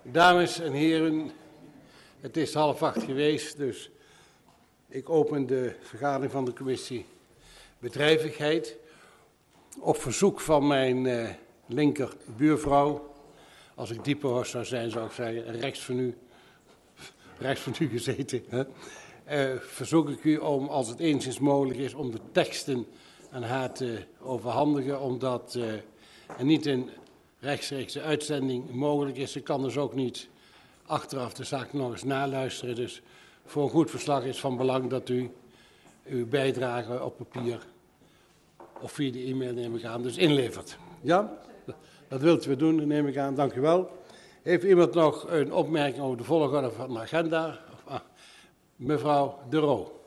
Dames en heren, het is 7:30 geweest, dus ik open de vergadering van de commissie Bedrijvigheid. Op verzoek van mijn linker buurvrouw, als ik dieper zou zijn, zou ik zeggen rechts van u gezeten. Verzoek ik u om, als het enigszins mogelijk is, om de teksten aan haar te overhandigen, omdat er niet een rechtstreekse uitzending mogelijk is. Ze kan dus ook niet achteraf de zaak nog eens naluisteren. Dus voor een goed verslag is van belang dat u uw bijdrage op papier of via de e-mail, neem ik aan, dus inlevert. Ja, dat wilt u doen, neem ik aan. Dank u wel. Heeft iemand nog een opmerking over de volgorde van de agenda? Mevrouw De Roo.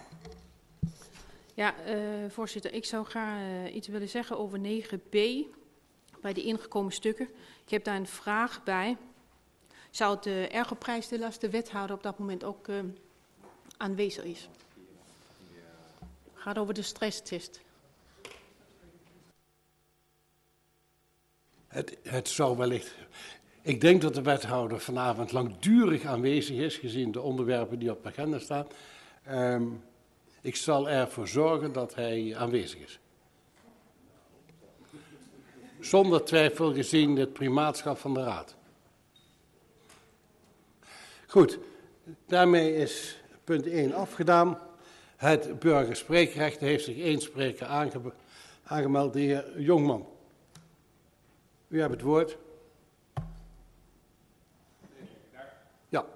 Ja, voorzitter, ik zou graag iets willen zeggen over 9b, bij de ingekomen stukken. Ik heb daar een vraag bij. Zou het erg op prijs stellen als de wethouder op dat moment ook aanwezig is? Het gaat over de stresstest. Het zou wellicht. Ik denk dat de wethouder vanavond langdurig aanwezig is, gezien de onderwerpen die op de agenda staan. Ik zal ervoor zorgen dat hij aanwezig is. Zonder twijfel gezien het primaatschap van de Raad. Goed, daarmee is punt 1 afgedaan. Het burgerspreekrecht heeft zich één spreker aangemeld, de heer Jongman. U hebt het woord. Ja.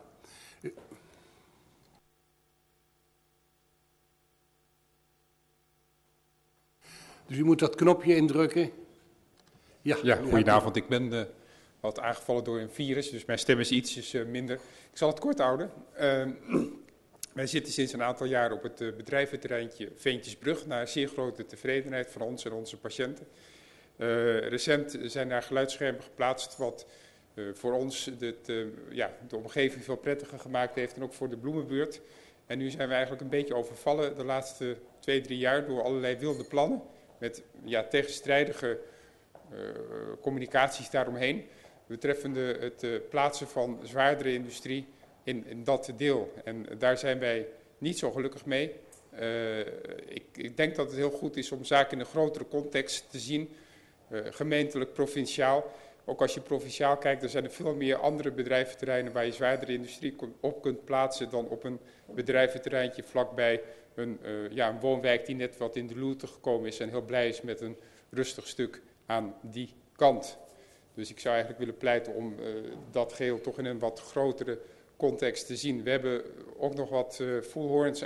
Dus u moet dat knopje indrukken. Ja, goedenavond. Ik ben wat aangevallen door een virus, dus mijn stem is ietsjes minder. Ik zal het kort houden. Wij zitten sinds een aantal jaar op het bedrijventerreintje Veentjesbrug, naar zeer grote tevredenheid van ons en onze patiënten. Recent zijn daar geluidsschermen geplaatst, wat voor ons de omgeving veel prettiger gemaakt heeft en ook voor de bloemenbuurt. En nu zijn we eigenlijk een beetje overvallen de laatste 2-3 jaar door allerlei wilde plannen met tegenstrijdige communicaties daaromheen, betreffende het plaatsen van zwaardere industrie in dat deel. En daar zijn wij niet zo gelukkig mee. Ik denk dat het heel goed is om zaken in een grotere context te zien, gemeentelijk, provinciaal. Ook als je provinciaal kijkt, er zijn er veel meer andere bedrijventerreinen waar je zwaardere industrie op kunt plaatsen dan op een bedrijventerreintje vlakbij een woonwijk die net wat in de luwte gekomen is en heel blij is met een rustig stuk aan die kant. Dus ik zou eigenlijk willen pleiten om dat geheel toch in een wat grotere context te zien. We hebben ook nog wat voelhoorns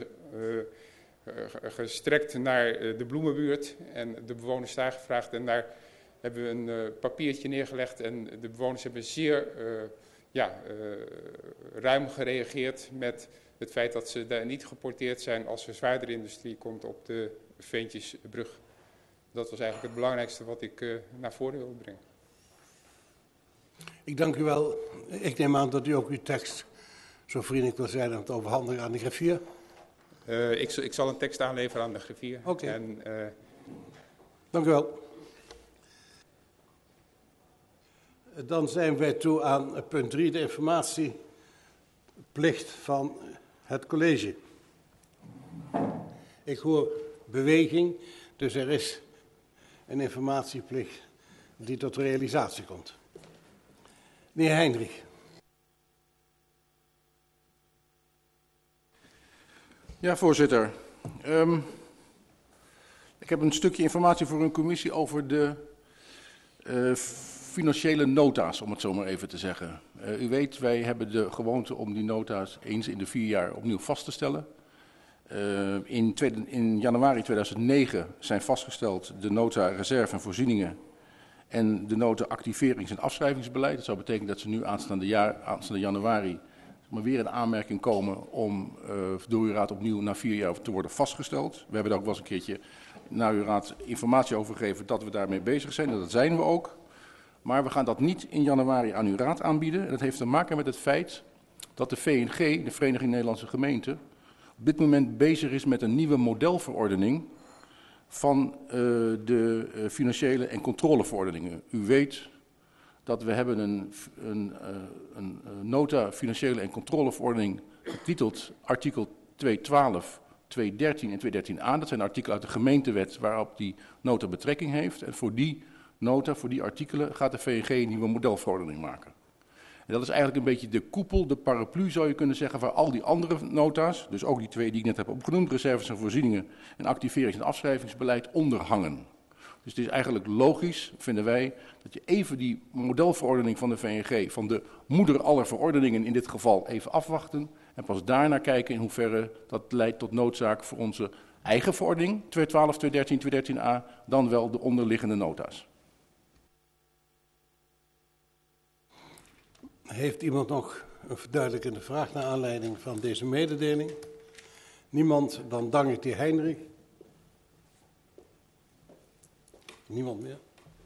uitgestrekt naar de bloemenbuurt en de bewoners daar gevraagd. En daar hebben we een papiertje neergelegd en de bewoners hebben zeer ruim gereageerd met het feit dat ze daar niet geporteerd zijn als er zwaardere industrie komt op de Veentjesbrug. Dat was eigenlijk het belangrijkste wat ik naar voren wil brengen. Ik dank u wel. Ik neem aan dat u ook uw tekst zo vriendelijk wil zijn om het overhandigen aan de griffier. Ik zal een tekst aanleveren aan de griffier. Oké. Dank u wel. Dan zijn wij toe aan punt 3, de informatieplicht van het college. Ik hoor beweging, dus er is een informatieplicht die tot realisatie komt. Meneer Heinrich. Ja, voorzitter. Ik heb een stukje informatie voor een commissie over de financiële nota's, om het zo maar even te zeggen. U weet, wij hebben de gewoonte om die nota's eens in de 4 jaar opnieuw vast te stellen. In januari 2009 zijn vastgesteld de nota reserve en voorzieningen en de nota activerings- en afschrijvingsbeleid. Dat zou betekenen dat ze nu aanstaande januari maar weer in aanmerking komen om door uw raad opnieuw na 4 jaar te worden vastgesteld. We hebben daar ook wel eens een keertje naar uw raad informatie over gegeven dat we daarmee bezig zijn. En dat zijn we ook. Maar we gaan dat niet in januari aan uw raad aanbieden. En dat heeft te maken met het feit dat de VNG, de Vereniging Nederlandse Gemeenten, op dit moment bezig is met een nieuwe modelverordening van de financiële en controleverordeningen. U weet dat we hebben een nota financiële en controleverordening getiteld artikel 212, 213 en 213a. Dat zijn artikelen uit de gemeentewet waarop die nota betrekking heeft. En voor die nota, voor die artikelen, gaat de VNG een nieuwe modelverordening maken. En dat is eigenlijk een beetje de koepel, de paraplu zou je kunnen zeggen, waar al die andere nota's, dus ook die twee die ik net heb opgenoemd, reserves en voorzieningen en activerings- en afschrijvingsbeleid, onder hangen. Dus het is eigenlijk logisch, vinden wij, dat je even die modelverordening van de VNG, van de moeder aller verordeningen in dit geval, even afwachten. En pas daarna kijken in hoeverre dat leidt tot noodzaak voor onze eigen verordening, 212, 213, 213a, dan wel de onderliggende nota's. Heeft iemand nog een verduidelijkende vraag naar aanleiding van deze mededeling? Niemand, dan dank ik de heer Heinrich. Niemand meer?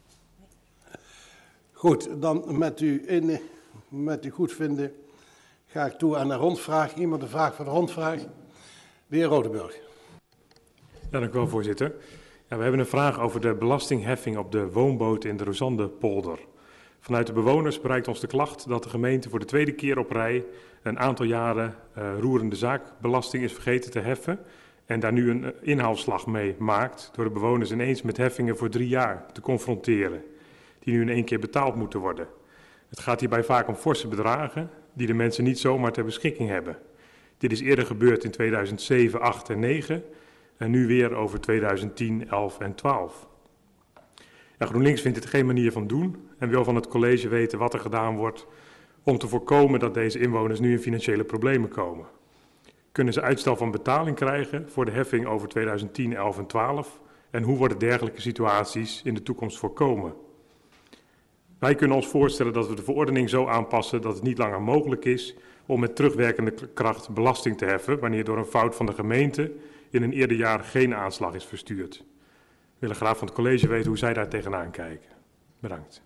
Goed, dan met u goedvinden ga ik toe aan de rondvraag. Iemand een vraag voor de rondvraag? De heer Rodeburg. Ja, dank u wel, voorzitter. Ja, we hebben een vraag over de belastingheffing op de woonboot in de Rozandepolder. Vanuit de bewoners bereikt ons de klacht dat de gemeente voor de tweede keer op rij een aantal jaren roerende zaakbelasting is vergeten te heffen en daar nu een inhaalslag mee maakt door de bewoners ineens met heffingen voor 3 jaar te confronteren, die nu in 1 keer betaald moeten worden. Het gaat hierbij vaak om forse bedragen die de mensen niet zomaar ter beschikking hebben. Dit is eerder gebeurd in 2007, 8 en 9 en nu weer over 2010, 11 en 12. Ja, GroenLinks vindt dit geen manier van doen en wil van het college weten wat er gedaan wordt om te voorkomen dat deze inwoners nu in financiële problemen komen. Kunnen ze uitstel van betaling krijgen voor de heffing over 2010, 11 en 12 en hoe worden dergelijke situaties in de toekomst voorkomen? Wij kunnen ons voorstellen dat we de verordening zo aanpassen dat het niet langer mogelijk is om met terugwerkende kracht belasting te heffen wanneer door een fout van de gemeente in een eerder jaar geen aanslag is verstuurd. We willen graag van het college weten hoe zij daar tegenaan kijken. Bedankt.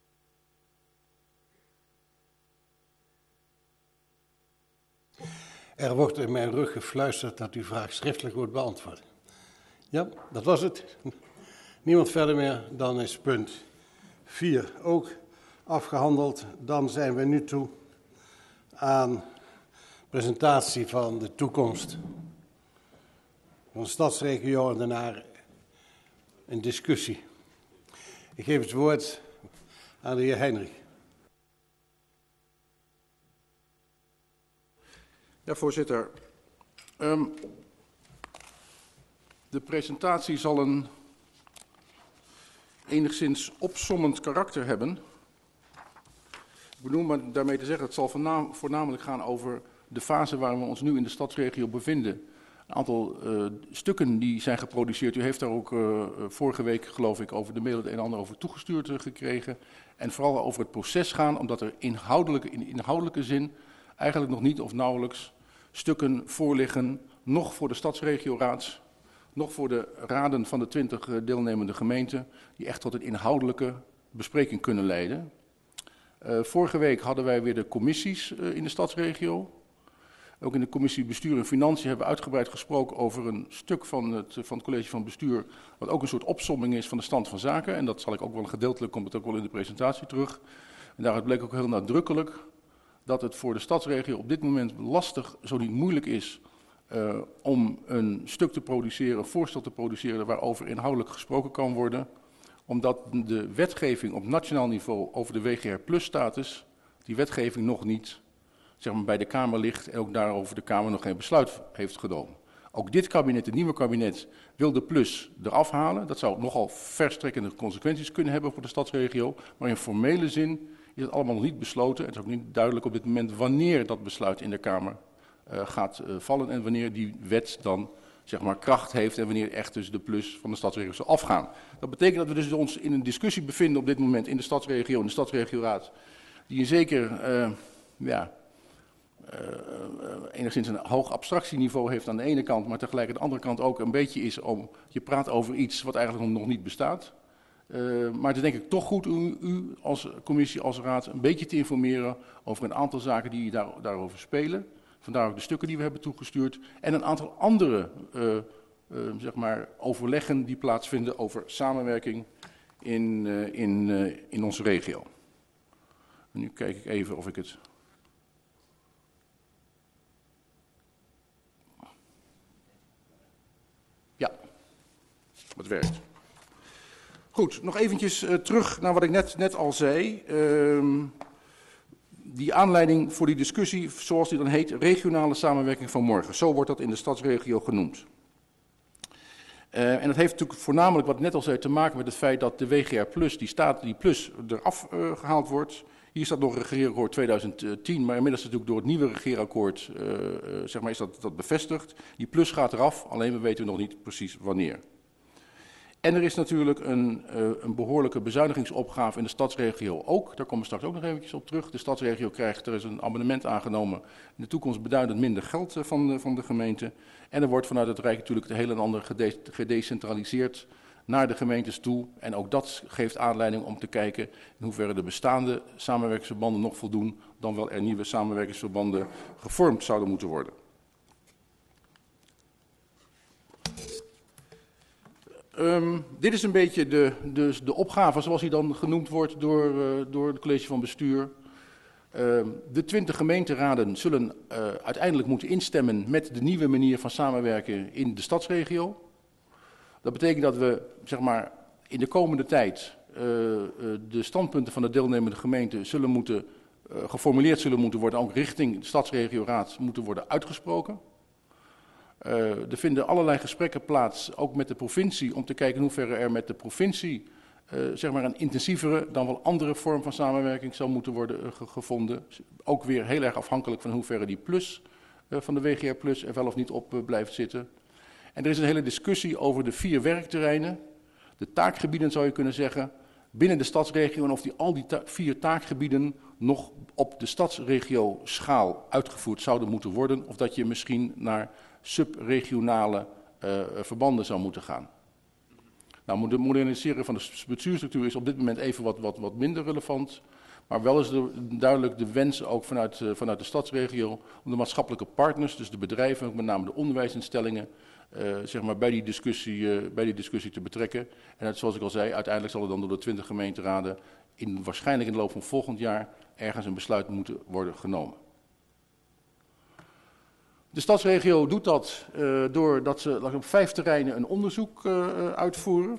Er wordt in mijn rug gefluisterd dat uw vraag schriftelijk wordt beantwoord. Ja, dat was het. Niemand verder meer. Dan is punt 4 ook afgehandeld. Dan zijn we nu toe aan presentatie van de toekomst van de stadsregio en daarna een discussie. Ik geef het woord aan de heer Heinrich. Ja, voorzitter. De presentatie zal een enigszins opsommend karakter hebben. Ik bedoel maar daarmee te zeggen, het zal voornamelijk gaan over de fase waar we ons nu in de stadsregio bevinden. Een aantal stukken die zijn geproduceerd. U heeft daar ook vorige week, geloof ik, over de mail het een en ander over toegestuurd gekregen. En vooral over het proces gaan, omdat er in inhoudelijke zin eigenlijk nog niet of nauwelijks stukken voorliggen, nog voor de stadsregioraad, nog voor de raden van de 20 deelnemende gemeenten, die echt tot een inhoudelijke bespreking kunnen leiden. Vorige week hadden wij weer de commissies in de stadsregio. Ook in de commissie Bestuur en Financiën hebben we uitgebreid gesproken over een stuk van het college van bestuur, wat ook een soort opsomming is van de stand van zaken. En dat zal ik ook wel gedeeltelijk, komt het ook wel in de presentatie terug. En daaruit bleek ook heel nadrukkelijk dat het voor de stadsregio op dit moment lastig, zo niet moeilijk is, om een stuk te produceren, een voorstel te produceren waarover inhoudelijk gesproken kan worden. Omdat de wetgeving op nationaal niveau over de WGR-plus-status, die wetgeving nog niet, zeg maar, bij de Kamer ligt en ook daarover de Kamer nog geen besluit heeft genomen. Ook dit kabinet, het nieuwe kabinet, wil de plus eraf halen. Dat zou nogal verstrekkende consequenties kunnen hebben voor de stadsregio. Maar in formele zin is het allemaal nog niet besloten. Het is ook niet duidelijk op dit moment wanneer dat besluit in de Kamer gaat vallen. En wanneer die wet dan, zeg maar, kracht heeft en wanneer echt dus de plus van de stadsregio zal afgaan. Dat betekent dat we dus ons in een discussie bevinden op dit moment in de stadsregio en de stadsregioraad. Die een zeker, enigszins een hoog abstractieniveau heeft aan de ene kant, maar tegelijk aan de andere kant ook een beetje is om, je praat over iets wat eigenlijk nog niet bestaat. Maar het is denk ik toch goed u als commissie, als raad, een beetje te informeren over een aantal zaken die daarover spelen. Vandaar ook de stukken die we hebben toegestuurd. En een aantal andere zeg maar overleggen die plaatsvinden over samenwerking in onze regio. Nu kijk ik even of ik het... Ja, het werkt. Goed, nog eventjes terug naar wat ik net al zei. Die aanleiding voor die discussie, zoals die dan heet, regionale samenwerking van morgen. Zo wordt dat in de stadsregio genoemd. En dat heeft natuurlijk voornamelijk, wat ik net al zei, te maken met het feit dat de WGR Plus, die plus eraf gehaald wordt. Hier staat nog een regeerakkoord 2010, maar inmiddels natuurlijk door het nieuwe regeerakkoord zeg maar, is dat bevestigd. Die plus gaat eraf, alleen we weten nog niet precies wanneer. En er is natuurlijk een behoorlijke bezuinigingsopgave in de stadsregio ook. Daar komen we straks ook nog eventjes op terug. De stadsregio krijgt, er is een abonnement aangenomen, in de toekomst beduidend minder geld van de gemeente. En er wordt vanuit het Rijk natuurlijk het hele en ander gedecentraliseerd naar de gemeentes toe. En ook dat geeft aanleiding om te kijken in hoeverre de bestaande samenwerkingsverbanden nog voldoen, dan wel er nieuwe samenwerkingsverbanden gevormd zouden moeten worden. Dit is een beetje de opgave zoals die dan genoemd wordt door het college van bestuur. De 20 gemeenteraden zullen uiteindelijk moeten instemmen met de nieuwe manier van samenwerken in de stadsregio. Dat betekent dat we zeg maar, in de komende tijd de standpunten van de deelnemende gemeenten geformuleerd zullen moeten worden, ook richting de stadsregioraad moeten worden uitgesproken. Er vinden allerlei gesprekken plaats, ook met de provincie, om te kijken in hoeverre er met de provincie zeg maar een intensievere, dan wel andere vorm van samenwerking zou moeten worden gevonden. Ook weer heel erg afhankelijk van hoeverre die plus van de WGR Plus er wel of niet op blijft zitten. En er is een hele discussie over de 4 werkterreinen, de taakgebieden zou je kunnen zeggen, binnen de stadsregio en of al die 4 taakgebieden nog op de stadsregio schaal uitgevoerd zouden moeten worden, of dat je misschien naar subregionale verbanden zou moeten gaan. Nou, het moderniseren van de bestuursstructuur is op dit moment even wat minder relevant. Maar wel is er duidelijk de wens ook vanuit de stadsregio om de maatschappelijke partners, dus de bedrijven, ook met name de onderwijsinstellingen, zeg maar bij die discussie te betrekken. En zoals ik al zei, uiteindelijk zal er dan door de 20 gemeenteraden waarschijnlijk in de loop van volgend jaar ergens een besluit moeten worden genomen. De stadsregio doet dat doordat ze op 5 terreinen een onderzoek uitvoeren.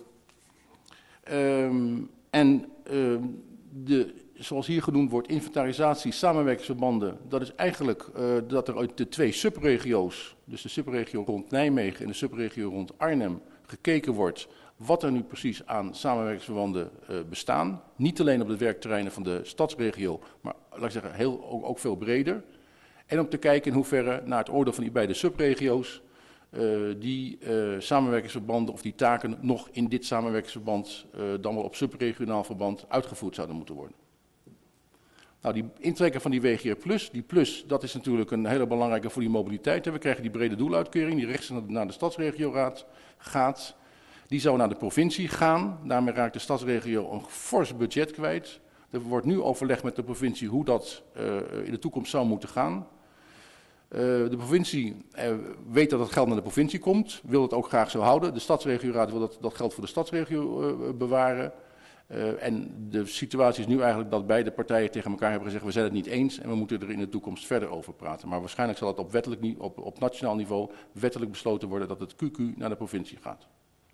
Zoals hier genoemd wordt, inventarisatie, samenwerkingsverbanden, dat is eigenlijk dat er uit de 2 subregio's, dus de subregio rond Nijmegen en de subregio rond Arnhem, gekeken wordt wat er nu precies aan samenwerkingsverbanden bestaan. Niet alleen op de werkterreinen van de stadsregio, maar laat ik zeggen, ook veel breder. En om te kijken in hoeverre, naar het oordeel van die beide subregio's, die samenwerkingsverbanden of die taken nog in dit samenwerkingsverband, dan wel op subregionaal verband, uitgevoerd zouden moeten worden. Nou, die intrekken van die WGR Plus, die plus, dat is natuurlijk een hele belangrijke voor die mobiliteit. We krijgen die brede doeluitkering die rechts naar de stadsregioraad gaat. Die zou naar de provincie gaan. Daarmee raakt de stadsregio een fors budget kwijt. Er wordt nu overlegd met de provincie hoe dat in de toekomst zou moeten gaan. De provincie weet dat het geld naar de provincie komt, wil het ook graag zo houden. De stadsregioraad wil dat geld voor de stadsregio bewaren. En de situatie is nu eigenlijk dat beide partijen tegen elkaar hebben gezegd, we zijn het niet eens en we moeten er in de toekomst verder over praten. Maar waarschijnlijk zal het op nationaal niveau wettelijk besloten worden dat het QQ naar de provincie gaat.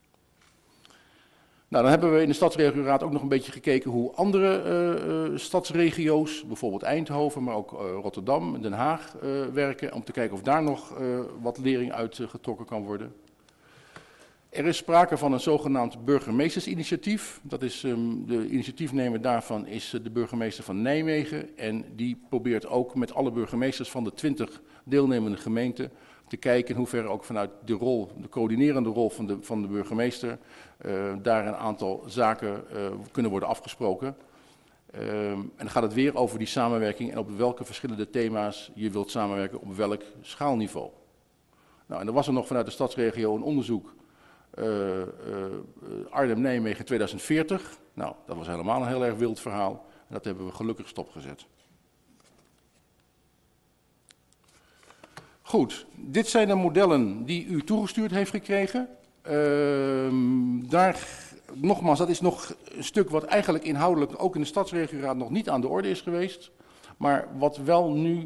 Nou, dan hebben we in de stadsregioraad ook nog een beetje gekeken hoe andere stadsregio's, bijvoorbeeld Eindhoven, maar ook Rotterdam en Den Haag werken, om te kijken of daar nog wat lering uit getrokken kan worden. Er is sprake van een zogenaamd burgemeestersinitiatief. Dat is, de initiatiefnemer daarvan is de burgemeester van Nijmegen en die probeert ook met alle burgemeesters van de 20 deelnemende gemeenten te kijken in hoeverre ook vanuit de coördinerende rol van de burgemeester daar een aantal zaken kunnen worden afgesproken. En dan gaat het weer over die samenwerking en op welke verschillende thema's je wilt samenwerken op welk schaalniveau. Nou, en er was er nog vanuit de stadsregio een onderzoek Arnhem-Nijmegen 2040. Nou, dat was helemaal een heel erg wild verhaal en dat hebben we gelukkig stopgezet. Goed, dit zijn de modellen die u toegestuurd heeft gekregen. Daar nogmaals, dat is nog een stuk wat eigenlijk inhoudelijk ook in de Stadsregioraad nog niet aan de orde is geweest. Maar wat wel nu,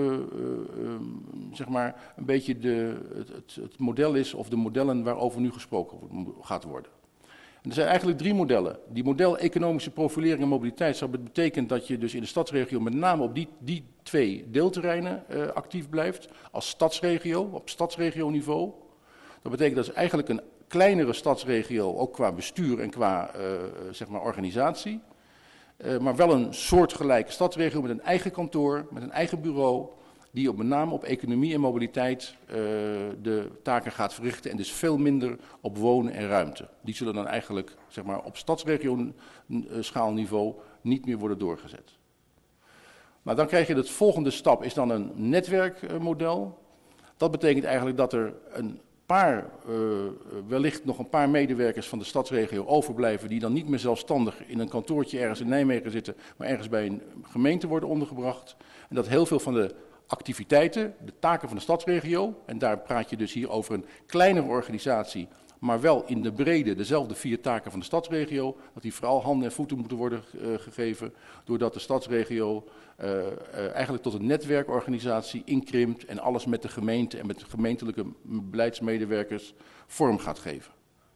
zeg maar, een beetje het model is, of de modellen waarover nu gesproken gaat worden. En er zijn eigenlijk 3 modellen. Die model economische profilering en mobiliteit zou betekenen dat je dus in de stadsregio met name op die 2 deelterreinen actief blijft, als stadsregio, op stadsregioniveau. Dat betekent dat is eigenlijk een kleinere stadsregio, ook qua bestuur en qua zeg maar organisatie. Maar wel een soortgelijke stadsregio met een eigen kantoor, met een eigen bureau, die met name op economie en mobiliteit de taken gaat verrichten en dus veel minder op wonen en ruimte. Die zullen dan eigenlijk, zeg maar, op stadsregio-schaalniveau niet meer worden doorgezet. Nou, dan krijg je de volgende stap, is dan een netwerkmodel. Dat betekent eigenlijk dat er wellicht nog een paar medewerkers van de stadsregio overblijven die dan niet meer zelfstandig in een kantoortje ergens in Nijmegen zitten, maar ergens bij een gemeente worden ondergebracht. En dat heel veel van de activiteiten, de taken van de stadsregio, en daar praat je dus hier over een kleinere organisatie, maar wel in de brede dezelfde 4 taken van de stadsregio, dat die vooral handen en voeten moeten worden gegeven, doordat de stadsregio eigenlijk tot een netwerkorganisatie inkrimpt en alles met de gemeente en met de gemeentelijke beleidsmedewerkers vorm gaat geven.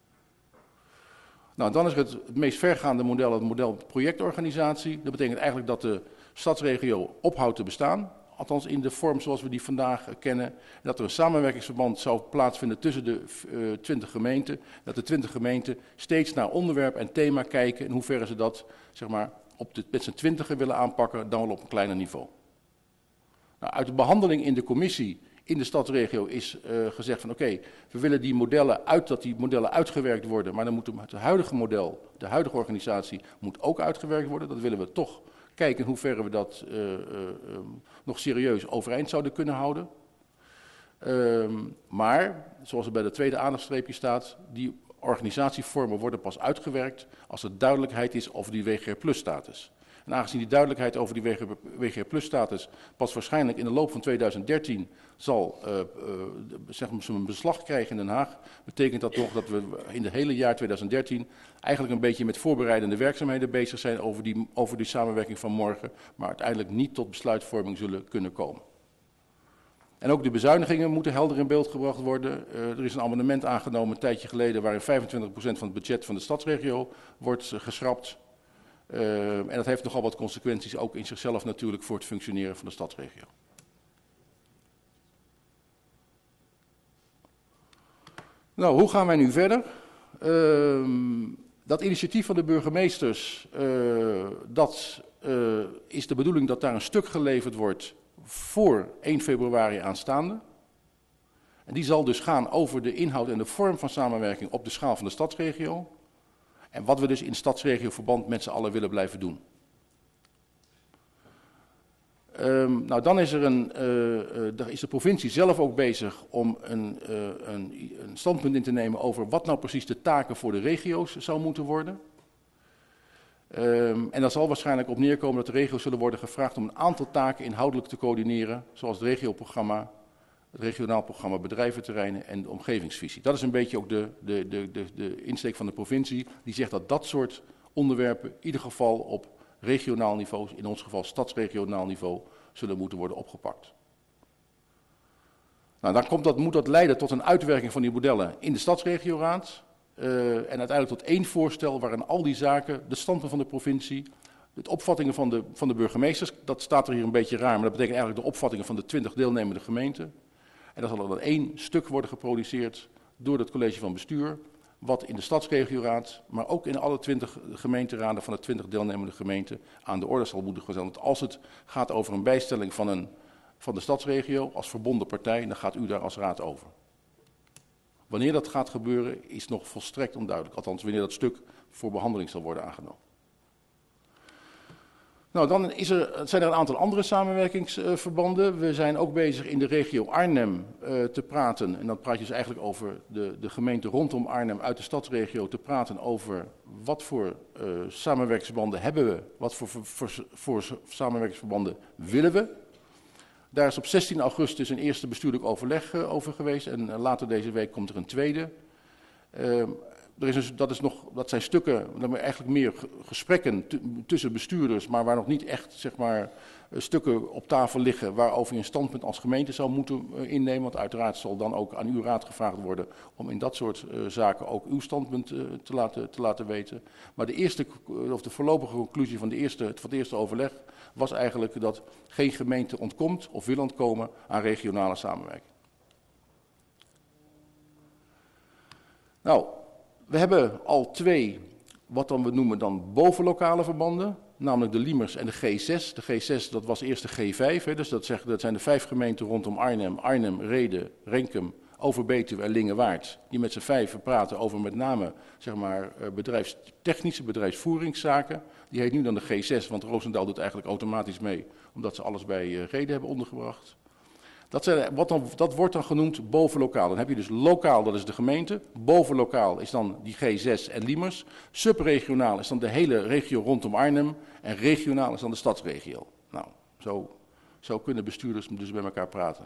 Nou, dan is het meest vergaande model het model projectorganisatie. Dat betekent eigenlijk dat de stadsregio ophoudt te bestaan. Althans in de vorm zoals we die vandaag kennen. Dat er een samenwerkingsverband zou plaatsvinden tussen de 20 gemeenten. Dat de 20 gemeenten steeds naar onderwerp en thema kijken. In hoeverre ze dat, zeg maar, met z'n 20 willen aanpakken, dan wel op een kleiner niveau. Nou, uit de behandeling in de commissie in de stadsregio is gezegd van oké, we willen dat die modellen uitgewerkt worden. Maar dan moet het huidige model, de huidige organisatie, moet ook uitgewerkt worden. Dat willen we toch kijken in hoeverre we dat nog serieus overeind zouden kunnen houden. Maar, zoals er bij de tweede aandachtstreepje staat, die organisatievormen worden pas uitgewerkt als er duidelijkheid is over die WGR-plus-status. En aangezien die duidelijkheid over die WGR-plus-status pas waarschijnlijk in de loop van 2013 zal zeg maar een beslag krijgen in Den Haag, betekent dat toch dat we in het hele jaar 2013 eigenlijk een beetje met voorbereidende werkzaamheden bezig zijn over die samenwerking van morgen, maar uiteindelijk niet tot besluitvorming zullen kunnen komen. En ook de bezuinigingen moeten helder in beeld gebracht worden. Er is een amendement aangenomen een tijdje geleden waarin 25% van het budget van de stadsregio wordt geschrapt. En dat heeft nogal wat consequenties, ook in zichzelf natuurlijk, voor het functioneren van de stadsregio. Nou, hoe gaan wij nu verder? Dat initiatief van de burgemeesters, dat is de bedoeling dat daar een stuk geleverd wordt voor 1 februari aanstaande. En die zal dus gaan over de inhoud en de vorm van samenwerking op de schaal van de stadsregio. En wat we dus in stadsregioverband met z'n allen willen blijven doen. Nou, dan is is de provincie zelf ook bezig om een standpunt in te nemen over wat nou precies de taken voor de regio's zou moeten worden. En daar zal waarschijnlijk op neerkomen dat de regio's zullen worden gevraagd om een aantal taken inhoudelijk te coördineren, zoals het regioprogramma, het regionaal programma bedrijventerreinen en de omgevingsvisie. Dat is een beetje ook de insteek van de provincie, die zegt dat dat soort onderwerpen in ieder geval op regionaal niveau, in ons geval stadsregionaal niveau, zullen moeten worden opgepakt. Nou, dan moet dat leiden tot een uitwerking van die modellen in de stadsregioraad. En uiteindelijk tot 1 voorstel waarin al die zaken, de standpunt van de provincie, de opvattingen van de burgemeesters, dat staat er hier een beetje raar, maar dat betekent eigenlijk de opvattingen van de 20 deelnemende gemeenten. En dan zal er dan 1 stuk worden geproduceerd door het college van bestuur, wat in de stadsregioraad, maar ook in alle 20 gemeenteraden van de 20 deelnemende gemeenten aan de orde zal moeten gesteld. Want als het gaat over een bijstelling van de stadsregio als verbonden partij, dan gaat u daar als raad over. Wanneer dat gaat gebeuren is nog volstrekt onduidelijk, althans wanneer dat stuk voor behandeling zal worden aangenomen. Nou, dan zijn er een aantal andere samenwerkingsverbanden. We zijn ook bezig in de regio Arnhem te praten, en dan praat je dus eigenlijk over de gemeente rondom Arnhem uit de stadsregio, te praten over wat voor samenwerkingsverbanden hebben we, wat voor samenwerkingsverbanden willen we. Daar is op 16 augustus een eerste bestuurlijk overleg over geweest en later deze week komt er een tweede. dat zijn stukken, eigenlijk meer gesprekken tussen bestuurders, maar waar nog niet echt, zeg maar, stukken op tafel liggen waarover je een standpunt als gemeente zou moeten innemen. Want uiteraard zal dan ook aan uw raad gevraagd worden om in dat soort zaken ook uw standpunt te laten weten. Maar de voorlopige conclusie van het eerste overleg was eigenlijk dat geen gemeente ontkomt of wil ontkomen aan regionale samenwerking. Nou, we hebben al 2, wat dan we noemen dan bovenlokale verbanden, namelijk de Liemers en de G6. De G6, dat was eerst de G5, hè, dus dat zijn de 5 gemeenten rondom Arnhem, Rheden, Renkum, Overbetuwe en Lingewaard, die met z'n 5 praten over met name, zeg maar, bedrijfstechnische, bedrijfsvoeringszaken. Die heet nu dan de G6, want Roosendaal doet eigenlijk automatisch mee, omdat ze alles bij Rheden hebben ondergebracht. Dat wordt dan genoemd bovenlokaal. Dan heb je dus lokaal, dat is de gemeente. Bovenlokaal is dan die G6 en Liemers. Subregionaal is dan de hele regio rondom Arnhem. En regionaal is dan de stadsregio. Nou, zo kunnen bestuurders dus bij elkaar praten.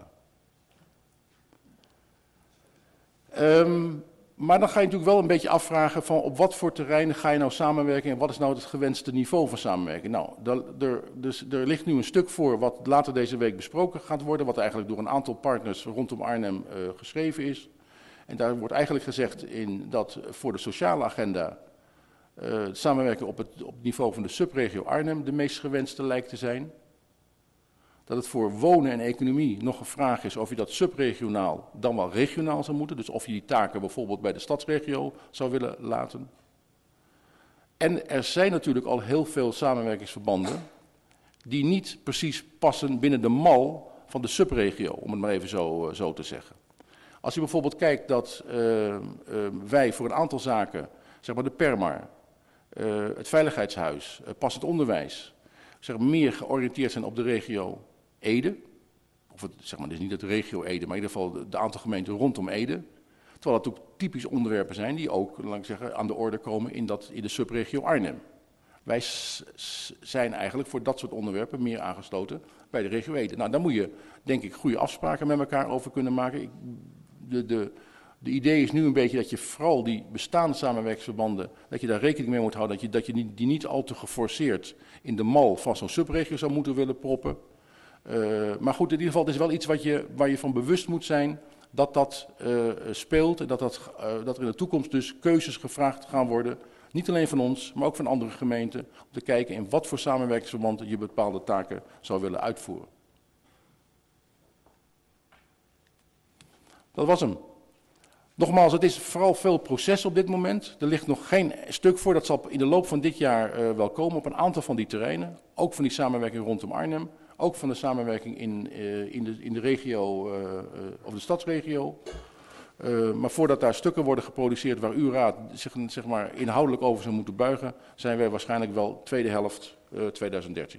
Maar dan ga je natuurlijk wel een beetje afvragen van op wat voor terreinen ga je nou samenwerken en wat is nou het gewenste niveau van samenwerking. Nou, er ligt nu een stuk voor wat later deze week besproken gaat worden, wat eigenlijk door een aantal partners rondom Arnhem geschreven is. En daar wordt eigenlijk gezegd dat voor de sociale agenda samenwerking op het niveau van de subregio Arnhem de meest gewenste lijkt te zijn. Dat het voor wonen en economie nog een vraag is of je dat subregionaal dan wel regionaal zou moeten. Dus of je die taken bijvoorbeeld bij de stadsregio zou willen laten. En er zijn natuurlijk al heel veel samenwerkingsverbanden die niet precies passen binnen de mal van de subregio, om het maar even zo te zeggen. Als je bijvoorbeeld kijkt dat wij voor een aantal zaken, zeg maar de Permar, het Veiligheidshuis, passend onderwijs, zeg maar, meer georiënteerd zijn op de regio Ede, of het, zeg maar, dus niet het regio Ede, maar in ieder geval de aantal gemeenten rondom Ede. Terwijl dat ook typische onderwerpen zijn die ook, laat ik zeggen, aan de orde komen in de subregio Arnhem. Wij zijn eigenlijk voor dat soort onderwerpen meer aangesloten bij de regio Ede. Nou, daar moet je, denk ik, goede afspraken met elkaar over kunnen maken. De idee is nu een beetje dat je vooral die bestaande samenwerkingsverbanden, dat je daar rekening mee moet houden, dat je die niet al te geforceerd in de mal van zo'n subregio zou moeten willen proppen. Maar goed, in ieder geval, het is wel iets waar je van bewust moet zijn dat speelt en dat er in de toekomst dus keuzes gevraagd gaan worden. Niet alleen van ons, maar ook van andere gemeenten, om te kijken in wat voor samenwerkingsverbanden je bepaalde taken zou willen uitvoeren. Dat was hem. Nogmaals, het is vooral veel proces op dit moment. Er ligt nog geen stuk voor, dat zal in de loop van dit jaar wel komen op een aantal van die terreinen. Ook van die samenwerking rondom Arnhem, ook van de samenwerking in de regio, of de stadsregio. Maar voordat daar stukken worden geproduceerd waar uw raad zich, zeg maar, inhoudelijk over zou moeten buigen, zijn wij waarschijnlijk wel tweede helft 2013.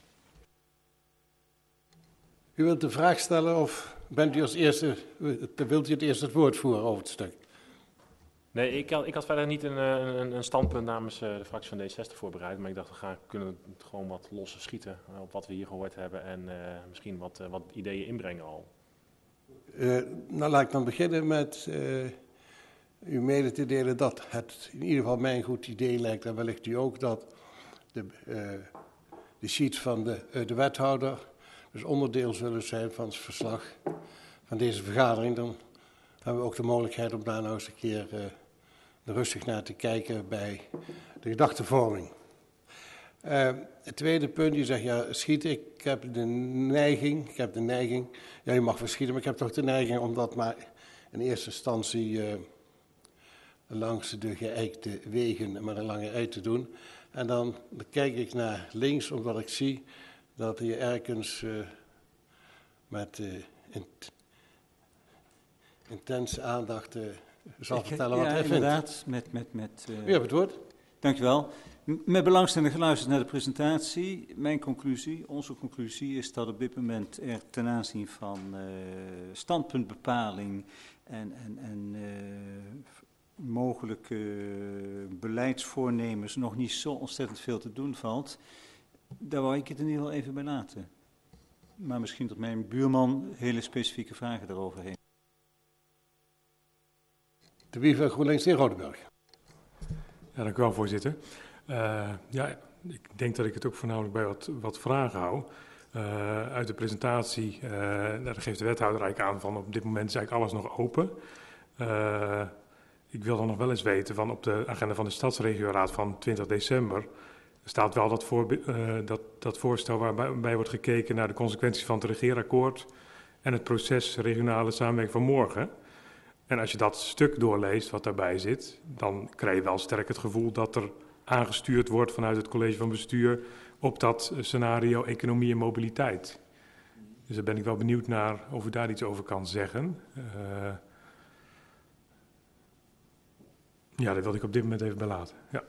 U wilt de vraag stellen of wilt u het eerst het woord voeren over het stuk? Nee, ik had verder niet een standpunt namens de fractie van D60 voorbereid. Maar ik dacht, we kunnen gewoon wat losse schieten op wat we hier gehoord hebben. En misschien wat ideeën inbrengen al. Nou, laat ik dan beginnen met u mede te delen dat het in ieder geval mij een goed idee lijkt. En wellicht u ook dat de sheets van de wethouder dus onderdeel zullen zijn van het verslag van deze vergadering. Dan hebben we ook de mogelijkheid om daar nou eens een keer rustig naar te kijken bij de gedachtenvorming. Het tweede punt, je zegt ja, schieten. Ik heb de neiging, ja, je mag wel schieten, maar ik heb toch de neiging om dat maar in eerste instantie langs de geëikte wegen maar een lange ei te doen. En dan kijk ik naar links, omdat ik zie dat je ergens met intense aandacht zal vertellen wat hij vindt. Inderdaad. U hebt het woord. Dank u wel. Met belangstelling geluisterd naar de presentatie. Onze conclusie is dat op dit moment er ten aanzien van standpuntbepaling en mogelijke beleidsvoornemens nog niet zo ontzettend veel te doen valt. Daar wou ik het in ieder geval even bij laten. Maar misschien dat mijn buurman hele specifieke vragen daarover heeft. De Wie van GroenLinks, de heer Rodeburg. Ja, dank u wel, voorzitter. Ja, ik denk dat ik het ook voornamelijk bij wat vragen hou. Uit de presentatie, daar geeft de wethouder eigenlijk aan van op dit moment is eigenlijk alles nog open. Ik wil dan nog wel eens weten van op de agenda van de Stadsregioraad van 20 december... Er staat wel dat voorstel waarbij wordt gekeken naar de consequenties van het regeerakkoord en het proces regionale samenwerking van morgen. En als je dat stuk doorleest wat daarbij zit, dan krijg je wel sterk het gevoel dat er aangestuurd wordt vanuit het college van bestuur op dat scenario economie en mobiliteit. Dus daar ben ik wel benieuwd naar of u daar iets over kan zeggen. Ja, dat wilde ik op dit moment even bij laten. Ja.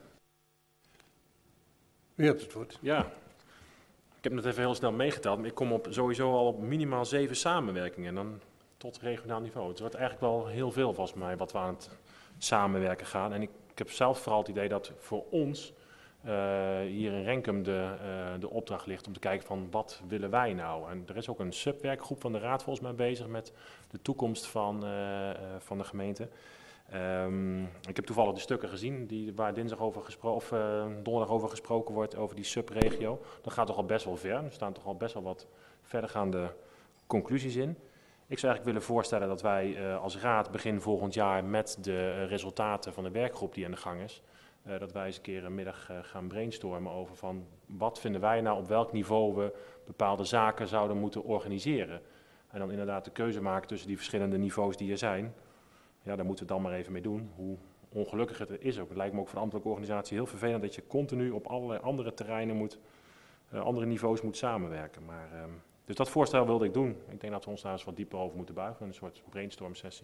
U hebt het woord. Ja, ik heb het even heel snel meegeteld, maar ik kom sowieso al op minimaal 7 samenwerkingen en dan tot regionaal niveau. Het wordt eigenlijk wel heel veel volgens mij wat we aan het samenwerken gaan. En ik heb zelf vooral het idee dat voor ons hier in Renkum de opdracht ligt om te kijken van wat willen wij nou. En er is ook een subwerkgroep van de raad volgens mij bezig met de toekomst van de gemeente. Ik heb toevallig de stukken gezien waar donderdag over gesproken wordt over die subregio. Dat gaat toch al best wel ver. Er staan toch al best wel wat verdergaande conclusies in. Ik zou eigenlijk willen voorstellen dat wij als raad begin volgend jaar met de resultaten van de werkgroep die aan de gang is, dat wij eens een keer een middag gaan brainstormen over van wat vinden wij nou op welk niveau we bepaalde zaken zouden moeten organiseren. En dan inderdaad de keuze maken tussen die verschillende niveaus die er zijn. Ja, daar moeten we dan maar even mee doen. Hoe ongelukkig het is ook. Het lijkt me ook voor de ambtelijke organisatie heel vervelend dat je continu op allerlei andere terreinen andere niveaus moet samenwerken. Maar, dus dat voorstel wilde ik doen. Ik denk dat we ons daar eens wat dieper over moeten buigen. Een soort brainstorm sessie.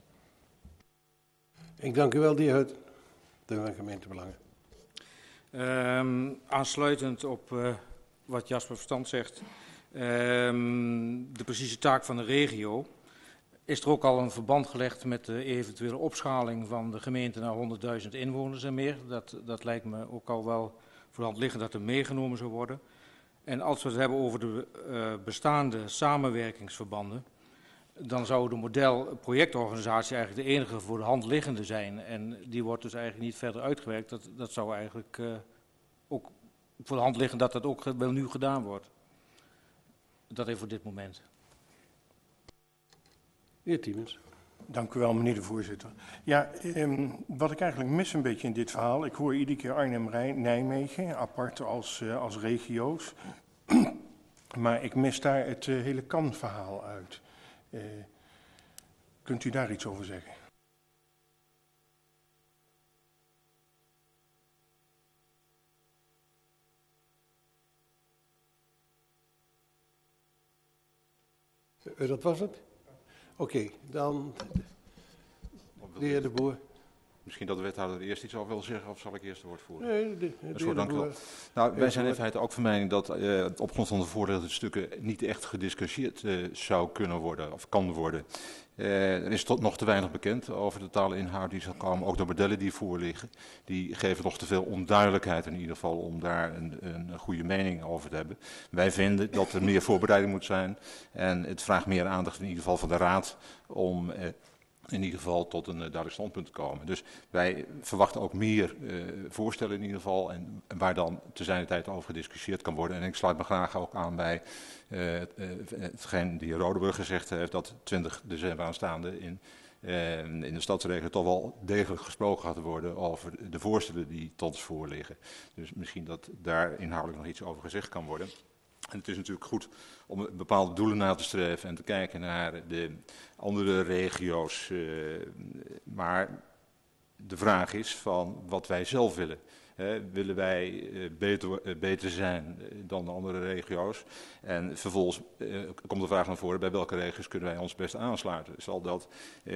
Ik dank u wel, de heer Hut. De gemeentebelangen. Aansluitend op wat Jasper Verstand zegt, de precieze taak van de regio, is er ook al een verband gelegd met de eventuele opschaling van de gemeente naar 100.000 inwoners en meer. Dat lijkt me ook al wel voor de hand liggend dat er meegenomen zou worden. En als we het hebben over de bestaande samenwerkingsverbanden, dan zou de model-projectorganisatie eigenlijk de enige voor de hand liggende zijn. En die wordt dus eigenlijk niet verder uitgewerkt. Dat zou eigenlijk ook voor de hand liggen dat dat ook wel nu gedaan wordt. Dat even voor dit moment. De heer Tiemens. Dank u wel, meneer de voorzitter. Ja, wat ik eigenlijk mis een beetje in dit verhaal, ik hoor iedere keer Arnhem-Nijmegen, apart als regio's, maar ik mis daar het hele kan-verhaal uit. Kunt u daar iets over zeggen? Dat was het? Oké, dan de heer De Boer. Misschien dat de wethouder eerst iets over wil zeggen, of zal ik eerst het woord voeren? Nee, de heer dank u wel. Nou, wij zijn in feite ook van mening dat op grond van de voorliggende stukken niet echt gediscussieerd zou kunnen worden, of kan worden. Er is nog te weinig bekend over de totale inhoud die zal komen, ook de modellen die voorliggen. Die geven nog te veel onduidelijkheid in ieder geval om daar een goede mening over te hebben. Wij vinden dat er meer voorbereiding moet zijn en het vraagt meer aandacht in ieder geval van de raad om in ieder geval tot een duidelijk standpunt te komen. Dus wij verwachten ook meer voorstellen in ieder geval en waar dan te zijner tijd over gediscussieerd kan worden. En ik sluit me graag ook aan bij hetgeen de heer Rodeburg gezegd heeft, dat 20 december aanstaande in de stadsregio toch wel degelijk gesproken gaat worden over de voorstellen die tot ons voorliggen. Dus misschien dat daar inhoudelijk nog iets over gezegd kan worden. En het is natuurlijk goed om bepaalde doelen na te streven en te kijken naar de andere regio's. Maar de vraag is van wat wij zelf willen. Willen wij beter zijn dan de andere regio's? En vervolgens komt de vraag naar voren, bij welke regio's kunnen wij ons best aansluiten? Zal dat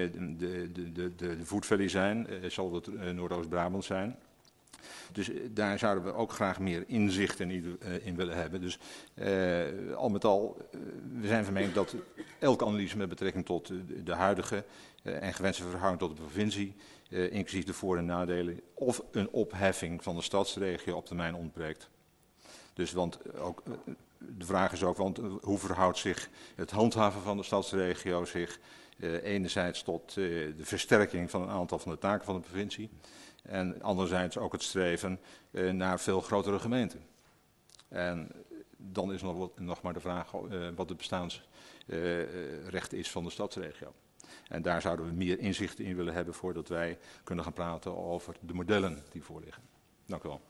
de Food Valley zijn? Zal dat Noordoost-Brabant zijn? Dus daar zouden we ook graag meer inzicht in willen hebben. Dus al met al, we zijn van mening dat elke analyse met betrekking tot de huidige en gewenste verhouding tot de provincie, inclusief de voor- en nadelen, of een opheffing van de stadsregio op termijn ontbreekt. Dus want ook, de vraag is ook, want hoe verhoudt zich het handhaven van de stadsregio zich enerzijds tot de versterking van een aantal van de taken van de provincie. En anderzijds ook het streven naar veel grotere gemeenten. En dan is nog maar de vraag wat het bestaansrecht is van de stadsregio. En daar zouden we meer inzicht in willen hebben voordat wij kunnen gaan praten over de modellen die voorliggen. Dank u wel.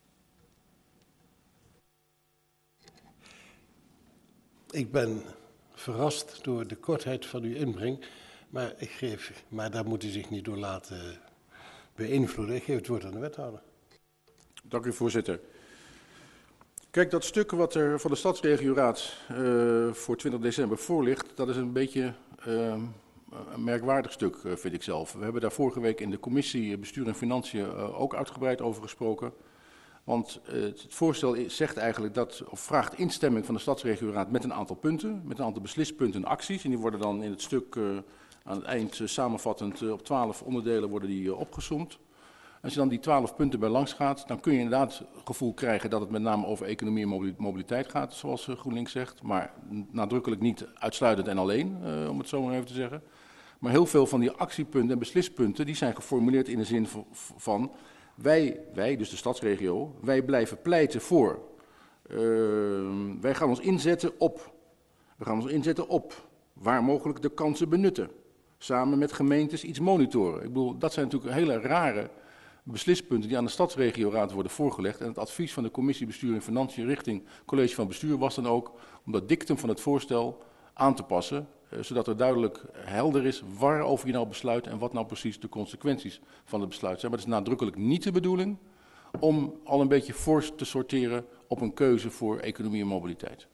Ik ben verrast door de kortheid van uw inbreng, maar daar moet u zich niet door laten beïnvloeden. Ik geef het woord aan de wethouder. Dank u, voorzitter. Kijk, dat stuk wat er van de Stadsregioraad voor 20 december voor ligt, dat is een beetje een merkwaardig stuk, vind ik zelf. We hebben daar vorige week in de commissie Bestuur en Financiën ook uitgebreid over gesproken. Want het voorstel zegt eigenlijk dat, of vraagt instemming van de Stadsregioraad met een aantal punten, met een aantal beslispunten en acties. En die worden dan in het stuk aan het eind samenvattend op 12 onderdelen worden die opgesomd. Als je dan die 12 punten bij langs gaat, dan kun je inderdaad het gevoel krijgen dat het met name over economie en mobiliteit gaat, zoals GroenLinks zegt. Maar nadrukkelijk niet uitsluitend en alleen, om het zo maar even te zeggen. Maar heel veel van die actiepunten en beslispunten, die zijn geformuleerd in de zin van wij, dus de stadsregio, wij blijven pleiten voor. Wij gaan ons inzetten op waar mogelijk de kansen benutten. Samen met gemeentes iets monitoren. Ik bedoel, dat zijn natuurlijk hele rare beslispunten die aan de Stadsregioraad worden voorgelegd. En het advies van de Commissie Bestuur en Financiën richting College van Bestuur was dan ook om dat dictum van het voorstel aan te passen. Zodat er duidelijk helder is waarover je nou besluit en wat nou precies de consequenties van het besluit zijn. Maar het is nadrukkelijk niet de bedoeling om al een beetje fors te sorteren op een keuze voor economie en mobiliteit.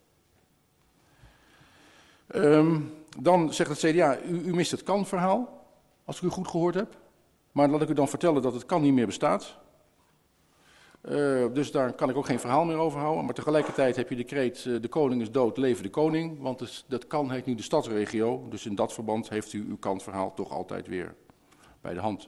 Dan zegt het CDA, u mist het kan-verhaal, als ik u goed gehoord heb. Maar laat ik u dan vertellen dat het kan niet meer bestaat. Dus daar kan ik ook geen verhaal meer over houden. Maar tegelijkertijd heb je de kreet, de koning is dood, leven de koning. Want dat kan heet nu de stadsregio. Dus in dat verband heeft u uw kan-verhaal toch altijd weer bij de hand.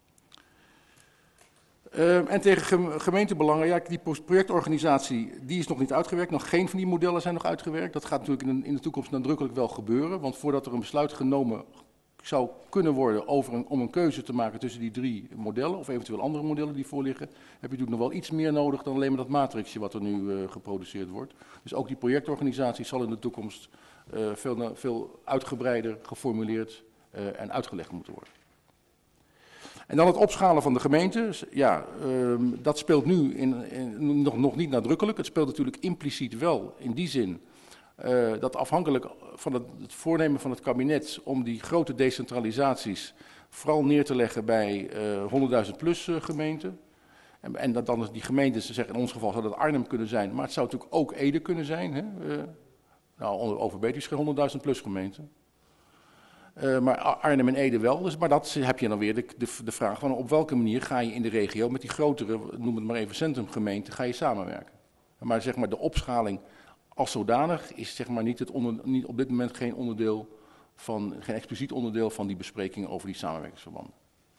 En tegen gemeentebelangen, ja, die projectorganisatie die is nog niet uitgewerkt. Nog geen van die modellen zijn nog uitgewerkt. Dat gaat natuurlijk in de toekomst nadrukkelijk wel gebeuren. Want voordat er een besluit genomen zou kunnen worden om een keuze te maken tussen die 3 modellen, of eventueel andere modellen die voorliggen, heb je natuurlijk nog wel iets meer nodig dan alleen maar dat matrixje wat er nu geproduceerd wordt. Dus ook die projectorganisatie zal in de toekomst veel uitgebreider geformuleerd en uitgelegd moeten worden. En dan het opschalen van de gemeente. Ja, dat speelt nu nog niet nadrukkelijk. Het speelt natuurlijk impliciet wel in die zin dat afhankelijk van het voornemen van het kabinet om die grote decentralisaties vooral neer te leggen bij 100.000 plus gemeenten. En dat dan die gemeentes, zeggen in ons geval zou dat Arnhem kunnen zijn, maar het zou natuurlijk ook Ede kunnen zijn. Hè? Nou, Overbeek is geen 100.000 plus gemeente. Maar Arnhem en Ede wel. Dus, maar dat heb je dan weer de vraag van op welke manier ga je in de regio met die grotere, noem het maar even centrumgemeenten, ga je samenwerken. Maar zeg maar de opschaling als zodanig is zeg maar niet op dit moment geen expliciet onderdeel van die besprekingen over die samenwerkingsverbanden.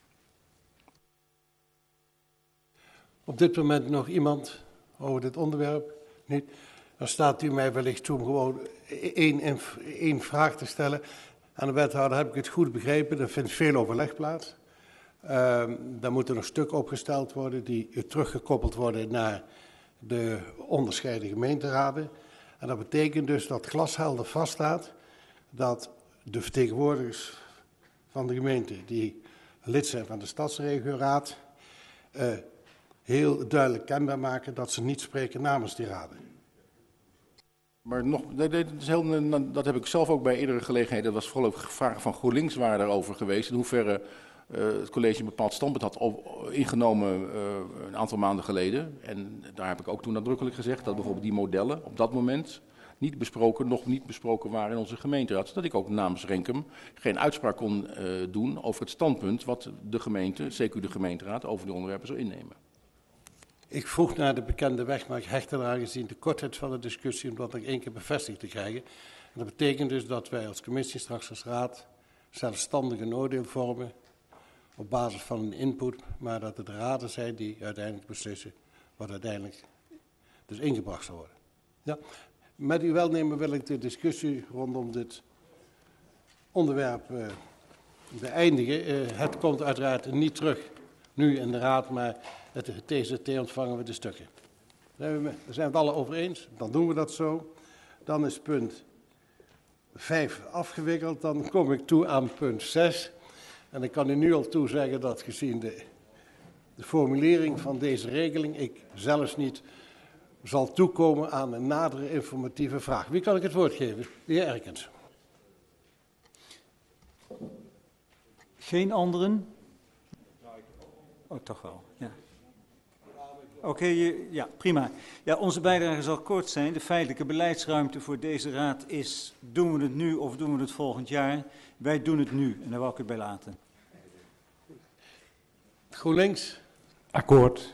Op dit moment nog iemand over dit onderwerp? Niet? Dan staat u mij wellicht toe om gewoon één vraag te stellen. Aan de wethouder heb ik het goed begrepen, er vindt veel overleg plaats. Daar moeten nog stukken opgesteld worden die teruggekoppeld worden naar de onderscheiden gemeenteraden. En dat betekent dus dat glashelder vaststaat dat de vertegenwoordigers van de gemeente die lid zijn van de Stadsregioraad heel duidelijk kenbaar maken dat ze niet spreken namens die raden. Maar dat heb ik zelf ook bij eerdere gelegenheden, dat was vooral ook vragen van GroenLinks waren daarover geweest, in hoeverre het college een bepaald standpunt had ingenomen een aantal maanden geleden. En daar heb ik ook toen nadrukkelijk gezegd dat bijvoorbeeld die modellen op dat moment nog niet besproken waren in onze gemeenteraad. Zodat ik ook namens Renkum geen uitspraak kon doen over het standpunt wat de gemeente, zeker de gemeenteraad, over die onderwerpen zou innemen. Ik vroeg naar de bekende weg, maar ik hecht eraan gezien de kortheid van de discussie om dat nog 1 keer bevestigd te krijgen. En dat betekent dus dat wij als commissie straks als raad zelfstandig een oordeel vormen op basis van een input, maar dat het de raden zijn die uiteindelijk beslissen wat uiteindelijk dus ingebracht zal worden. Ja. Met uw welnemen wil ik de discussie rondom dit onderwerp beëindigen. Het komt uiteraard niet terug nu in de raad, maar het TZT ontvangen we de stukken. Daar zijn we het alle over eens, dan doen we dat zo. Dan is punt 5 afgewikkeld, dan kom ik toe aan punt 6. En ik kan u nu al toezeggen dat gezien de formulering van deze regeling ik zelfs niet zal toekomen aan een nadere informatieve vraag. Wie kan ik het woord geven? De heer Erkens. Geen anderen? Oh, toch wel, ja. Oké, ja, prima. Ja, onze bijdrage zal kort zijn. De feitelijke beleidsruimte voor deze raad is, doen we het nu of doen we het volgend jaar? Wij doen het nu en daar wil ik het bij laten. GroenLinks. Akkoord.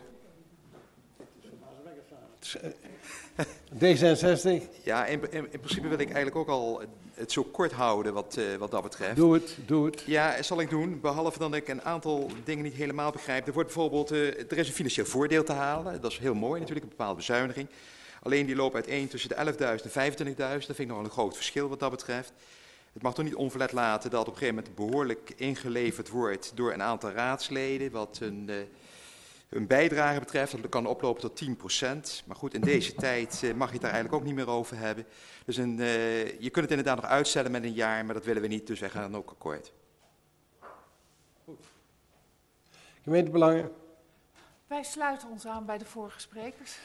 D66. Ja, in principe wil ik eigenlijk ook al het zo kort houden wat dat betreft. Doe het. Ja, zal ik doen. Behalve dat ik een aantal dingen niet helemaal begrijp. Er wordt bijvoorbeeld, er is een financieel voordeel te halen. Dat is heel mooi natuurlijk, een bepaalde bezuiniging. Alleen die loopt uiteen tussen de 11.000 en 25.000. Dat vind ik nogal een groot verschil wat dat betreft. Het mag toch niet onverlet laten dat op een gegeven moment behoorlijk ingeleverd wordt door een aantal raadsleden. Wat hun bijdrage betreft, dat kan oplopen tot 10%. Maar goed, in deze tijd mag je het daar eigenlijk ook niet meer over hebben. Dus je kunt het inderdaad nog uitstellen met een jaar, maar dat willen we niet, dus wij gaan dan ook akkoord. Gemeentebelangen. Wij sluiten ons aan bij de vorige sprekers.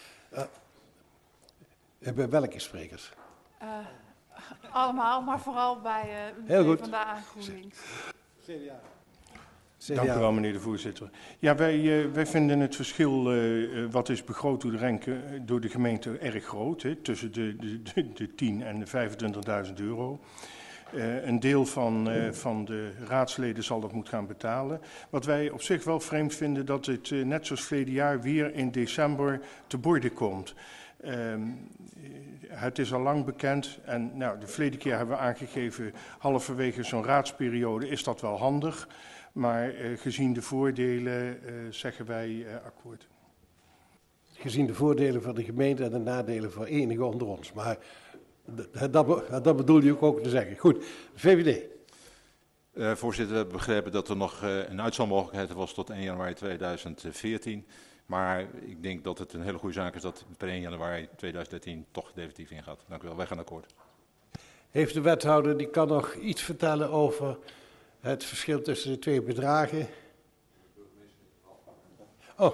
Bij welke sprekers? Allemaal, maar vooral bij PvdA en GroenLinks. CDA. Dank u wel, meneer de voorzitter. Ja, wij vinden het verschil wat is begroot door de gemeente erg groot, hè, tussen de 10 en de 25.000 euro. Een deel van de raadsleden zal dat moeten gaan betalen. Wat wij op zich wel vreemd vinden, dat het net zoals verleden jaar weer in december te borde komt. Het is al lang bekend en nou, de verleden keer hebben we aangegeven, halverwege zo'n raadsperiode is dat wel handig. Maar gezien de voordelen zeggen wij akkoord. Gezien de voordelen van de gemeente en de nadelen voor enigen onder ons. Maar dat bedoel je ook te zeggen. Goed, VVD. Voorzitter, we hebben begrepen dat er nog een uitstelmogelijkheid was tot 1 januari 2014. Maar ik denk dat het een hele goede zaak is dat per 1 januari 2013 toch definitief ingaat. Dank u wel, wij gaan akkoord. Heeft de wethouder, die kan nog iets vertellen over het verschil tussen de twee bedragen? Oh,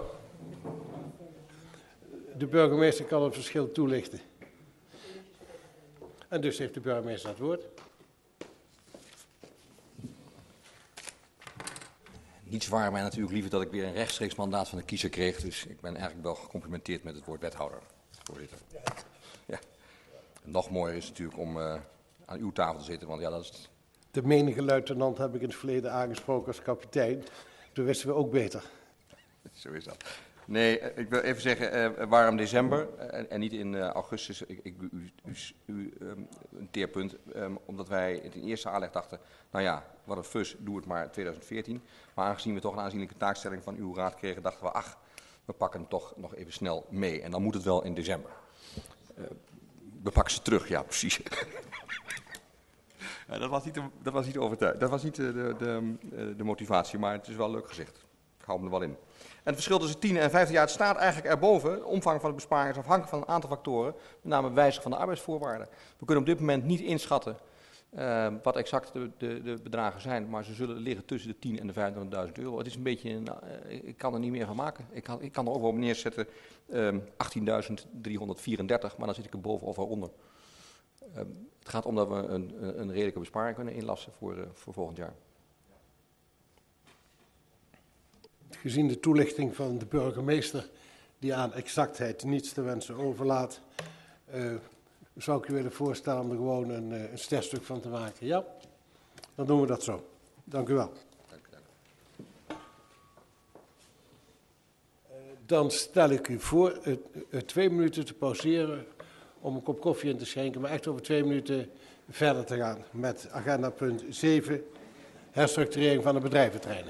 de burgemeester kan het verschil toelichten. En dus heeft de burgemeester het woord. Niet zwaar, maar natuurlijk liever dat ik weer een rechtstreeks mandaat van de kiezer kreeg. Dus ik ben eigenlijk wel gecomplimenteerd met het woord wethouder, voorzitter. Ja. Nog mooier is natuurlijk om aan uw tafel te zitten, want ja, dat is... De menige luitenant heb ik in het verleden aangesproken als kapitein. Toen wisten we ook beter. Zo is dat. Nee, ik wil even zeggen, waarom december en niet in augustus? Een teerpunt, omdat wij in de eerste aanleg dachten, nou ja, wat een fus, doe het maar 2014. Maar aangezien we toch een aanzienlijke taakstelling van uw raad kregen, dachten we, we pakken het toch nog even snel mee. En dan moet het wel in december. We pakken ze terug, ja, precies. Ja, dat was niet overtuigd. Dat was niet de motivatie, maar het is wel leuk gezegd. Ik hou hem er wel in. En het verschil tussen 10 en 15 jaar, het staat eigenlijk erboven. De omvang van de besparing is afhankelijk van een aantal factoren, met name wijziging van de arbeidsvoorwaarden. We kunnen op dit moment niet inschatten wat exact de bedragen zijn, maar ze zullen liggen tussen de 10 en de 25.000 euro. Het is een beetje, ik kan er niet meer van maken. Ik kan er ook wel op neerzetten 18.334, maar dan zit ik er boven of eronder. Het gaat om dat we een redelijke besparing kunnen inlassen voor volgend jaar. Gezien de toelichting van de burgemeester, die aan exactheid niets te wensen overlaat, zou ik u willen voorstellen om er gewoon een sterkstuk van te maken. Ja? Dan doen we dat zo. Dank u wel. Dank. Dan stel ik u voor 2 minuten te pauzeren om een kop koffie in te schenken, maar echt over 2 minuten verder te gaan met agenda punt 7, herstructurering van de bedrijventerreinen.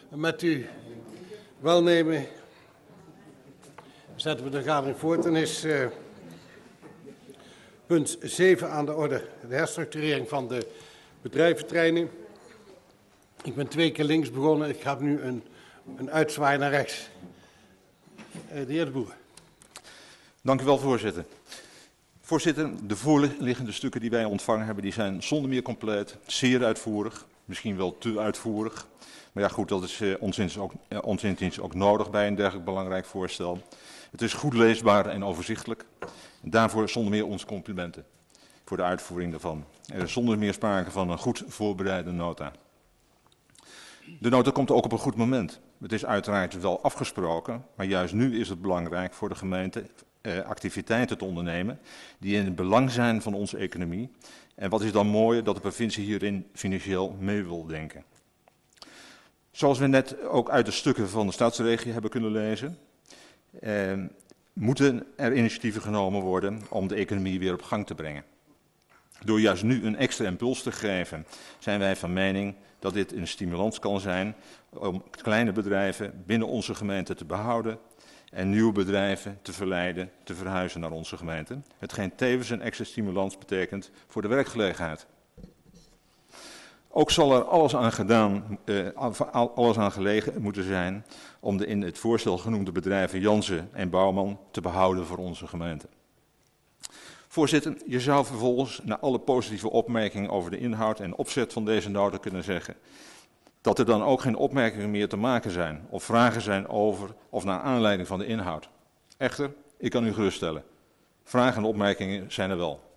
Met uw welnemen zetten we de vergadering voort. Dan is punt 7 aan de orde, de herstructurering van de bedrijventreinen. Ik ben 2 keer links begonnen, ik ga nu een uitzwaai naar rechts. De heer De Boer. Dank u wel, voorzitter. Voorzitter, de voorliggende stukken die wij ontvangen hebben, die zijn zonder meer compleet, zeer uitvoerig, misschien wel te uitvoerig. Maar ja goed, dat is ons inziens ook nodig bij een dergelijk belangrijk voorstel. Het is goed leesbaar en overzichtelijk. Daarvoor zonder meer onze complimenten voor de uitvoering daarvan. Er is zonder meer sprake van een goed voorbereide nota. De nota komt ook op een goed moment. Het is uiteraard wel afgesproken, maar juist nu is het belangrijk voor de gemeente activiteiten te ondernemen die in het belang zijn van onze economie. En wat is dan mooi dat de provincie hierin financieel mee wil denken. Zoals we net ook uit de stukken van de stadsregio hebben kunnen lezen, moeten er initiatieven genomen worden om de economie weer op gang te brengen. Door juist nu een extra impuls te geven, zijn wij van mening dat dit een stimulans kan zijn om kleine bedrijven binnen onze gemeente te behouden en nieuwe bedrijven te verleiden te verhuizen naar onze gemeente. Hetgeen tevens een extra stimulans betekent voor de werkgelegenheid. Ook zal er alles aan gelegen moeten zijn om de in het voorstel genoemde bedrijven Jansen en Bouwman te behouden voor onze gemeente. Voorzitter, je zou vervolgens na alle positieve opmerkingen over de inhoud en opzet van deze nota kunnen zeggen dat er dan ook geen opmerkingen meer te maken zijn of vragen zijn over of naar aanleiding van de inhoud. Echter, ik kan u geruststellen, vragen en opmerkingen zijn er wel.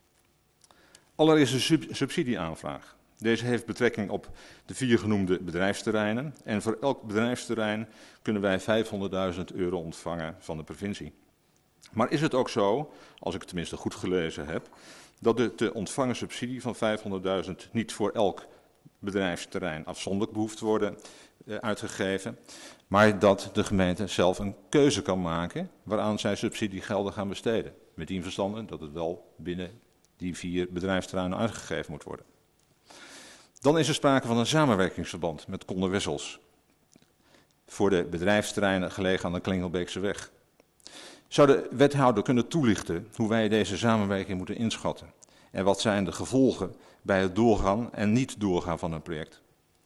Allereerst de subsidieaanvraag. Deze heeft betrekking op de 4 genoemde bedrijfsterreinen en voor elk bedrijfsterrein kunnen wij €500.000 ontvangen van de provincie. Maar is het ook zo, als ik het tenminste goed gelezen heb, dat de te ontvangen subsidie van €500.000 niet voor elk bedrijfsterrein afzonderlijk behoeft te worden uitgegeven, maar dat de gemeente zelf een keuze kan maken waaraan zij subsidiegelden gaan besteden. Met die verstande dat het wel binnen die 4 bedrijfsterreinen uitgegeven moet worden. Dan is er sprake van een samenwerkingsverband met Conde Wessels voor de bedrijfsterreinen gelegen aan de Klingelbeekseweg. Zou de wethouder kunnen toelichten hoe wij deze samenwerking moeten inschatten? En wat zijn de gevolgen bij het doorgaan en niet doorgaan van een project?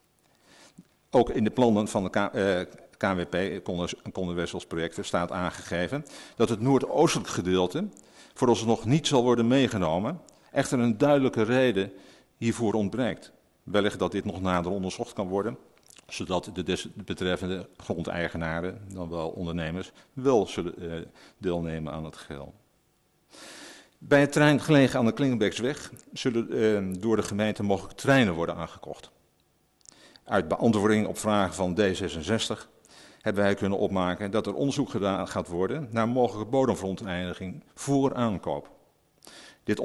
Ook in de plannen van de KWP, Conde Wessels projecten, staat aangegeven dat het noordoostelijk gedeelte vooralsnog niet zal worden meegenomen. Echter een duidelijke reden hiervoor ontbreekt. Wellicht dat dit nog nader onderzocht kan worden, zodat de betreffende grondeigenaren, dan wel ondernemers, wel zullen deelnemen aan het geheel. Bij het terrein gelegen aan de Klingelbeekseweg zullen door de gemeente mogelijk treinen worden aangekocht. Uit beantwoording op vragen van D66 hebben wij kunnen opmaken dat er onderzoek gedaan gaat worden naar mogelijke bodemverontreiniging voor aankoop. Dit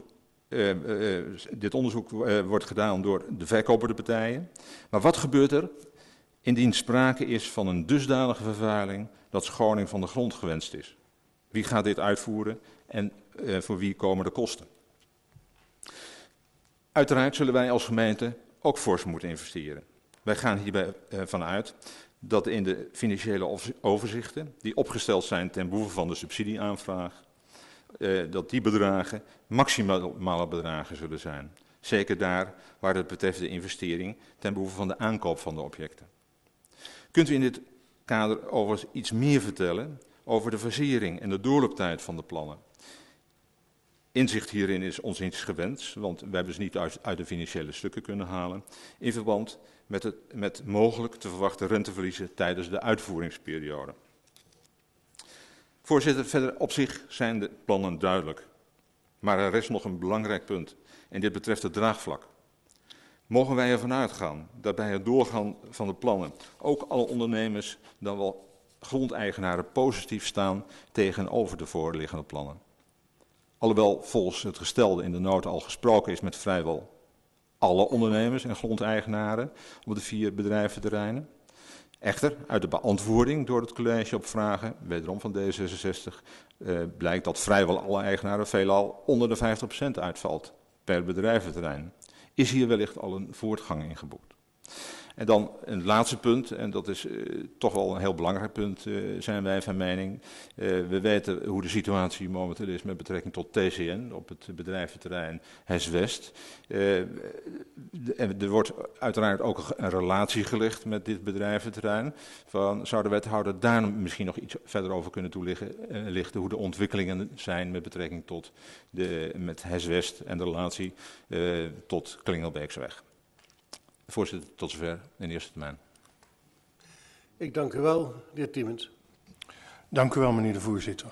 onderzoek wordt gedaan door de verkopende partijen. Maar wat gebeurt er indien sprake is van een dusdanige vervuiling dat schoning van de grond gewenst is? Wie gaat dit uitvoeren en voor wie komen de kosten? Uiteraard zullen wij als gemeente ook fors moeten investeren. Wij gaan hierbij vanuit dat in de financiële overzichten die opgesteld zijn ten behoeve van de subsidieaanvraag, dat die bedragen maximale bedragen zullen zijn. Zeker daar waar het betreft de investering ten behoeve van de aankoop van de objecten. Kunt u in dit kader overigens iets meer vertellen over de fasering en de doorlooptijd van de plannen? Inzicht hierin is ons iets gewenst, want we hebben ze niet uit de financiële stukken kunnen halen, in verband met mogelijk te verwachten renteverliezen tijdens de uitvoeringsperiode. Voorzitter, verder op zich zijn de plannen duidelijk. Maar er rest nog een belangrijk punt en dit betreft het draagvlak. Mogen wij ervan uitgaan dat bij het doorgaan van de plannen ook alle ondernemers, dan wel grondeigenaren, positief staan tegenover de voorliggende plannen? Alhoewel volgens het gestelde in de nota al gesproken is met vrijwel alle ondernemers en grondeigenaren op de 4 bedrijventerreinen. Echter, uit de beantwoording door het college op vragen, wederom van D66, blijkt dat vrijwel alle eigenaren veelal onder de 50% uitvalt per bedrijventerrein. Is hier wellicht al een voortgang in geboekt? En dan een laatste punt, en dat is toch wel een heel belangrijk punt, zijn wij van mening. We weten hoe de situatie momenteel is met betrekking tot TCN op het bedrijventerrein HES-West. Er wordt uiteraard ook een relatie gelegd met dit bedrijventerrein. Zou de wethouder daar misschien nog iets verder over kunnen toelichten hoe de ontwikkelingen zijn met betrekking tot met HES-West en de relatie tot Klingelbeekseweg. Voorzitter, tot zover in eerste termijn. Ik dank u wel, de heer Tiemens. Dank u wel, meneer de voorzitter.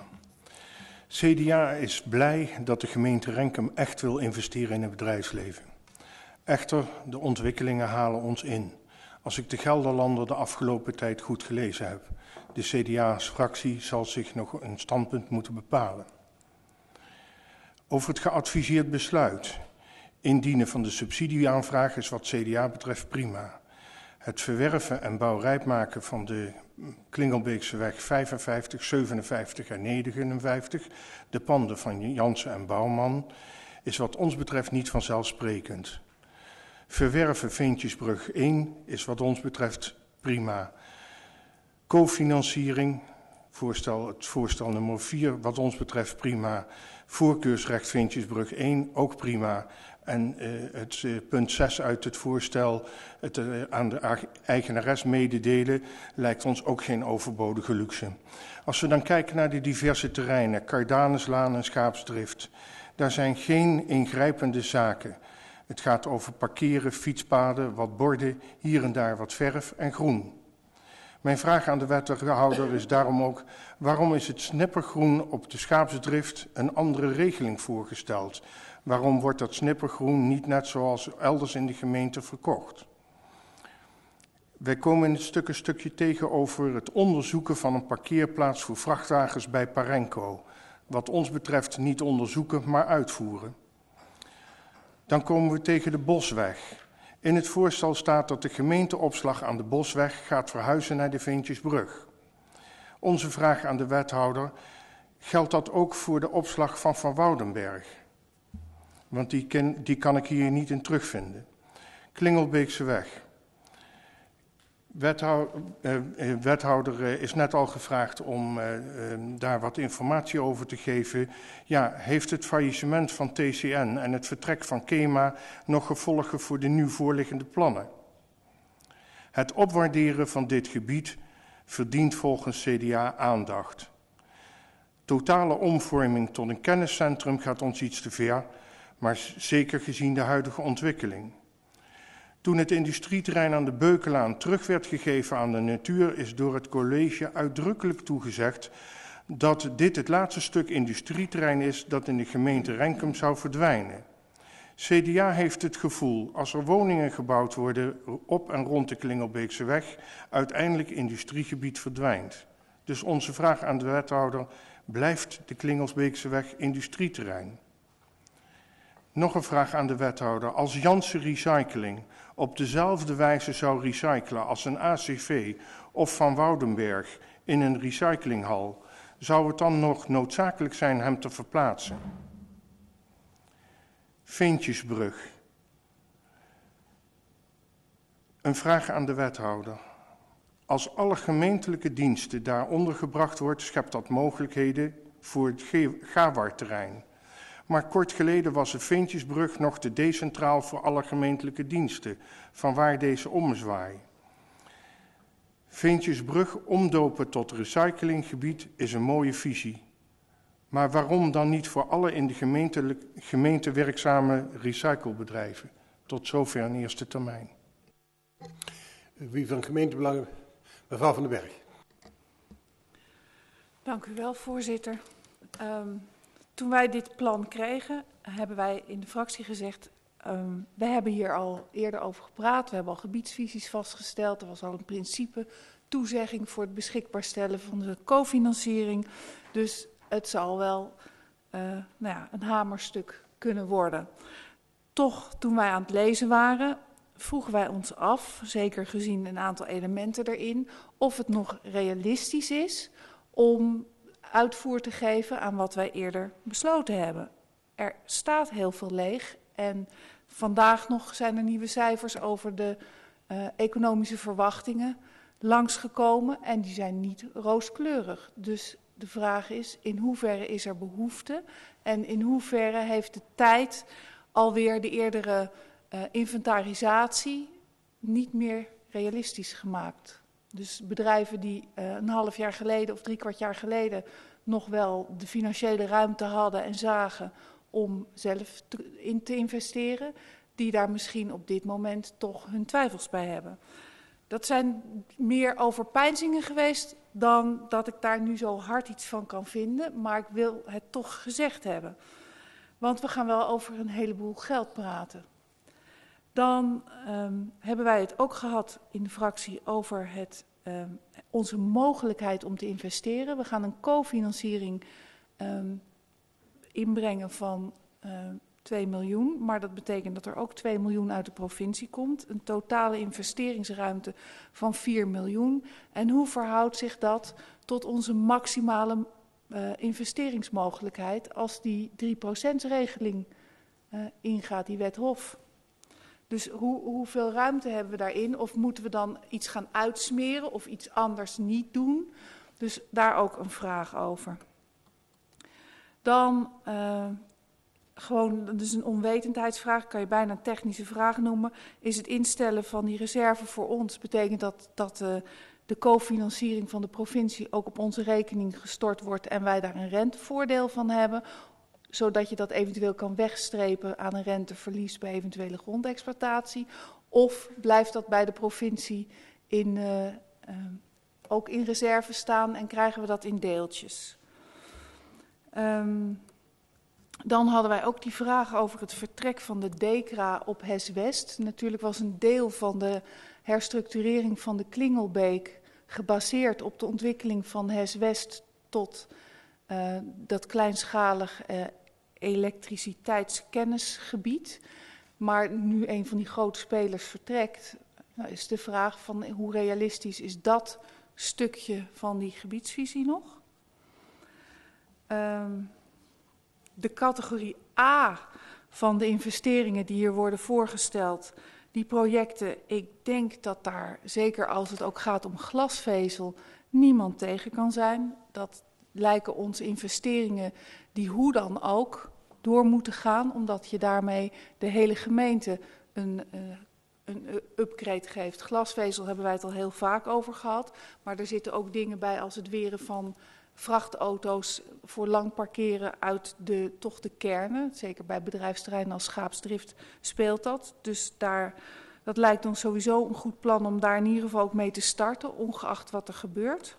CDA is blij dat de gemeente Renkum echt wil investeren in het bedrijfsleven. Echter, de ontwikkelingen halen ons in. Als ik de Gelderlander de afgelopen tijd goed gelezen heb. De CDA-fractie zal zich nog een standpunt moeten bepalen. Over het geadviseerd besluit. Indienen van de subsidieaanvraag is wat CDA betreft prima. Het verwerven en bouwrijp maken van de Klingelbeekseweg 55, 57 en 59, de panden van Jansen en Bouwman, is wat ons betreft niet vanzelfsprekend. Verwerven Veentjesbrug 1 is wat ons betreft prima. Cofinanciering, het voorstel nummer 4, wat ons betreft prima. Voorkeursrecht Veentjesbrug 1, ook prima. En het punt 6 uit het voorstel, het aan de eigenares mededelen, lijkt ons ook geen overbodige luxe. Als we dan kijken naar de diverse terreinen, Cardanuslaan en Schaapsdrift, daar zijn geen ingrijpende zaken. Het gaat over parkeren, fietspaden, wat borden, hier en daar wat verf en groen. Mijn vraag aan de wethouder is daarom ook, waarom is het snippergroen op de Schaapsdrift een andere regeling voorgesteld? Waarom wordt dat snippergroen niet net zoals elders in de gemeente verkocht? Wij komen in het een stukje tegen over het onderzoeken van een parkeerplaats voor vrachtwagens bij Parenco. Wat ons betreft niet onderzoeken, maar uitvoeren. Dan komen we tegen de Bosweg. In het voorstel staat dat de gemeenteopslag aan de Bosweg gaat verhuizen naar de Veentjesbrug. Onze vraag aan de wethouder, geldt dat ook voor de opslag van Van Woudenberg? Want die kan ik hier niet in terugvinden. Klingelbeekseweg. Wethouder is net al gevraagd om daar wat informatie over te geven. Ja, heeft het faillissement van TCN en het vertrek van KEMA nog gevolgen voor de nu voorliggende plannen? Het opwaarderen van dit gebied verdient volgens CDA aandacht. Totale omvorming tot een kenniscentrum gaat ons iets te ver, maar zeker gezien de huidige ontwikkeling. Toen het industrieterrein aan de Beukelaan terug werd gegeven aan de natuur, is door het college uitdrukkelijk toegezegd dat dit het laatste stuk industrieterrein is dat in de gemeente Renkum zou verdwijnen. CDA heeft het gevoel, als er woningen gebouwd worden op en rond de Klingelbeekseweg, uiteindelijk industriegebied verdwijnt. Dus onze vraag aan de wethouder, blijft de Klingelbeekseweg industrieterrein? Nog een vraag aan de wethouder. Als Jansen Recycling op dezelfde wijze zou recyclen als een ACV of Van Woudenberg in een recyclinghal, zou het dan nog noodzakelijk zijn hem te verplaatsen? Veentjesbrug. Een vraag aan de wethouder. Als alle gemeentelijke diensten daar ondergebracht wordt, schept dat mogelijkheden voor het Gawarterrein. Maar kort geleden was de Veentjesbrug nog te decentraal voor alle gemeentelijke diensten, vanwaar deze ommezwaai. Veentjesbrug omdopen tot recyclinggebied is een mooie visie. Maar waarom dan niet voor alle in de gemeente werkzame recyclebedrijven? Tot zover in eerste termijn. Wie van gemeentebelangen? Mevrouw van den Berg. Dank u wel, voorzitter. Toen wij dit plan kregen, hebben wij in de fractie gezegd, we hebben hier al eerder over gepraat, we hebben al gebiedsvisies vastgesteld, er was al een principe toezegging voor het beschikbaar stellen van de cofinanciering. Dus het zal wel een hamerstuk kunnen worden. Toch, toen wij aan het lezen waren, vroegen wij ons af, zeker gezien een aantal elementen erin, of het nog realistisch is om uitvoer te geven aan wat wij eerder besloten hebben. Er staat heel veel leeg en vandaag nog zijn er nieuwe cijfers over de economische verwachtingen langsgekomen en die zijn niet rooskleurig. Dus de vraag is, in hoeverre is er behoefte en in hoeverre heeft de tijd alweer de eerdere inventarisatie niet meer realistisch gemaakt. Dus bedrijven die een half jaar geleden of 3/4 jaar geleden nog wel de financiële ruimte hadden en zagen om zelf in te investeren, die daar misschien op dit moment toch hun twijfels bij hebben. Dat zijn meer overpeinzingen geweest dan dat ik daar nu zo hard iets van kan vinden, maar ik wil het toch gezegd hebben. Want we gaan wel over een heleboel geld praten. Dan hebben wij het ook gehad in de fractie over onze mogelijkheid om te investeren. We gaan een cofinanciering inbrengen van 2 miljoen, maar dat betekent dat er ook 2 miljoen uit de provincie komt. Een totale investeringsruimte van 4 miljoen. En hoe verhoudt zich dat tot onze maximale investeringsmogelijkheid als die 3%-regeling ingaat, die wet Hof? Dus hoeveel ruimte hebben we daarin? Of moeten we dan iets gaan uitsmeren of iets anders niet doen? Dus daar ook een vraag over. Dan gewoon, dat is een onwetendheidsvraag, kan je bijna een technische vraag noemen. Is het instellen van die reserve voor ons, betekent dat de cofinanciering van de provincie ook op onze rekening gestort wordt en wij daar een rentevoordeel van hebben, zodat je dat eventueel kan wegstrepen aan een renteverlies bij eventuele grondexploitatie? Of blijft dat bij de provincie ook in reserve staan en krijgen we dat in deeltjes? Dan hadden wij ook die vraag over het vertrek van de DECRA op HES-West. Natuurlijk was een deel van de herstructurering van de Klingelbeek gebaseerd op de ontwikkeling van HES-West tot dat kleinschalig elektriciteitskennisgebied. Maar nu een van die grote spelers vertrekt, is de vraag van hoe realistisch is dat stukje van die gebiedsvisie nog? De categorie A van de investeringen die hier worden voorgesteld, die projecten, ik denk dat daar, zeker als het ook gaat om glasvezel, niemand tegen kan zijn. Dat lijken ons investeringen die hoe dan ook door moeten gaan, omdat je daarmee de hele gemeente een upgrade geeft. Glasvezel hebben wij het al heel vaak over gehad, maar er zitten ook dingen bij als het weren van vrachtauto's voor lang parkeren uit toch de kernen. Zeker bij bedrijfsterreinen als Schaapsdrift speelt dat. Dus dat lijkt ons sowieso een goed plan om daar in ieder geval ook mee te starten, ongeacht wat er gebeurt.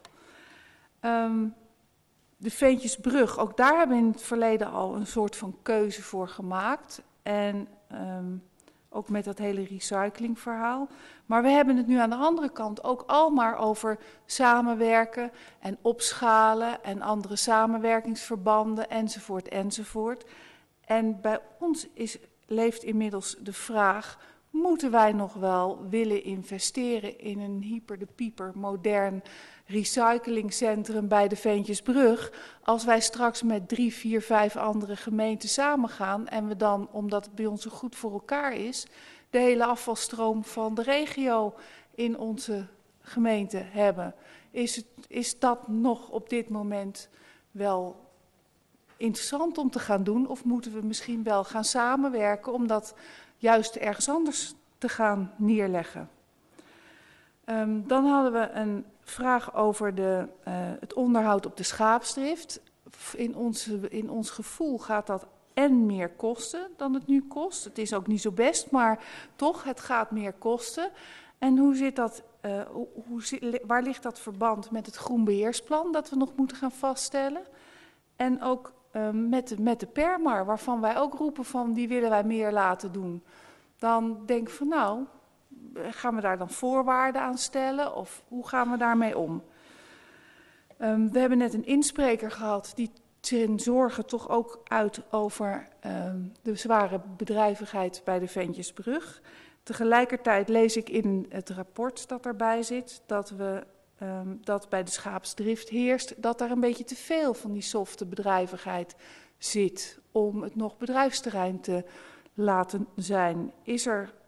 De Veentjesbrug, ook daar hebben we in het verleden al een soort van keuze voor gemaakt. En ook met dat hele recyclingverhaal. Maar we hebben het nu aan de andere kant ook al maar over samenwerken en opschalen en andere samenwerkingsverbanden enzovoort enzovoort. En bij ons leeft inmiddels de vraag, moeten wij nog wel willen investeren in een hyper de pieper modern recyclingcentrum bij de Veentjesbrug, als wij straks met 3, 4, 5 andere gemeenten samengaan en we dan, omdat het bij ons zo goed voor elkaar is, de hele afvalstroom van de regio in onze gemeente hebben. Is dat nog op dit moment wel interessant om te gaan doen, of moeten we misschien wel gaan samenwerken om dat juist ergens anders te gaan neerleggen? Dan hadden we een vraag over het onderhoud op de Schaapsdrift. In ons gevoel gaat dat en meer kosten dan het nu kost. Het is ook niet zo best, maar toch, het gaat meer kosten. En hoe zit dat, waar ligt dat verband met het groenbeheersplan dat we nog moeten gaan vaststellen? En ook met de Permar, waarvan wij ook roepen van die willen wij meer laten doen. Dan denk ik van nou, gaan we daar dan voorwaarden aan stellen of hoe gaan we daarmee om? We hebben net een inspreker gehad die zijn zorgen toch ook uit over de zware bedrijvigheid bij de Veentjesbrug. Tegelijkertijd lees ik in het rapport dat erbij zit dat bij de Schaapsdrift heerst dat er een beetje te veel van die softe bedrijvigheid zit om het nog bedrijfsterrein te laten zijn. Is er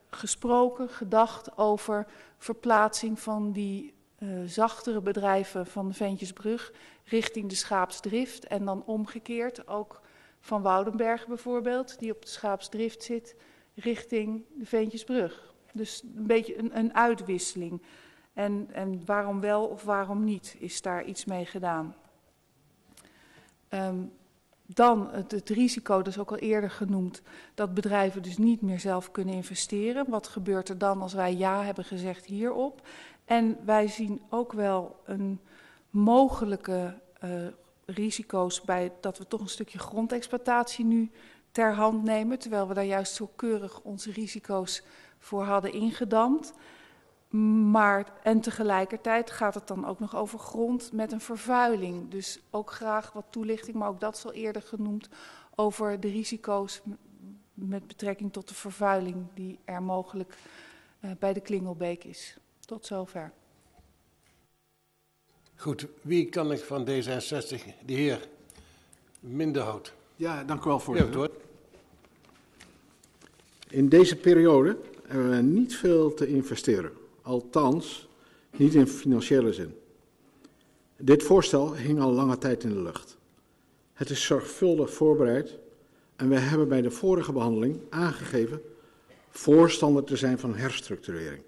gesproken, gedacht over verplaatsing van die zachtere bedrijven van de Ventjesbrug richting de Schaapsdrift. En dan omgekeerd ook van Woudenberg bijvoorbeeld, die op de Schaapsdrift zit, richting de Ventjesbrug. Dus een beetje een uitwisseling. En waarom wel of waarom niet, is daar iets mee gedaan. Dan het risico, dat is ook al eerder genoemd, dat bedrijven dus niet meer zelf kunnen investeren. Wat gebeurt er dan als wij ja hebben gezegd hierop? En wij zien ook wel een mogelijke risico's bij dat we toch een stukje grondexploitatie nu ter hand nemen, terwijl we daar juist zo keurig onze risico's voor hadden ingedamd. En tegelijkertijd gaat het dan ook nog over grond met een vervuiling. Dus ook graag wat toelichting, maar ook dat is al eerder genoemd, over de risico's met betrekking tot de vervuiling die er mogelijk bij de Klingelbeek is. Tot zover. Goed, wie kan ik van D66? De heer Minderhout. Ja, dank u wel, voorzitter. Ja, in deze periode hebben we niet veel te investeren. Althans, niet in financiële zin. Dit voorstel hing al lange tijd in de lucht. Het is zorgvuldig voorbereid en we hebben bij de vorige behandeling aangegeven voorstander te zijn van herstructurering.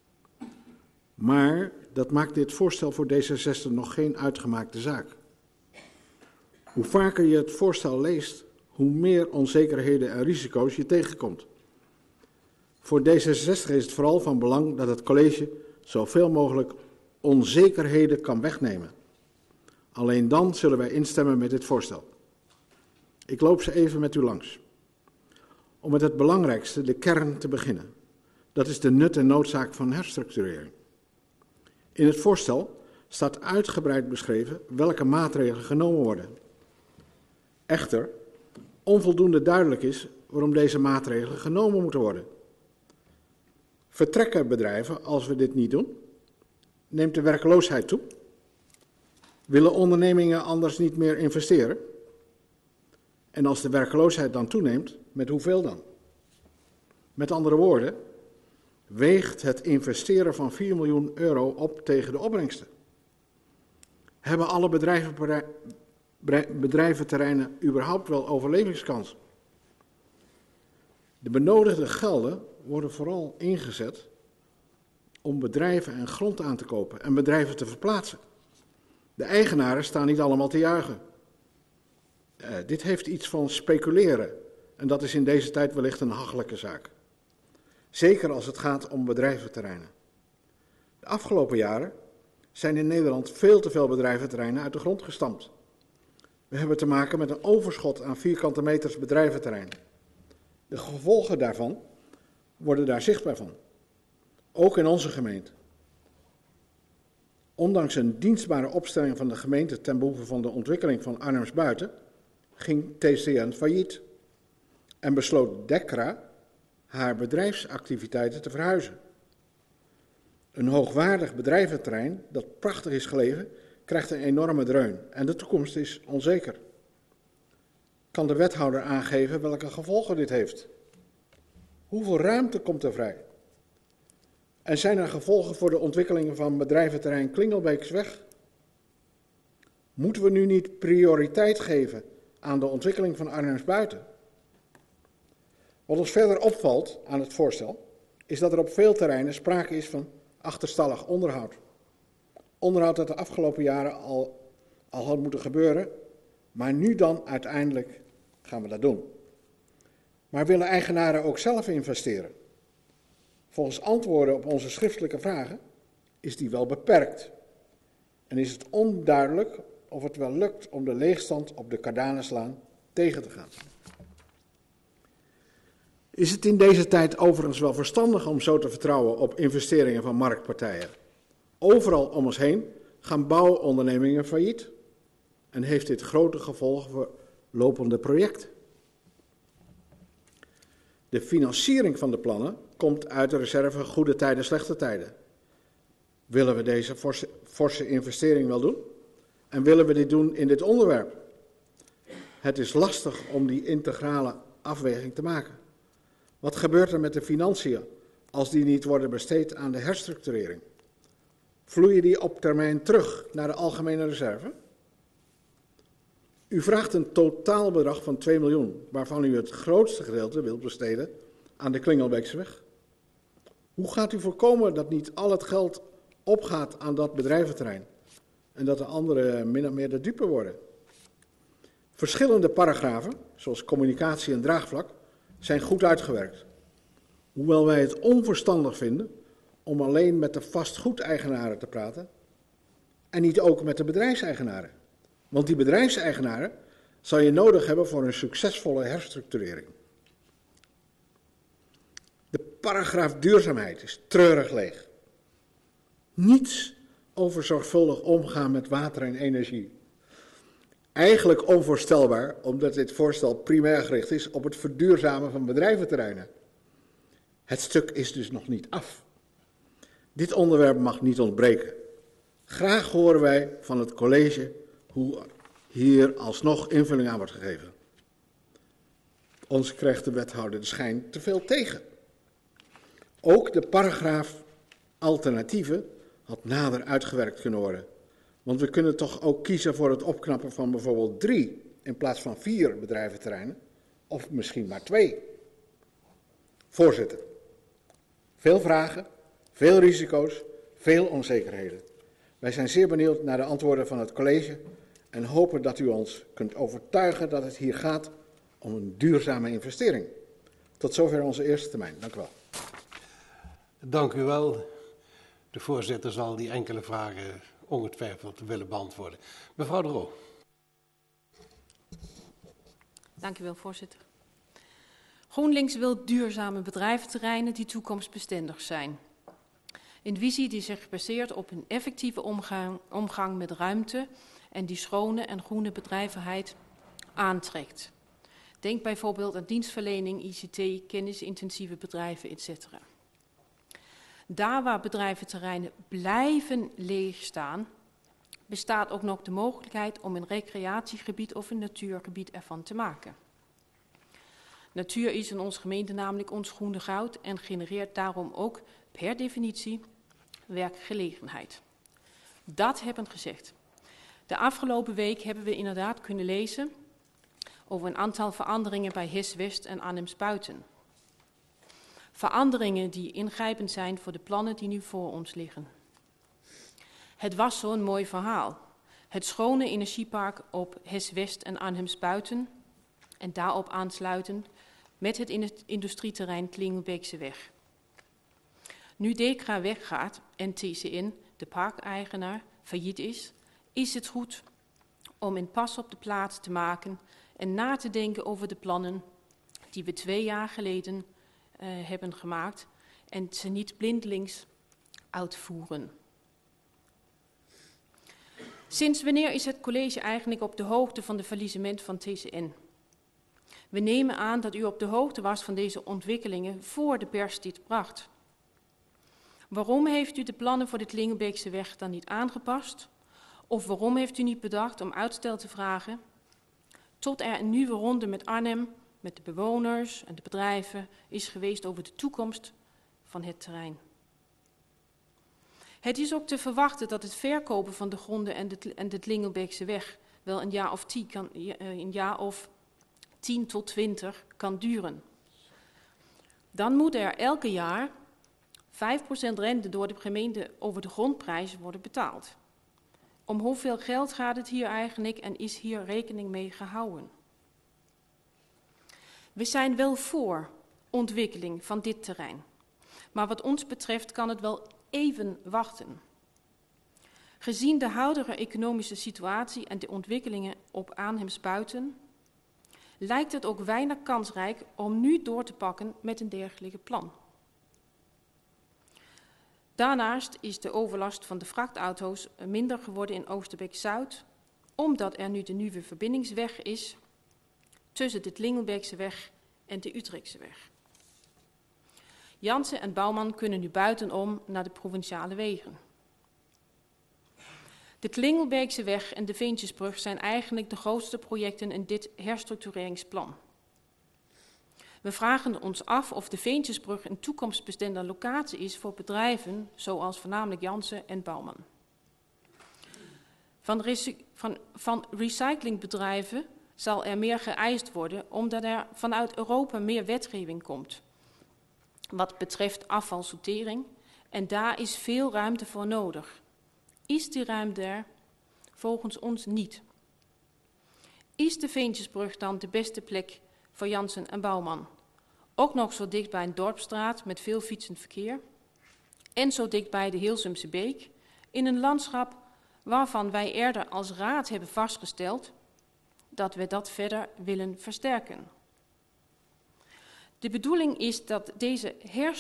Maar dat maakt dit voorstel voor D66 nog geen uitgemaakte zaak. Hoe vaker je het voorstel leest, hoe meer onzekerheden en risico's je tegenkomt. Voor D66 is het vooral van belang dat het college zoveel mogelijk onzekerheden kan wegnemen. Alleen dan zullen wij instemmen met dit voorstel. Ik loop ze even met u langs. Om met het belangrijkste, de kern, te beginnen. Dat is de nut en noodzaak van herstructurering. In het voorstel staat uitgebreid beschreven welke maatregelen genomen worden. Echter, onvoldoende duidelijk is waarom deze maatregelen genomen moeten worden. Vertrekken bedrijven als we dit niet doen? Neemt de werkloosheid toe? Willen ondernemingen anders niet meer investeren? En als de werkloosheid dan toeneemt, met hoeveel dan? Met andere woorden, weegt het investeren van 4 miljoen euro op tegen de opbrengsten? Hebben alle bedrijventerreinen überhaupt wel overlevingskans? De benodigde gelden worden vooral ingezet om bedrijven en grond aan te kopen en bedrijven te verplaatsen. De eigenaren staan niet allemaal te juichen. Dit heeft iets van speculeren en dat is in deze tijd wellicht een hachelijke zaak. Zeker als het gaat om bedrijventerreinen. De afgelopen jaren zijn in Nederland veel te veel bedrijventerreinen uit de grond gestampt. We hebben te maken met een overschot aan vierkante meters bedrijventerrein. De gevolgen daarvan worden daar zichtbaar van. Ook in onze gemeente. Ondanks een dienstbare opstelling van de gemeente ten behoeve van de ontwikkeling van Arnhems-Buiten ging TCN failliet en besloot DECRA haar bedrijfsactiviteiten te verhuizen. Een hoogwaardig bedrijventerrein dat prachtig is gelegen, krijgt een enorme dreun en de toekomst is onzeker. Kan de wethouder aangeven welke gevolgen dit heeft? Hoeveel ruimte komt er vrij? En zijn er gevolgen voor de ontwikkeling van bedrijventerrein Klingelbeeksweg? Moeten we nu niet prioriteit geven aan de ontwikkeling van Arnhems-Buiten? Wat ons verder opvalt aan het voorstel, is dat er op veel terreinen sprake is van achterstallig onderhoud. Onderhoud dat de afgelopen jaren al had moeten gebeuren, maar nu dan uiteindelijk gaan we dat doen. Maar willen eigenaren ook zelf investeren? Volgens antwoorden op onze schriftelijke vragen is die wel beperkt. En is het onduidelijk of het wel lukt om de leegstand op de Cardanuslaan tegen te gaan. Is het in deze tijd overigens wel verstandig om zo te vertrouwen op investeringen van marktpartijen? Overal om ons heen gaan bouwondernemingen failliet. En heeft dit grote gevolgen voor lopende projecten. De financiering van de plannen komt uit de reserve goede tijden, slechte tijden. Willen we deze forse investering wel doen? En willen we dit doen in dit onderwerp? Het is lastig om die integrale afweging te maken. Wat gebeurt er met de financiën als die niet worden besteed aan de herstructurering? Vloeien die op termijn terug naar de algemene reserve? U vraagt een totaalbedrag van 2 miljoen, waarvan u het grootste gedeelte wilt besteden aan de Klingelbeekseweg. Hoe gaat u voorkomen dat niet al het geld opgaat aan dat bedrijventerrein en dat de anderen min of meer de dupe worden? Verschillende paragrafen, zoals communicatie en draagvlak, zijn goed uitgewerkt. Hoewel wij het onverstandig vinden om alleen met de vastgoedeigenaren te praten en niet ook met de bedrijfseigenaren. Want die bedrijfseigenaren zal je nodig hebben voor een succesvolle herstructurering. De paragraaf duurzaamheid is treurig leeg. Niets over zorgvuldig omgaan met water en energie. Eigenlijk onvoorstelbaar, omdat dit voorstel primair gericht is op het verduurzamen van bedrijventerreinen. Het stuk is dus nog niet af. Dit onderwerp mag niet ontbreken. Graag horen wij van het college hoe hier alsnog invulling aan wordt gegeven. Ons krijgt de wethouder de schijn te veel tegen. Ook de paragraaf alternatieven had nader uitgewerkt kunnen worden. Want we kunnen toch ook kiezen voor het opknappen van bijvoorbeeld 3 in plaats van 4 bedrijventerreinen. Of misschien maar 2. Voorzitter, veel vragen, veel risico's, veel onzekerheden. Wij zijn zeer benieuwd naar de antwoorden van het college en hopen dat u ons kunt overtuigen dat het hier gaat om een duurzame investering. Tot zover onze eerste termijn. Dank u wel. Dank u wel. De voorzitter zal die enkele vragen ongetwijfeld willen beantwoorden. Mevrouw De Roo. Dank u wel, voorzitter. GroenLinks wil duurzame bedrijventerreinen die toekomstbestendig zijn. Een visie die zich baseert op een effectieve omgang met ruimte en die schone en groene bedrijvigheid aantrekt. Denk bijvoorbeeld aan dienstverlening, ICT, kennisintensieve bedrijven, etc. Daar waar bedrijventerreinen blijven leegstaan, bestaat ook nog de mogelijkheid om een recreatiegebied of een natuurgebied ervan te maken. Natuur is in onze gemeente namelijk ons groene goud en genereert daarom ook per definitie werkgelegenheid. Dat hebben gezegd. De afgelopen week hebben we inderdaad kunnen lezen over een aantal veranderingen bij HES West en Arnhems-Buiten. Veranderingen die ingrijpend zijn voor de plannen die nu voor ons liggen. Het was zo'n mooi verhaal. Het schone energiepark op HES West en Arnhems-Buiten en daarop aansluitend met het industrieterrein Klingelbeekseweg. Nu DEKRA weggaat en TCN, de parkeigenaar, failliet is het goed om een pas op de plaats te maken en na te denken over de plannen die we 2 jaar geleden hebben gemaakt en ze niet blindelings uitvoeren. Sinds wanneer is het college eigenlijk op de hoogte van de faillissement van TCN? We nemen aan dat u op de hoogte was van deze ontwikkelingen voor de pers dit bracht. Waarom heeft u de plannen voor de Klingelbeekseweg dan niet aangepast? Of waarom heeft u niet bedacht om uitstel te vragen tot er een nieuwe ronde met Arnhem, met de bewoners en de bedrijven is geweest over de toekomst van het terrein? Het is ook te verwachten dat het verkopen van de gronden en de Klingelbeekseweg wel een jaar of 10 tot 20 kan duren. Dan moet er elke jaar 5% rente door de gemeente over de grondprijs worden betaald. Om hoeveel geld gaat het hier eigenlijk en is hier rekening mee gehouden? We zijn wel voor ontwikkeling van dit terrein, maar wat ons betreft kan het wel even wachten. Gezien de huidige economische situatie en de ontwikkelingen op Arnhems-Buiten lijkt het ook weinig kansrijk om nu door te pakken met een dergelijke plan. Daarnaast is de overlast van de vrachtauto's minder geworden in Oosterbeek-Zuid, omdat er nu de nieuwe verbindingsweg is tussen de Klingelbeekseweg en de Utrechtseweg. Jansen en Bouwman kunnen nu buitenom naar de provinciale wegen. De Klingelbeekseweg en de Veentjesbrug zijn eigenlijk de grootste projecten in dit herstructureringsplan. We vragen ons af of de Veentjesbrug een toekomstbestendige locatie is voor bedrijven zoals voornamelijk Jansen en Bouwman. Van recyclingbedrijven zal er meer geëist worden, omdat er vanuit Europa meer wetgeving komt. Wat betreft afvalsortering, en daar is veel ruimte voor nodig. Is die ruimte er? Volgens ons niet. Is de Veentjesbrug dan de beste plek voor Jansen en Bouwman? Ook nog zo dicht bij een dorpsstraat met veel fietsend verkeer. En zo dicht bij de Heelsumse Beek, in een landschap waarvan wij eerder als raad hebben vastgesteld dat we dat verder willen versterken. De bedoeling is dat deze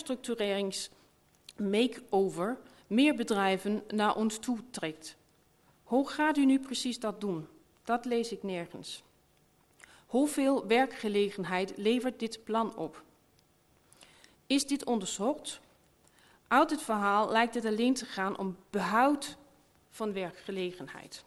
herstructurerings-makeover meer bedrijven naar ons toe trekt. Hoe gaat u nu precies dat doen? Dat lees ik nergens. Hoeveel werkgelegenheid levert dit plan op? Is dit onderzocht? Uit het verhaal lijkt het alleen te gaan om behoud van werkgelegenheid.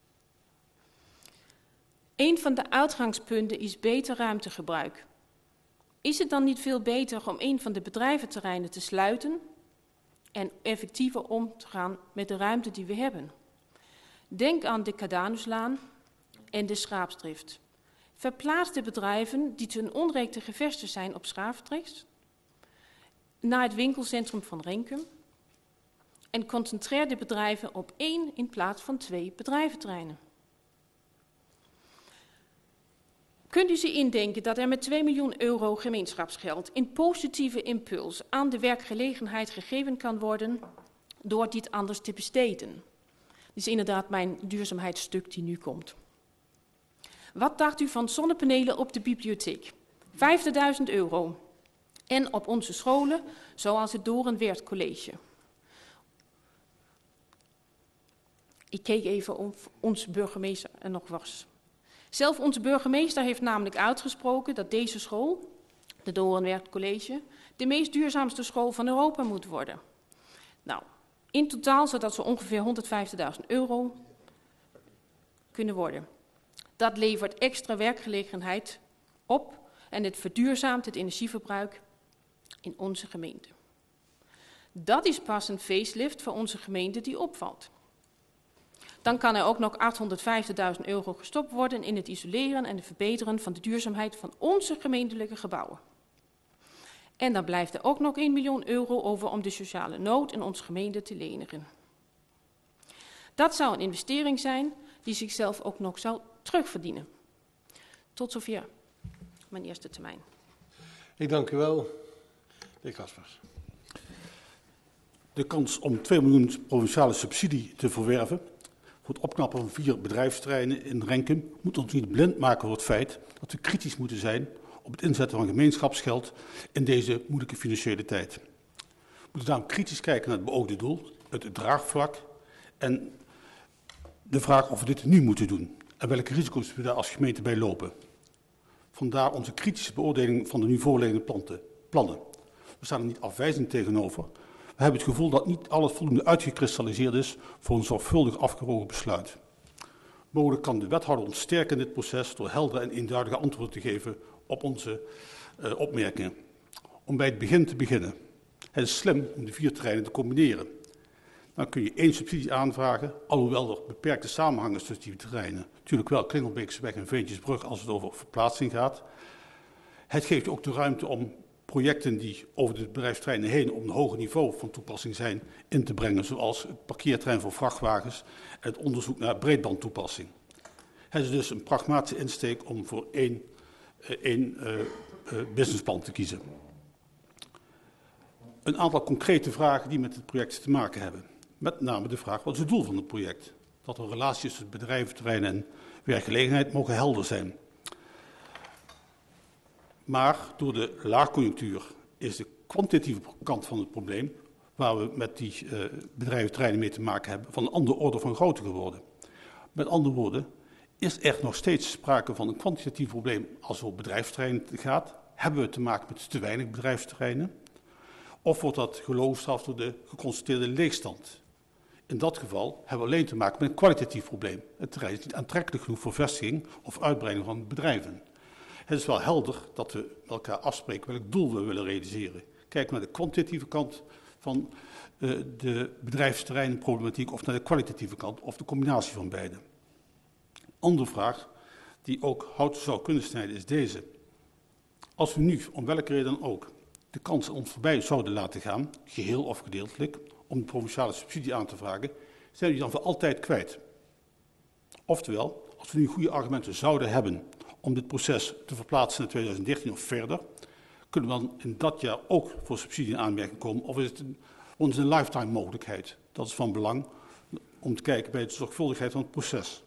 Een van de uitgangspunten is beter ruimtegebruik. Is het dan niet veel beter om een van de bedrijventerreinen te sluiten en effectiever om te gaan met de ruimte die we hebben? Denk aan de Cadanuslaan en de Schaapsdrift. Verplaats de bedrijven die ten onrechte gevestigd zijn op Schaapsdrift naar het winkelcentrum van Renkum en concentreer de bedrijven op 1 in plaats van 2 bedrijventerreinen. Kunt u zich indenken dat er met 2 miljoen euro gemeenschapsgeld een positieve impuls aan de werkgelegenheid gegeven kan worden door dit anders te besteden? Dat is inderdaad mijn duurzaamheidsstuk die nu komt. Wat dacht u van zonnepanelen op de bibliotheek? 50.000 euro. En op onze scholen, zoals het Dorenweert College. Ik keek even of onze burgemeester er nog was. Zelf onze burgemeester heeft namelijk uitgesproken dat deze school, de Dorenweert College, de meest duurzaamste school van Europa moet worden. Nou, in totaal zou dat zo ongeveer 150.000 euro kunnen worden. Dat levert extra werkgelegenheid op en het verduurzaamt het energieverbruik in onze gemeente. Dat is pas een facelift voor onze gemeente die opvalt. Dan kan er ook nog 850.000 euro gestopt worden in het isoleren en het verbeteren van de duurzaamheid van onze gemeentelijke gebouwen. En dan blijft er ook nog 1 miljoen euro over om de sociale nood in onze gemeente te lenigen. Dat zou een investering zijn die zichzelf ook nog zou terugverdienen. Tot zover mijn eerste termijn. Ik dank u wel. De heer Caspers. De kans om 2 miljoen provinciale subsidie te verwerven voor het opknappen van 4 bedrijfsterreinen in Renkum moet ons niet blind maken voor het feit dat we kritisch moeten zijn op het inzetten van gemeenschapsgeld in deze moeilijke financiële tijd. We moeten daarom kritisch kijken naar het beoogde doel, het draagvlak en de vraag of we dit nu moeten doen en welke risico's we daar als gemeente bij lopen. Vandaar onze kritische beoordeling van de nu voorliggende plannen. We staan er niet afwijzend tegenover. We hebben het gevoel dat niet alles voldoende uitgekristalliseerd is voor een zorgvuldig afgewogen besluit. Mogelijk kan de wethouder ons sterken in dit proces door heldere en eenduidige antwoorden te geven op onze opmerkingen. Om bij het begin te beginnen. Het is slim om de 4 terreinen te combineren. Dan kun je 1 subsidie aanvragen, alhoewel er beperkte samenhang is tussen die terreinen. Natuurlijk wel Klingelbeekseweg en Veentjesbrug als het over verplaatsing gaat. Het geeft je ook de ruimte om projecten die over de bedrijfsterreinen heen op een hoger niveau van toepassing zijn in te brengen, zoals het parkeerterrein voor vrachtwagens en het onderzoek naar breedbandtoepassing. Het is dus een pragmatische insteek om voor één businessplan te kiezen. Een aantal concrete vragen die met het project te maken hebben. Met name de vraag, wat is het doel van het project? Dat er relaties tussen bedrijventerreinen en werkgelegenheid mogen helder zijn. Maar door de laagconjunctuur is de kwantitatieve kant van het probleem, waar we met die bedrijventerreinen mee te maken hebben, van een andere orde van grootte geworden. Met andere woorden, is er nog steeds sprake van een kwantitatief probleem als het om bedrijfsterreinen gaat? Hebben we te maken met te weinig bedrijfsterreinen? Of wordt dat geloofstraft door de geconstateerde leegstand? In dat geval hebben we alleen te maken met een kwalitatief probleem. Het terrein is niet aantrekkelijk genoeg voor vestiging of uitbreiding van bedrijven. Het is wel helder dat we met elkaar afspreken welk doel we willen realiseren. Kijk naar de kwantitatieve kant van de bedrijfsterreinproblematiek of naar de kwalitatieve kant of de combinatie van beide. Een andere vraag die ook hout zou kunnen snijden is deze. Als we nu, om welke reden dan ook, de kans ons voorbij zouden laten gaan, geheel of gedeeltelijk, om de provinciale subsidie aan te vragen, zijn we die dan voor altijd kwijt. Oftewel, als we nu goede argumenten zouden hebben om dit proces te verplaatsen naar 2013 of verder, kunnen we dan in dat jaar ook voor subsidie in aanmerking komen, of is het ons een lifetime mogelijkheid? Dat is van belang om te kijken bij de zorgvuldigheid van het proces.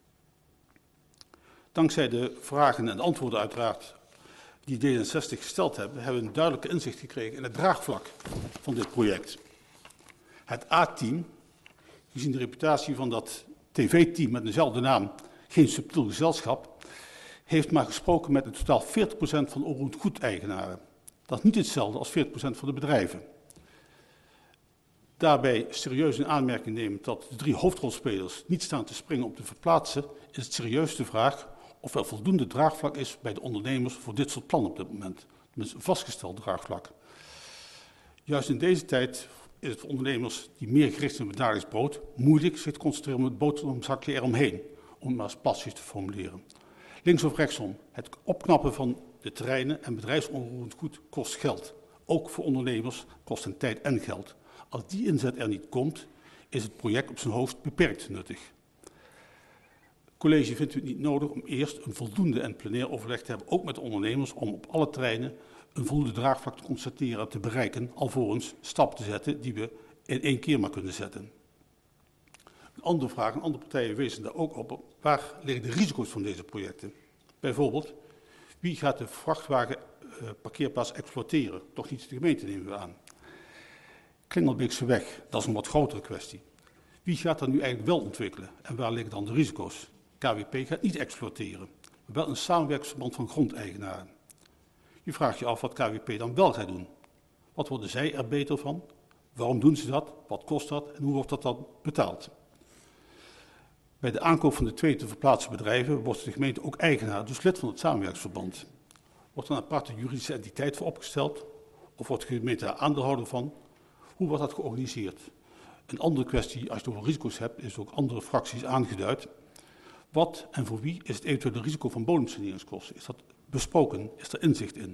Dankzij de vragen en de antwoorden uiteraard die D66 gesteld hebben we een duidelijke inzicht gekregen in het draagvlak van dit project. Het A-team, gezien de reputatie van dat tv-team met dezelfde naam, geen subtiel gezelschap, heeft maar gesproken met in totaal 40% van onroerend goed-eigenaren. Dat is niet hetzelfde als 40% van de bedrijven. Daarbij serieus in aanmerking nemen dat de 3 hoofdrolspelers niet staan te springen om te verplaatsen, is het serieus de vraag of er voldoende draagvlak is bij de ondernemers voor dit soort plannen op dit moment. Tenminste, een vastgesteld draagvlak. Juist in deze tijd is het voor ondernemers die meer gericht zijn op het dagelijks brood moeilijk zich te concentreren op het boterhamzakje eromheen, om het maar eens passief te formuleren. Links of rechtsom, het opknappen van de terreinen en bedrijfsonroerend goed kost geld. Ook voor ondernemers kost het tijd en geld. Als die inzet er niet komt, is het project op zijn hoogst beperkt nuttig. Het college vindt het niet nodig om eerst een voldoende en plenair overleg te hebben, ook met de ondernemers, om op alle terreinen een voldoende draagvlak te constateren en te bereiken, alvorens stappen te zetten die we in 1 keer maar kunnen zetten. Een andere vraag, en andere partijen wezen daar ook op, waar liggen de risico's van deze projecten? Bijvoorbeeld, wie gaat de vrachtwagenparkeerplaats exploiteren? Toch niet de gemeente, nemen we aan. Klingelbeekse weg, dat is een wat grotere kwestie. Wie gaat dat nu eigenlijk wel ontwikkelen en waar liggen dan de risico's? KWP gaat niet exploiteren, maar wel een samenwerkingsverband van grondeigenaren. Je vraagt je af wat KWP dan wel gaat doen. Wat worden zij er beter van? Waarom doen ze dat? Wat kost dat? En hoe wordt dat dan betaald? Bij de aankoop van de 2 te verplaatsen bedrijven wordt de gemeente ook eigenaar, dus lid van het samenwerkingsverband. Wordt er een aparte juridische entiteit voor opgesteld? Of wordt de gemeente daar aandeelhouder van? Hoe wordt dat georganiseerd? Een andere kwestie, als je het over risico's hebt, is ook andere fracties aangeduid. Wat en voor wie is het eventuele risico van bodemsaneringskosten? Is dat besproken? Is er inzicht in?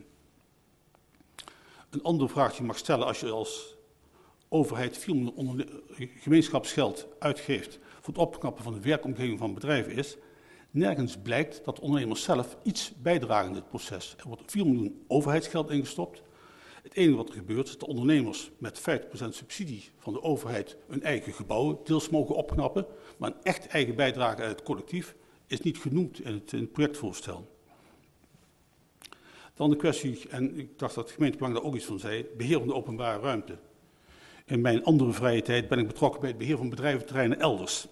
Een andere vraag die je mag stellen als je als overheid 4 miljoen gemeenschapsgeld uitgeeft voor het opknappen van de werkomgeving van bedrijven is, nergens blijkt dat de ondernemers zelf iets bijdragen in dit proces. Er wordt 4 miljoen overheidsgeld ingestopt. Het enige wat er gebeurt is dat de ondernemers met 50% subsidie van de overheid hun eigen gebouwen deels mogen opknappen, maar een echt eigen bijdrage uit het collectief is niet genoemd in het projectvoorstel. Dan de kwestie, en ik dacht dat de gemeentebelang daar ook iets van zei, beheer van de openbare ruimte. In mijn andere vrije tijd ben ik betrokken bij het beheer van bedrijventerreinen elders.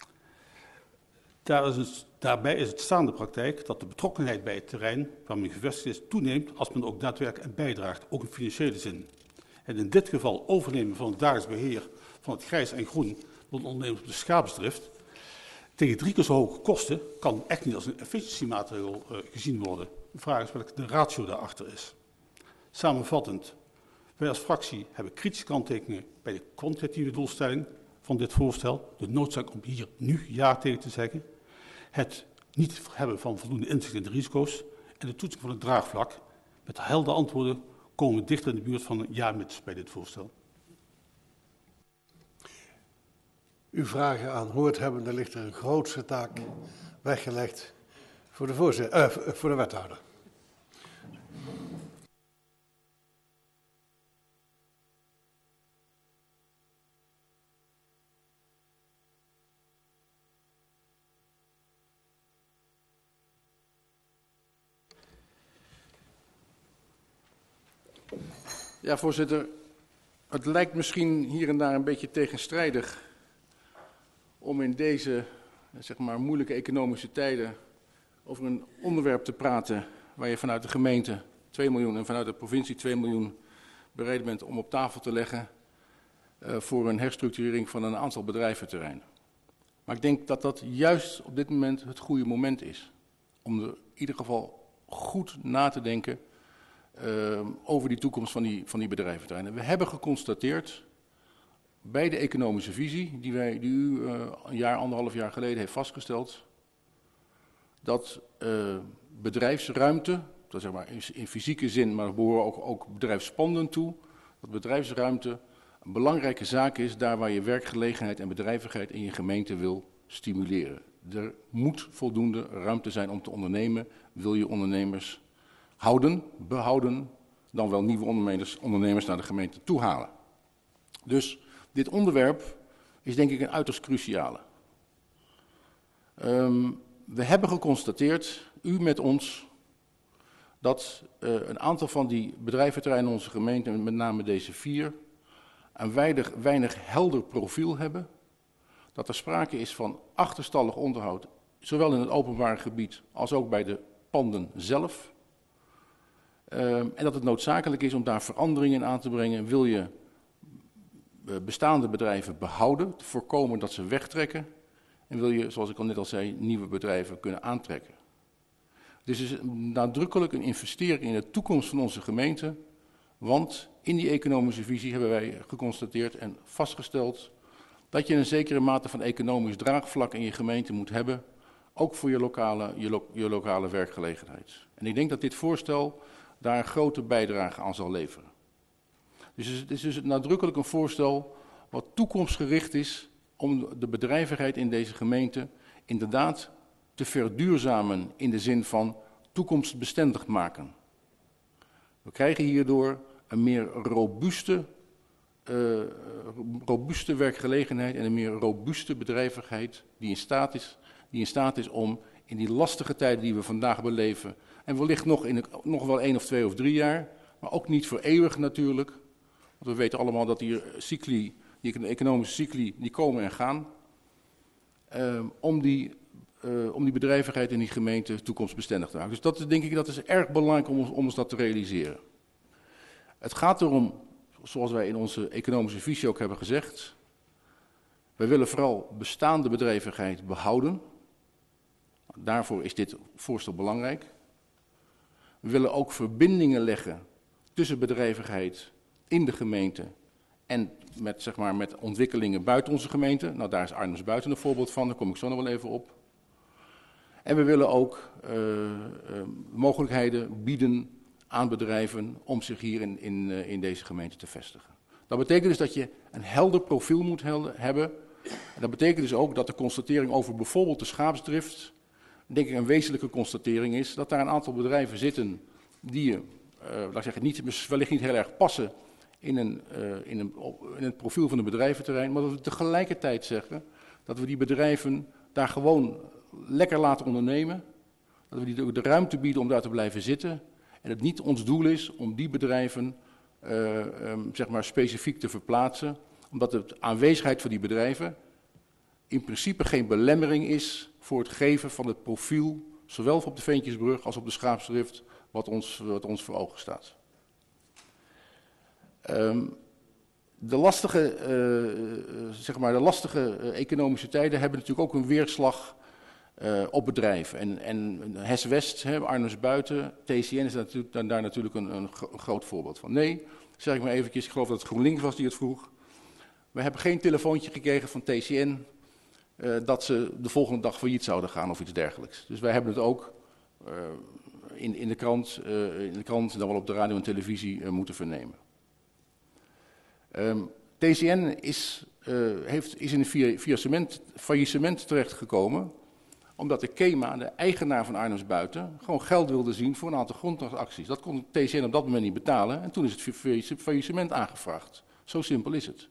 Daarbij is het staande praktijk dat de betrokkenheid bij het terrein waar men gevestigd is toeneemt als men ook daadwerkelijk bijdraagt, ook in financiële zin. En in dit geval overnemen van het dagelijks beheer van het grijs en groen door de ondernemers op de schaapsdrift tegen 3 keer zo hoge kosten kan echt niet als een efficiëntiemaatregel gezien worden. De vraag is welke de ratio daarachter is. Samenvattend, wij als fractie hebben kritische kanttekeningen bij de kwantitatieve doelstelling van dit voorstel, de noodzaak om hier nu ja tegen te zeggen, het niet hebben van voldoende inzicht in de risico's en de toetsing van het draagvlak. Met heldere antwoorden komen we dichter in de buurt van een ja-mits bij dit voorstel. Uw vragen aan hoort hebben, dan ligt er een grootste taak weggelegd voor de wethouder. Ja, voorzitter. Het lijkt misschien hier en daar een beetje tegenstrijdig om in deze, zeg maar, moeilijke economische tijden over een onderwerp te praten waar je vanuit de gemeente 2 miljoen en vanuit de provincie 2 miljoen bereid bent om op tafel te leggen voor een herstructurering van een aantal bedrijventerreinen. Maar ik denk dat dat juist op dit moment het goede moment is om er in ieder geval goed na te denken over die toekomst van die bedrijventerreinen. We hebben geconstateerd bij de economische visie, die u anderhalf jaar geleden heeft vastgesteld, dat bedrijfsruimte, dat zeg maar in fysieke zin, maar er behoren ook bedrijfspanden toe, dat bedrijfsruimte een belangrijke zaak is daar waar je werkgelegenheid en bedrijvigheid in je gemeente wil stimuleren. Er moet voldoende ruimte zijn om te ondernemen, wil je ondernemers houden, behouden, dan wel nieuwe ondernemers naar de gemeente toehalen. Dus dit onderwerp is denk ik een uiterst cruciale. We hebben geconstateerd, u met ons, dat een aantal van die bedrijventerreinen in onze gemeente, met name deze 4, een weinig helder profiel hebben. Dat er sprake is van achterstallig onderhoud, zowel in het openbaar gebied als ook bij de panden zelf. En dat het noodzakelijk is om daar veranderingen aan te brengen. Wil je bestaande bedrijven behouden, te voorkomen dat ze wegtrekken. En wil je, zoals ik al net al zei, nieuwe bedrijven kunnen aantrekken. Dus het is nadrukkelijk een investering in de toekomst van onze gemeente. Want in die economische visie hebben wij geconstateerd en vastgesteld dat je een zekere mate van economisch draagvlak in je gemeente moet hebben. Ook voor je lokale werkgelegenheid. En ik denk dat dit voorstel daar een grote bijdrage aan zal leveren. Dus het is dus nadrukkelijk een voorstel wat toekomstgericht is om de bedrijvigheid in deze gemeente inderdaad te verduurzamen in de zin van toekomstbestendig maken. We krijgen hierdoor een meer robuuste werkgelegenheid en een meer robuuste bedrijvigheid die in staat is om in die lastige tijden die we vandaag beleven, en wellicht nog wel 1 of 2 of 3 jaar, maar ook niet voor eeuwig natuurlijk. Want we weten allemaal dat die economische cycli, die komen en gaan. Om die bedrijvigheid in die gemeente toekomstbestendig te houden. Dus dat is erg belangrijk om ons dat te realiseren. Het gaat erom, zoals wij in onze economische visie ook hebben gezegd, wij willen vooral bestaande bedrijvigheid behouden. Daarvoor is dit voorstel belangrijk. We willen ook verbindingen leggen tussen bedrijvigheid in de gemeente en met ontwikkelingen buiten onze gemeente. Nou, daar is Arnhems-Buiten een voorbeeld van, daar kom ik zo nog wel even op. En we willen ook mogelijkheden bieden aan bedrijven om zich hier in deze gemeente te vestigen. Dat betekent dus dat je een helder profiel moet hebben. En dat betekent dus ook dat de constatering over bijvoorbeeld de schaapsdrift, denk ik een wezenlijke constatering is, dat daar een aantal bedrijven zitten die wellicht niet heel erg passen in het profiel van het bedrijventerrein, maar dat we tegelijkertijd zeggen dat we die bedrijven daar gewoon lekker laten ondernemen, dat we die ook de ruimte bieden om daar te blijven zitten en het niet ons doel is om die bedrijven specifiek te verplaatsen, omdat de aanwezigheid van die bedrijven in principe geen belemmering is voor het geven van het profiel, zowel op de Veentjesbrug als op de Schaapsdrift, wat ons voor ogen staat. De lastige economische tijden hebben natuurlijk ook een weerslag op bedrijven. En HES-West, Arnhems-Buiten, TCN is daar natuurlijk een groot voorbeeld van. Nee, zeg ik maar eventjes, ik geloof dat het GroenLinks was die het vroeg. We hebben geen telefoontje gekregen van TCN dat ze de volgende dag failliet zouden gaan of iets dergelijks. Dus wij hebben het ook in de krant en dan wel op de radio en televisie moeten vernemen. TCN is in een faillissement terechtgekomen omdat de KEMA, de eigenaar van Arnhems-Buiten, gewoon geld wilde zien voor een aantal grondacties. Dat kon TCN op dat moment niet betalen en toen is het faillissement aangevraagd. Zo simpel is het.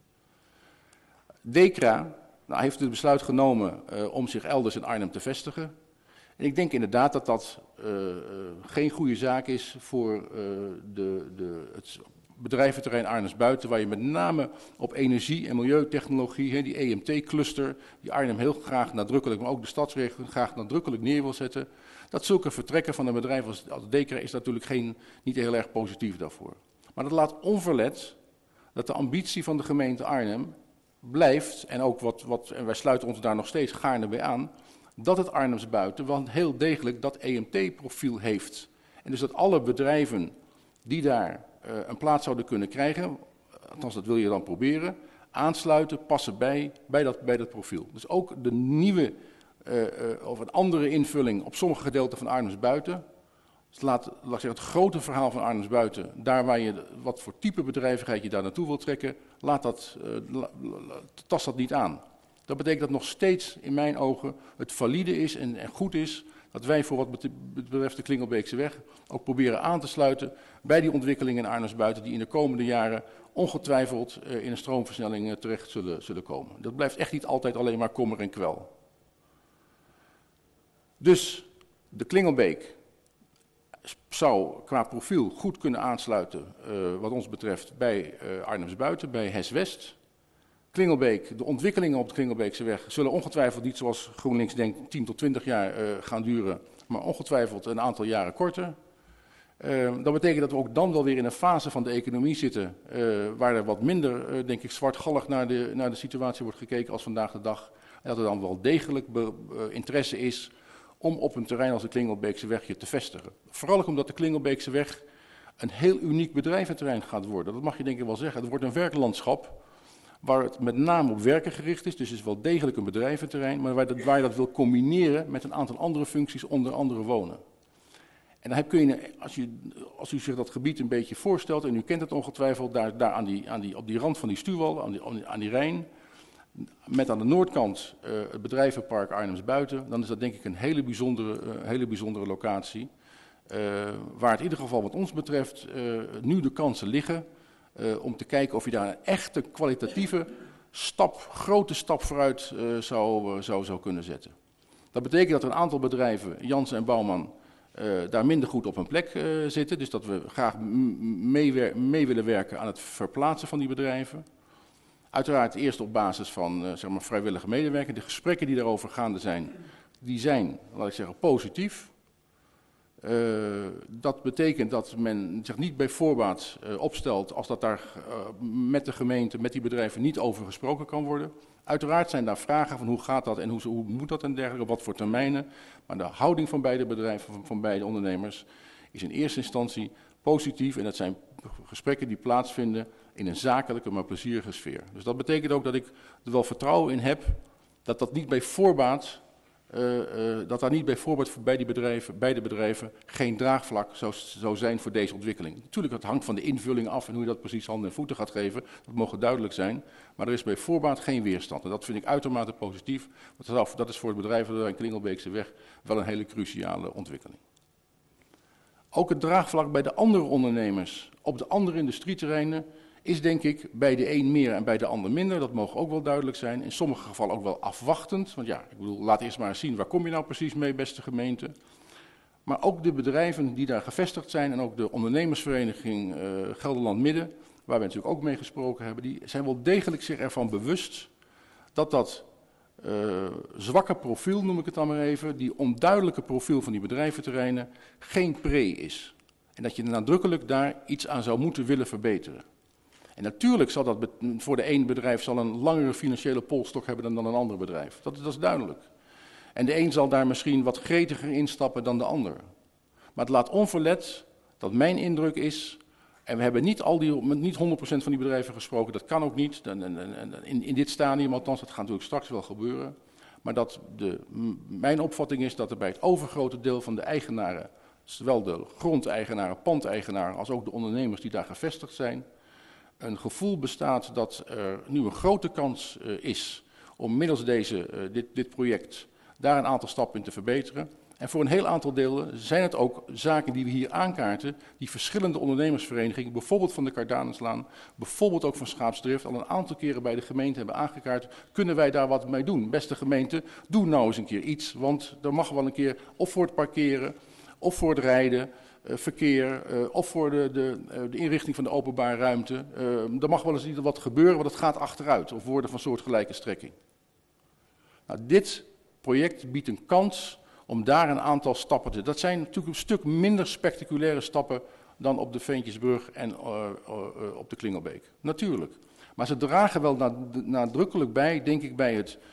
DEKRA heeft het besluit genomen om zich elders in Arnhem te vestigen. En ik denk inderdaad dat dat geen goede zaak is voor het bedrijventerrein Arnhems-Buiten, waar je met name op energie- en milieutechnologie, die EMT-cluster, die Arnhem heel graag nadrukkelijk, maar ook de stadsregio graag nadrukkelijk neer wil zetten, dat zulke vertrekken van een bedrijf als DEKRA is natuurlijk niet heel erg positief daarvoor. Maar dat laat onverlet dat de ambitie van de gemeente Arnhem blijft, en ook en wij sluiten ons daar nog steeds gaarne bij aan, dat het Arnhems Buiten wel heel degelijk dat EMT-profiel heeft. En dus dat alle bedrijven die daar een plaats zouden kunnen krijgen, althans dat wil je dan proberen, aansluiten, passen bij dat profiel. Dus ook de nieuwe of een andere invulling op sommige gedeelten van Arnhems Buiten. Dus laat ik zeggen, het grote verhaal van Arnhems Buiten, daar waar je wat voor type bedrijvigheid je daar naartoe wilt trekken, tast dat niet aan. Dat betekent dat nog steeds in mijn ogen het valide is en goed is dat wij voor wat betreft de Klingelbeekse weg ook proberen aan te sluiten bij die ontwikkelingen in Arnhems Buiten die in de komende jaren ongetwijfeld in een stroomversnelling terecht zullen komen. Dat blijft echt niet altijd alleen maar kommer en kwel. Dus de Klingelbeek zou qua profiel goed kunnen aansluiten, wat ons betreft, bij Arnhems Buiten, bij HES West. Klingelbeek, de ontwikkelingen op de Klingelbeekse weg zullen ongetwijfeld niet zoals GroenLinks denkt 10 tot 20 jaar gaan duren, maar ongetwijfeld een aantal jaren korter. Dat betekent dat we ook dan wel weer in een fase van de economie zitten waar er wat minder, denk ik, zwartgallig naar de situatie wordt gekeken als vandaag de dag. En dat er dan wel degelijk interesse is om op een terrein als de Klingelbeekse weg je te vestigen. Vooral ook omdat de Klingelbeekse weg een heel uniek bedrijventerrein gaat worden. Dat mag je denk ik wel zeggen. Het wordt een werklandschap waar het met name op werken gericht is. Dus het is wel degelijk een bedrijventerrein, maar waar je dat wil combineren met een aantal andere functies, onder andere wonen. En dan kun je, als u zich dat gebied een beetje voorstelt, en u kent het ongetwijfeld, daar op die rand van die stuwwal, aan die Rijn, met aan de noordkant het bedrijvenpark Arnhems Buiten, dan is dat denk ik een hele bijzondere locatie. Waar in ieder geval wat ons betreft nu de kansen liggen om te kijken of je daar een echte kwalitatieve grote stap vooruit zou kunnen zetten. Dat betekent dat er een aantal bedrijven, Jansen en Bouwman, daar minder goed op hun plek zitten. Dus dat we graag mee willen werken aan het verplaatsen van die bedrijven. Uiteraard eerst op basis van zeg maar vrijwillige medewerking. De gesprekken die daarover gaande zijn, die zijn, laat ik zeggen, positief. Dat betekent dat men zich niet bij voorbaat opstelt als dat daar met de gemeente, met die bedrijven niet over gesproken kan worden. Uiteraard zijn daar vragen van hoe gaat dat en hoe moet dat en dergelijke, op wat voor termijnen. Maar de houding van beide bedrijven, van beide ondernemers, is in eerste instantie positief. En dat zijn gesprekken die plaatsvinden in een zakelijke, maar plezierige sfeer. Dus dat betekent ook dat ik er wel vertrouwen in heb dat dat niet bij voorbaat, bij beide bedrijven geen draagvlak zou zijn voor deze ontwikkeling. Natuurlijk, het hangt van de invulling af en hoe je dat precies handen en voeten gaat geven. Dat mogen duidelijk zijn. Maar er is bij voorbaat geen weerstand. En dat vind ik uitermate positief. Want dat is voor het bedrijf in Klingelbeekse weg wel een hele cruciale ontwikkeling. Ook het draagvlak bij de andere ondernemers op de andere industrieterreinen is denk ik bij de een meer en bij de ander minder. Dat mogen ook wel duidelijk zijn. In sommige gevallen ook wel afwachtend. Want ja, ik bedoel, laat eerst maar eens zien, waar kom je nou precies mee, beste gemeente. Maar ook de bedrijven die daar gevestigd zijn en ook de ondernemersvereniging Gelderland Midden, waar we natuurlijk ook mee gesproken hebben, die zijn wel degelijk zich ervan bewust dat zwakke profiel, noem ik het dan maar even, die onduidelijke profiel van die bedrijventerreinen, geen pre is. En dat je nadrukkelijk daar iets aan zou moeten willen verbeteren. En natuurlijk zal dat voor de ene bedrijf zal een langere financiële polstok hebben dan een ander bedrijf. Dat is duidelijk. En de een zal daar misschien wat gretiger instappen dan de ander. Maar het laat onverlet dat mijn indruk is, en we hebben niet 100% van die bedrijven gesproken, dat kan ook niet, in dit stadium althans, dat gaat natuurlijk straks wel gebeuren. Maar dat mijn opvatting is dat er bij het overgrote deel van de eigenaren, zowel de grondeigenaren, pandeigenaren, als ook de ondernemers die daar gevestigd zijn, een gevoel bestaat dat er nu een grote kans is om middels dit project daar een aantal stappen in te verbeteren. En voor een heel aantal delen zijn het ook zaken die we hier aankaarten, die verschillende ondernemersverenigingen, bijvoorbeeld van de Cardanuslaan, bijvoorbeeld ook van Schaapsdrift, al een aantal keren bij de gemeente hebben aangekaart. Kunnen wij daar wat mee doen? Beste gemeente, doe nou eens een keer iets, want er mag wel een keer of voor het parkeren, of voor het rijden, verkeer, of voor de inrichting van de openbare ruimte. Er mag wel eens iets wat gebeuren, want het gaat achteruit of worden van soortgelijke strekking. Nou, dit project biedt een kans om daar een aantal stappen te... Dat zijn natuurlijk een stuk minder spectaculaire stappen dan op de Veentjesbrug en op de Klingelbeek. Natuurlijk. Maar ze dragen wel nadrukkelijk bij, denk ik, bij het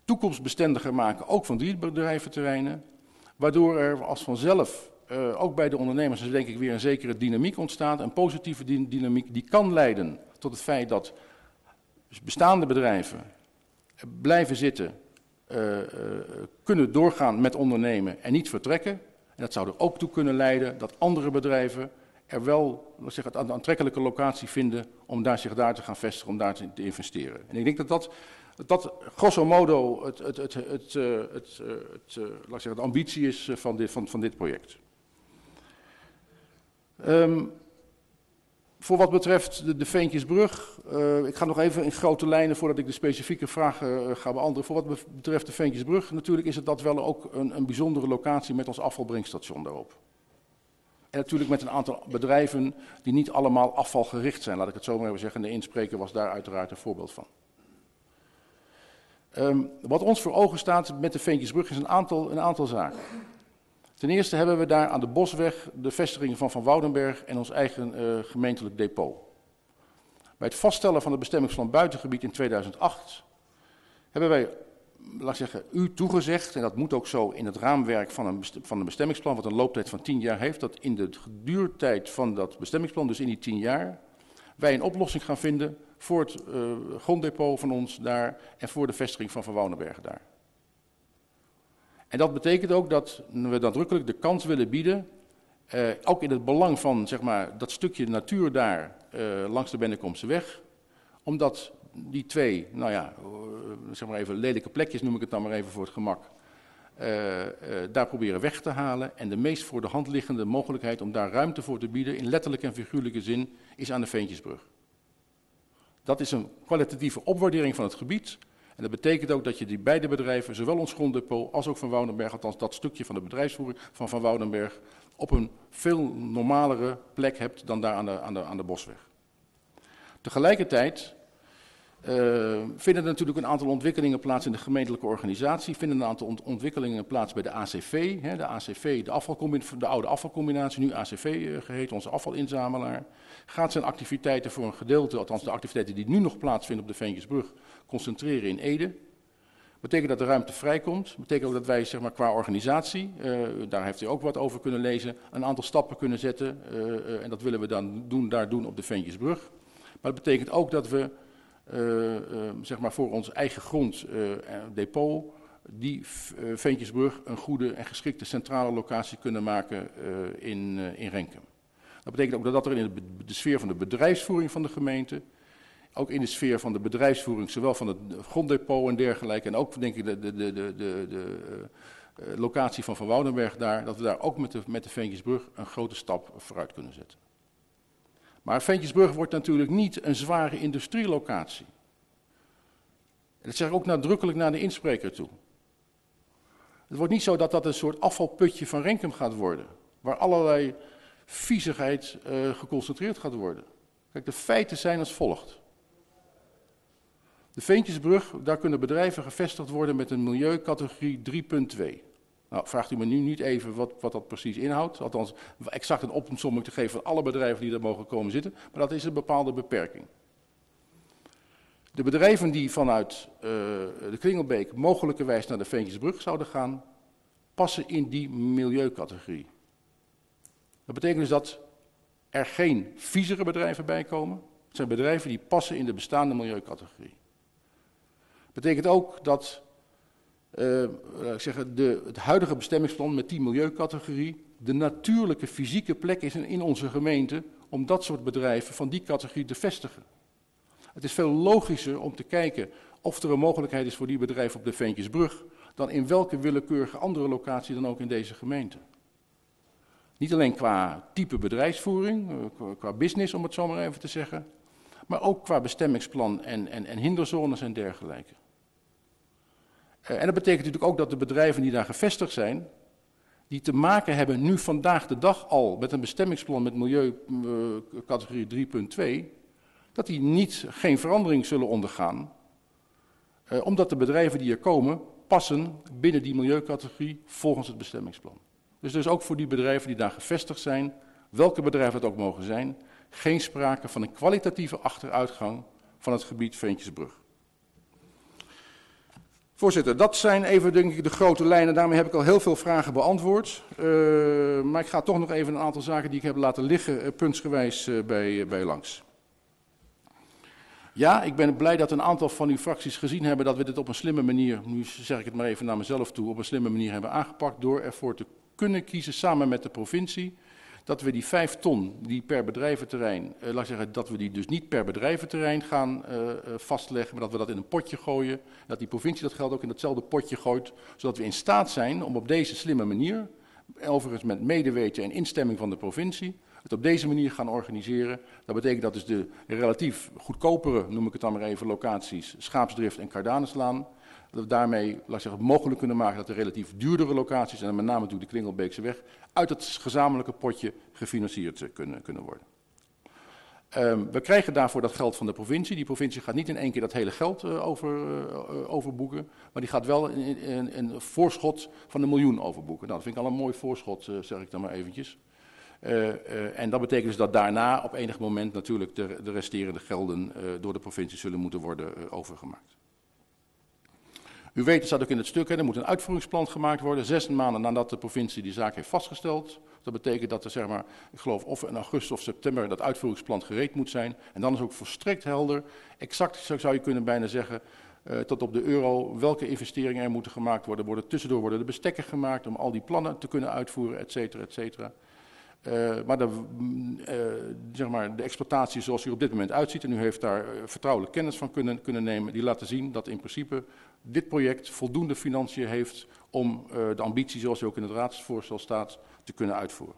toekomstbestendiger maken, ook van die bedrijventerreinen, waardoor er als vanzelf, ook bij de ondernemers, denk ik weer een zekere dynamiek ontstaat, een positieve dynamiek die kan leiden tot het feit dat bestaande bedrijven blijven zitten, kunnen doorgaan met ondernemen en niet vertrekken. En dat zou er ook toe kunnen leiden dat andere bedrijven er wel een aantrekkelijke locatie vinden om zich daar te gaan vestigen, om daar te investeren. En ik denk dat grosso modo de ambitie is van dit project. Voor wat betreft de Veentjesbrug, ik ga nog even in grote lijnen voordat ik de specifieke vragen ga beantwoorden. Voor wat betreft de Veentjesbrug, natuurlijk is dat wel ook een bijzondere locatie met ons afvalbrengstation daarop. En natuurlijk met een aantal bedrijven die niet allemaal afvalgericht zijn, laat ik het zo maar even zeggen. En de inspreker was daar uiteraard een voorbeeld van. Wat ons voor ogen staat met de Veentjesbrug is een aantal zaken. Ten eerste hebben we daar aan de Bosweg de vestiging van Woudenberg en ons eigen gemeentelijk depot. Bij het vaststellen van het bestemmingsplan buitengebied in 2008 hebben wij, laat ik zeggen, u toegezegd, en dat moet ook zo in het raamwerk van een bestemmingsplan, wat een looptijd van 10 jaar heeft, dat in de duurtijd van dat bestemmingsplan, dus in die 10 jaar, wij een oplossing gaan vinden voor het gronddepot van ons daar en voor de vestiging van Woudenberg daar. En dat betekent ook dat we nadrukkelijk de kans willen bieden, ook in het belang van zeg maar, dat stukje natuur daar langs de Bennekomseweg, omdat die twee, nou ja, zeg maar even lelijke plekjes noem ik het dan maar even voor het gemak, daar proberen weg te halen. En de meest voor de hand liggende mogelijkheid om daar ruimte voor te bieden, in letterlijke en figuurlijke zin, is aan de Veentjesbrug. Dat is een kwalitatieve opwaardering van het gebied. En dat betekent ook dat je die beide bedrijven, zowel ons gronddepot als ook van Woudenberg, althans dat stukje van de bedrijfsvoering van Woudenberg, op een veel normalere plek hebt dan daar aan de Bosweg. Tegelijkertijd vinden er natuurlijk een aantal ontwikkelingen plaats in de gemeentelijke organisatie, vinden een aantal ontwikkelingen plaats bij de ACV. De ACV, de oude afvalcombinatie, nu ACV geheten, onze afvalinzamelaar, gaat zijn activiteiten voor een gedeelte, althans de activiteiten die nu nog plaatsvinden op de Veentjesbrug, concentreren in Ede. Betekent dat de ruimte vrijkomt. Betekent ook dat wij zeg maar, qua organisatie, daar heeft u ook wat over kunnen lezen, een aantal stappen kunnen zetten. En dat willen we dan doen op de Veentjesbrug. Maar dat betekent ook dat we zeg maar voor ons eigen gronddepot die Veentjesbrug een goede en geschikte centrale locatie kunnen maken in Renkum. Dat betekent ook dat er in de sfeer van de bedrijfsvoering van de gemeente, ook in de sfeer van de bedrijfsvoering, zowel van het gronddepot en dergelijke, en ook denk ik de locatie van Woudenberg daar, dat we daar ook met de Veentjesbrug een grote stap vooruit kunnen zetten. Maar Veentjesbrug wordt natuurlijk niet een zware industrielocatie. En dat zeg ik ook nadrukkelijk naar de inspreker toe. Het wordt niet zo dat dat een soort afvalputje van Renkum gaat worden, waar allerlei viezigheid geconcentreerd gaat worden. Kijk, de feiten zijn als volgt. De Veentjesbrug, daar kunnen bedrijven gevestigd worden met een milieucategorie 3.2. Nou, vraagt u me nu niet even wat dat precies inhoudt. Althans, exact een opsomming te geven van alle bedrijven die er mogen komen zitten. Maar dat is een bepaalde beperking. De bedrijven die vanuit de Kringelbeek mogelijkerwijs naar de Veentjesbrug zouden gaan, passen in die milieucategorie. Dat betekent dus dat er geen viezere bedrijven bij komen. Het zijn bedrijven die passen in de bestaande milieucategorie. Dat betekent ook dat het huidige bestemmingsplan met die milieucategorie de natuurlijke fysieke plek is in onze gemeente om dat soort bedrijven van die categorie te vestigen. Het is veel logischer om te kijken of er een mogelijkheid is voor die bedrijven op de Veentjesbrug dan in welke willekeurige andere locatie dan ook in deze gemeente. Niet alleen qua type bedrijfsvoering, qua business om het zo maar even te zeggen, maar ook qua bestemmingsplan en hinderzones en dergelijke. En dat betekent natuurlijk ook dat de bedrijven die daar gevestigd zijn, die te maken hebben nu vandaag de dag al met een bestemmingsplan met milieucategorie 3.2, dat die geen verandering zullen ondergaan, omdat de bedrijven die er komen passen binnen die milieucategorie volgens het bestemmingsplan. Dus ook voor die bedrijven die daar gevestigd zijn, welke bedrijven het ook mogen zijn, geen sprake van een kwalitatieve achteruitgang van het gebied Veentjesbrug. Voorzitter, dat zijn even denk ik de grote lijnen. Daarmee heb ik al heel veel vragen beantwoord. Maar ik ga toch nog even een aantal zaken die ik heb laten liggen puntsgewijs bij langs. Ja, ik ben blij dat een aantal van uw fracties gezien hebben dat we dit op een slimme manier, nu zeg ik het maar even naar mezelf toe, op een slimme manier hebben aangepakt door ervoor te kunnen kiezen samen met de provincie dat we die 5 ton die per bedrijventerrein, laat ik zeggen, dat we die dus niet per bedrijventerrein gaan vastleggen, maar dat we dat in een potje gooien. Dat die provincie dat geld ook in datzelfde potje gooit, zodat we in staat zijn om op deze slimme manier, overigens met medeweten en instemming van de provincie, het op deze manier gaan organiseren. Dat betekent dat dus de relatief goedkopere, noem ik het dan maar even, locaties, Schaapsdrift en Cardanuslaan, dat we daarmee, laat ik zeggen, mogelijk kunnen maken dat de relatief duurdere locaties, en met name natuurlijk de Klingelbeekse weg, uit het gezamenlijke potje gefinancierd kunnen worden. We krijgen daarvoor dat geld van de provincie. Die provincie gaat niet in één keer dat hele geld overboeken, maar die gaat wel een voorschot van 1 miljoen overboeken. Nou, dat vind ik al een mooi voorschot, zeg ik dan maar eventjes. En dat betekent dus dat daarna op enig moment natuurlijk de resterende gelden door de provincie zullen moeten worden overgemaakt. U weet, het staat ook in het stuk, er moet een uitvoeringsplan gemaakt worden, 6 maanden nadat de provincie die zaak heeft vastgesteld. Dat betekent dat er, zeg maar, ik geloof of in augustus of september dat uitvoeringsplan gereed moet zijn. En dan is ook volstrekt helder, exact zou je kunnen bijna zeggen, tot op de euro, welke investeringen er moeten gemaakt worden. Tussendoor worden de bestekken gemaakt om al die plannen te kunnen uitvoeren, et cetera, et cetera. Maar zeg maar de exploitatie zoals u op dit moment uitziet, en u heeft daar vertrouwelijk kennis van kunnen nemen, die laten zien dat in principe dit project voldoende financiën heeft om de ambitie zoals u ook in het raadsvoorstel staat te kunnen uitvoeren.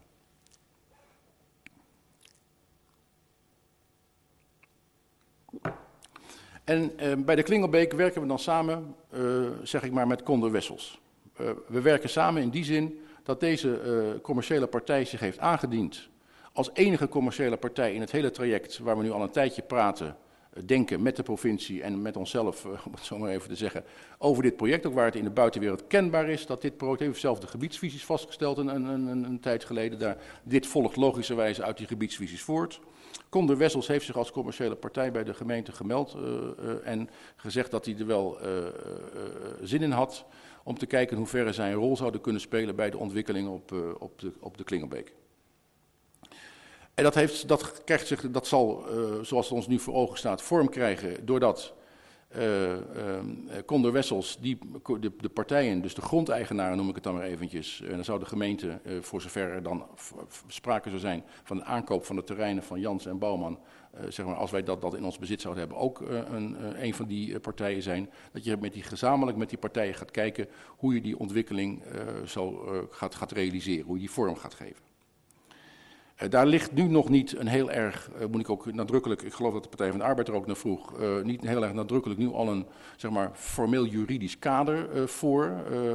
En bij de Klingelbeek werken we dan samen, zeg ik maar, met Condor Wessels. We werken samen in die zin dat deze commerciële partij zich heeft aangediend als enige commerciële partij in het hele traject waar we nu al een tijdje praten, denken met de provincie en met onszelf, om het zo maar even te zeggen, over dit project, ook waar het in de buitenwereld kenbaar is dat dit project, heeft zelf de gebiedsvisies vastgesteld een tijd geleden, dit volgt logischerwijze uit die gebiedsvisies voort. Condor Wessels heeft zich als commerciële partij bij de gemeente gemeld en gezegd dat hij er wel zin in had om te kijken in hoeverre zij een rol zouden kunnen spelen bij de ontwikkeling op de Klingelbeek. En dat zal, zoals het ons nu voor ogen staat, vorm krijgen doordat Condor Wessels, de partijen, dus de grondeigenaren noem ik het dan maar eventjes, en dan zou de gemeente, voor zover er dan sprake zou zijn van de aankoop van de terreinen van Jans en Bouwman, zeg maar, als wij dat in ons bezit zouden hebben, ook een van die partijen zijn, dat je gezamenlijk met die partijen gaat kijken hoe je die ontwikkeling gaat realiseren, hoe je die vorm gaat geven. Daar ligt nu nog niet een heel erg, moet ik ook nadrukkelijk, ik geloof dat de Partij van de Arbeid er ook naar vroeg, niet heel erg nadrukkelijk nu al een, zeg maar, formeel juridisch kader voor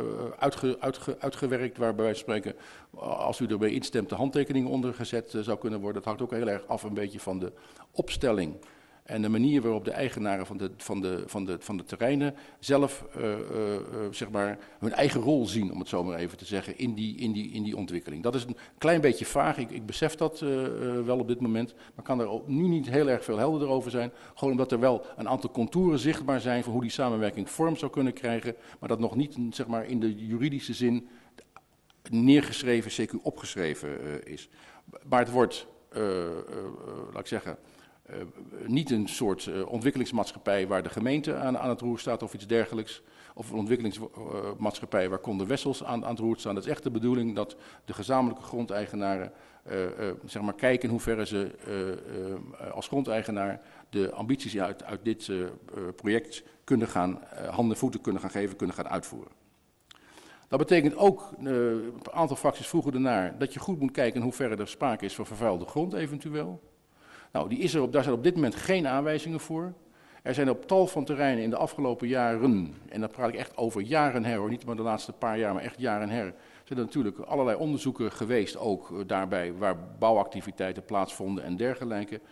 uitgewerkt, waar bij wijze van spreken, als u erbij instemt, de handtekeningen onder gezet zou kunnen worden. Dat hangt ook heel erg af een beetje van de opstelling en de manier waarop de eigenaren van de terreinen zelf zeg maar, hun eigen rol zien, om het zo maar even te zeggen, in die ontwikkeling. Dat is een klein beetje vaag, ik besef dat wel op dit moment, maar kan er nu niet heel erg veel helderder over zijn. Gewoon omdat er wel een aantal contouren zichtbaar zijn van hoe die samenwerking vorm zou kunnen krijgen, maar dat nog niet, zeg maar, in de juridische zin neergeschreven, CQ opgeschreven is. Maar het wordt, laat ik zeggen, niet een soort ontwikkelingsmaatschappij waar de gemeente aan het roer staat of iets dergelijks. Of een ontwikkelingsmaatschappij waar Condor Wessels aan het roer staan. Dat is echt de bedoeling dat de gezamenlijke grondeigenaren zeg maar kijken in hoeverre ze als grondeigenaar de ambities uit dit project kunnen gaan, handen en voeten kunnen gaan geven, kunnen gaan uitvoeren. Dat betekent ook, een aantal fracties vroegen ernaar, dat je goed moet kijken in hoeverre er sprake is van vervuilde grond eventueel. Nou, daar zijn op dit moment geen aanwijzingen voor. Er zijn op tal van terreinen in de afgelopen jaren, en dan praat ik echt over jaren her, hoor, niet maar de laatste paar jaar, maar echt jaren her, zijn er natuurlijk allerlei onderzoeken geweest ook daarbij waar bouwactiviteiten plaatsvonden en dergelijke.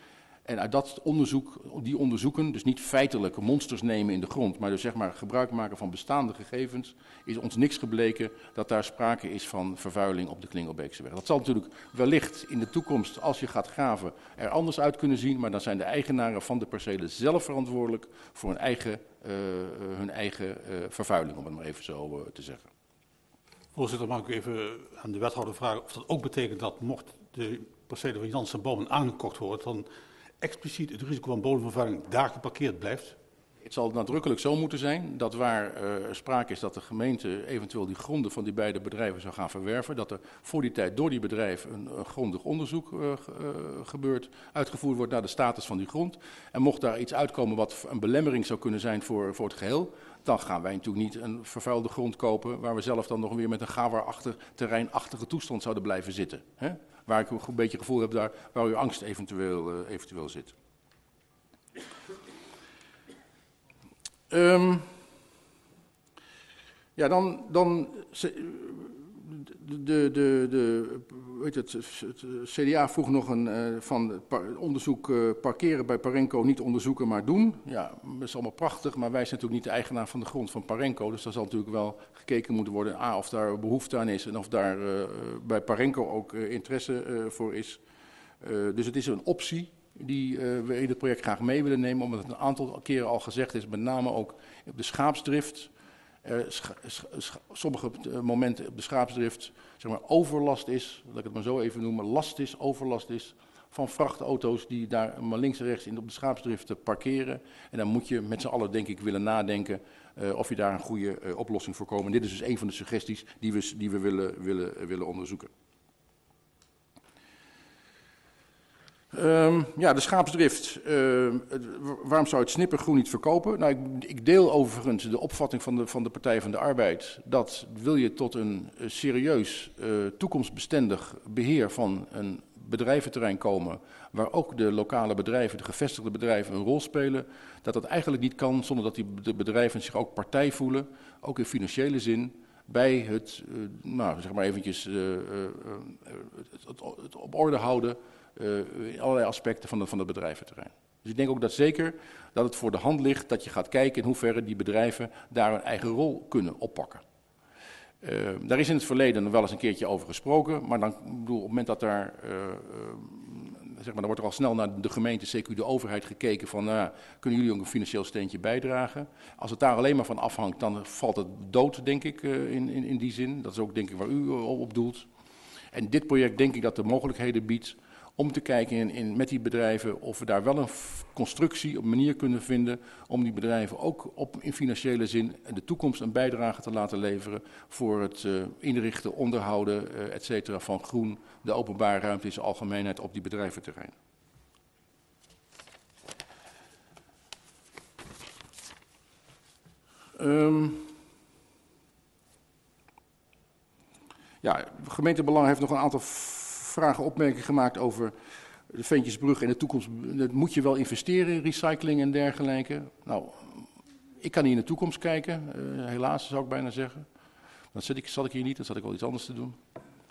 En uit dat onderzoek, die onderzoeken, dus niet feitelijke monsters nemen in de grond, maar dus zeg maar gebruik maken van bestaande gegevens, is ons niks gebleken dat daar sprake is van vervuiling op de Klingelbeekse weg. Dat zal natuurlijk wellicht in de toekomst, als je gaat graven, er anders uit kunnen zien, maar dan zijn de eigenaren van de percelen zelf verantwoordelijk voor hun eigen vervuiling, om het maar even zo te zeggen. Voorzitter, mag ik even aan de wethouder vragen of dat ook betekent dat mocht de percelen van Janssen Bomen aangekocht worden, dan expliciet het risico van bodemvervuiling daar geparkeerd blijft? Het zal nadrukkelijk zo moeten zijn dat waar sprake is dat de gemeente eventueel die gronden van die beide bedrijven zou gaan verwerven, dat er voor die tijd door die bedrijven een grondig onderzoek uitgevoerd wordt naar de status van die grond. En mocht daar iets uitkomen wat een belemmering zou kunnen zijn voor het geheel, dan gaan wij natuurlijk niet een vervuilde grond kopen waar we zelf dan nog weer met een Gawar-achtig terreinachtige toestand zouden blijven zitten. Hè? Waar ik een beetje gevoel heb daar waar uw angst eventueel zit. Ja, dan het CDA vroeg nog van onderzoek parkeren bij Parenco, niet onderzoeken maar doen. Ja, dat is allemaal prachtig, maar wij zijn natuurlijk niet de eigenaar van de grond van Parenco. Dus daar zal natuurlijk wel gekeken moeten worden, of daar behoefte aan is en of daar bij Parenco ook interesse voor is. Dus het is een optie die we in het project graag mee willen nemen, omdat het een aantal keren al gezegd is, met name ook op de schaapsdrift. Sommige momenten op de schaapsdrift zeg maar overlast is, laat ik het maar zo even noemen, overlast is van vrachtauto's die daar maar links en rechts in op de schaapsdrift parkeren. En dan moet je met z'n allen denk ik willen nadenken of je daar een goede oplossing voor komt. En dit is dus een van de suggesties die we willen onderzoeken. Ja, de schaapsdrift. Waarom zou het snippergroen niet verkopen? Nou, ik deel overigens de opvatting van de Partij van de Arbeid dat wil je tot een serieus toekomstbestendig beheer van een bedrijventerrein komen, waar ook de lokale bedrijven, de gevestigde bedrijven een rol spelen, dat dat eigenlijk niet kan zonder dat de bedrijven zich ook partij voelen, ook in financiële zin, bij het, nou zeg maar eventjes het op orde houden in allerlei aspecten van het bedrijventerrein. Dus ik denk ook dat zeker dat het voor de hand ligt dat je gaat kijken in hoeverre die bedrijven daar een eigen rol kunnen oppakken. Daar is in het verleden wel eens een keertje over gesproken, maar dan, op het moment dat daar, zeg maar, dan wordt er al snel naar de gemeente, CQ de overheid gekeken van, kunnen jullie ook een financieel steentje bijdragen? Als het daar alleen maar van afhangt, dan valt het dood, denk ik, in die zin. Dat is ook, denk ik, waar u op doelt. En dit project, denk ik, dat de mogelijkheden biedt om te kijken met die bedrijven of we daar wel een constructie, een manier kunnen vinden om die bedrijven ook in financiële zin in de toekomst een bijdrage te laten leveren voor het inrichten, onderhouden, et cetera, van groen, de openbare ruimte in zijn algemeenheid op die bedrijventerrein. Ja, gemeentebelang heeft nog een aantal vragen, opmerkingen gemaakt over de Ventjesbrug en de toekomst. Moet je wel investeren in recycling en dergelijke? Nou, ik kan niet in de toekomst kijken, helaas zou ik bijna zeggen. Dat zat ik hier niet, dan zat ik wel iets anders te doen.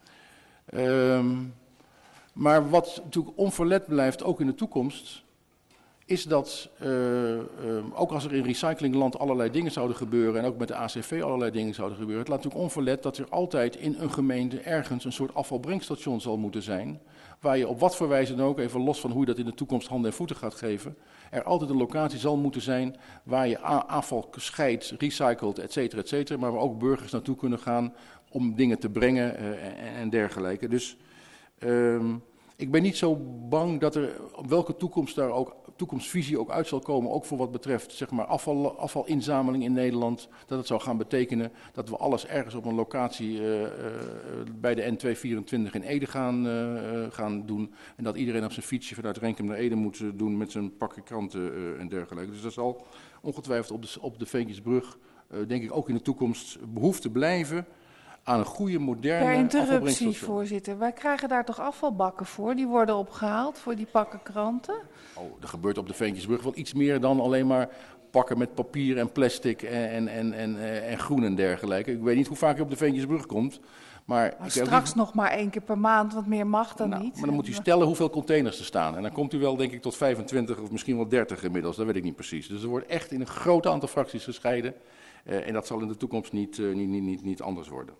Maar wat natuurlijk onverlet blijft, ook in de toekomst, is dat ook als er in recyclingland allerlei dingen zouden gebeuren en ook met de ACV allerlei dingen zouden gebeuren, het laat natuurlijk onverlet dat er altijd in een gemeente ergens een soort afvalbrengstation zal moeten zijn, waar je op wat voor wijze dan ook, even los van hoe je dat in de toekomst handen en voeten gaat geven, er altijd een locatie zal moeten zijn waar je afval scheidt, recycelt, et cetera, maar waar ook burgers naartoe kunnen gaan om dingen te brengen en dergelijke. Dus ik ben niet zo bang dat er op welke toekomstvisie ook uit zal komen, ook voor wat betreft zeg maar afvalinzameling in Nederland, dat het zou gaan betekenen dat we alles ergens op een locatie bij de N224 in Ede gaan doen en dat iedereen op zijn fietsje vanuit Renkum naar Ede moet doen met zijn pakje kranten en dergelijke. Dus dat zal ongetwijfeld op de Ventjesbrug, denk ik ook in de toekomst behoefte blijven aan een goede, moderne afvalbrengstation. Per interruptie, voorzitter. Wij krijgen daar toch afvalbakken voor? Die worden opgehaald voor die pakken kranten? Oh, er gebeurt op de Ventjesbrug wel iets meer dan alleen maar pakken met papier en plastic en groen en dergelijke. Ik weet niet hoe vaak u op de Veentjesbrug komt. Maar straks nog maar 1 keer per maand, want meer mag dan niet. Maar dan moet u stellen hoeveel containers er staan. En dan komt u wel, denk ik, tot 25 of misschien wel 30 inmiddels. Dat weet ik niet precies. Dus er wordt echt in een groot aantal fracties gescheiden. En dat zal in de toekomst niet anders worden.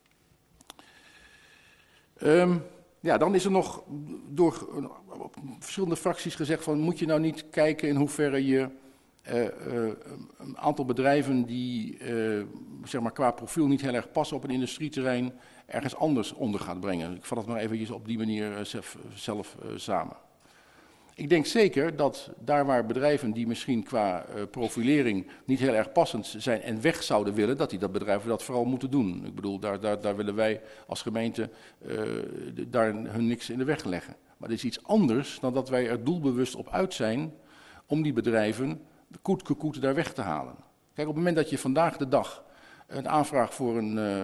Ja, dan is er nog door verschillende fracties gezegd van, moet je nou niet kijken in hoeverre je een aantal bedrijven die zeg maar qua profiel niet heel erg passen op een industrieterrein ergens anders onder gaat brengen. Ik vat het maar eventjes op die manier zelf samen. Ik denk zeker dat daar waar bedrijven die misschien qua profilering niet heel erg passend zijn en weg zouden willen, dat bedrijven dat vooral moeten doen. Ik bedoel, daar willen wij als gemeente daar hun niks in de weg leggen. Maar het is iets anders dan dat wij er doelbewust op uit zijn om die bedrijven koet daar weg te halen. Kijk, op het moment dat je vandaag de dag een aanvraag voor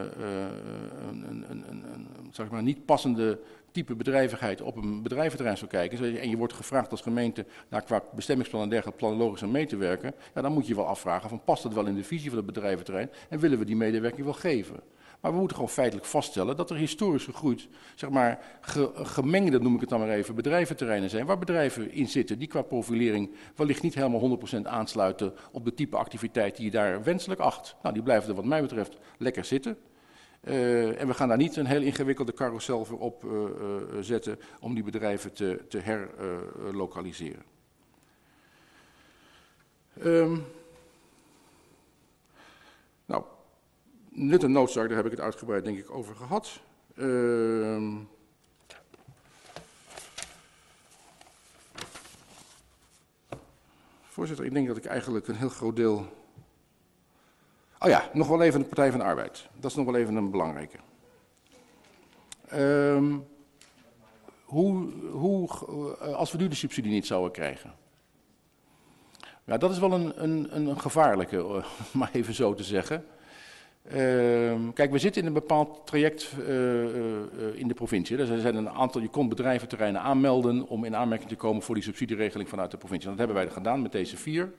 zeg maar niet passende type bedrijvigheid op een bedrijventerrein zou kijken en je wordt gevraagd als gemeente daar qua bestemmingsplan en dergelijke planologisch aan mee te werken, ja, dan moet je wel afvragen van past het wel in de visie van het bedrijventerrein en willen we die medewerking wel geven. Maar we moeten gewoon feitelijk vaststellen dat er historisch gegroeid, zeg maar gemengde, noem ik het dan maar even, bedrijventerreinen zijn, waar bedrijven in zitten die qua profilering wellicht niet helemaal 100% aansluiten op de type activiteit die je daar wenselijk acht. Nou, die blijven er wat mij betreft lekker zitten. En we gaan daar niet een heel ingewikkelde carousel voor op zetten om die bedrijven te herlokaliseren. Nou, nut en noodzaak, daar heb ik het uitgebreid denk ik over gehad. Voorzitter, ik denk dat ik eigenlijk een heel groot deel... Oh ja, nog wel even de Partij van de Arbeid. Dat is nog wel even een belangrijke. Als we nu de subsidie niet zouden krijgen. Ja, dat is wel een gevaarlijke, om maar even zo te zeggen. Kijk, we zitten in een bepaald traject in de provincie. Er zijn een aantal, je kon bedrijventerreinen aanmelden om in aanmerking te komen voor die subsidieregeling vanuit de provincie. Dat hebben wij gedaan met deze 4.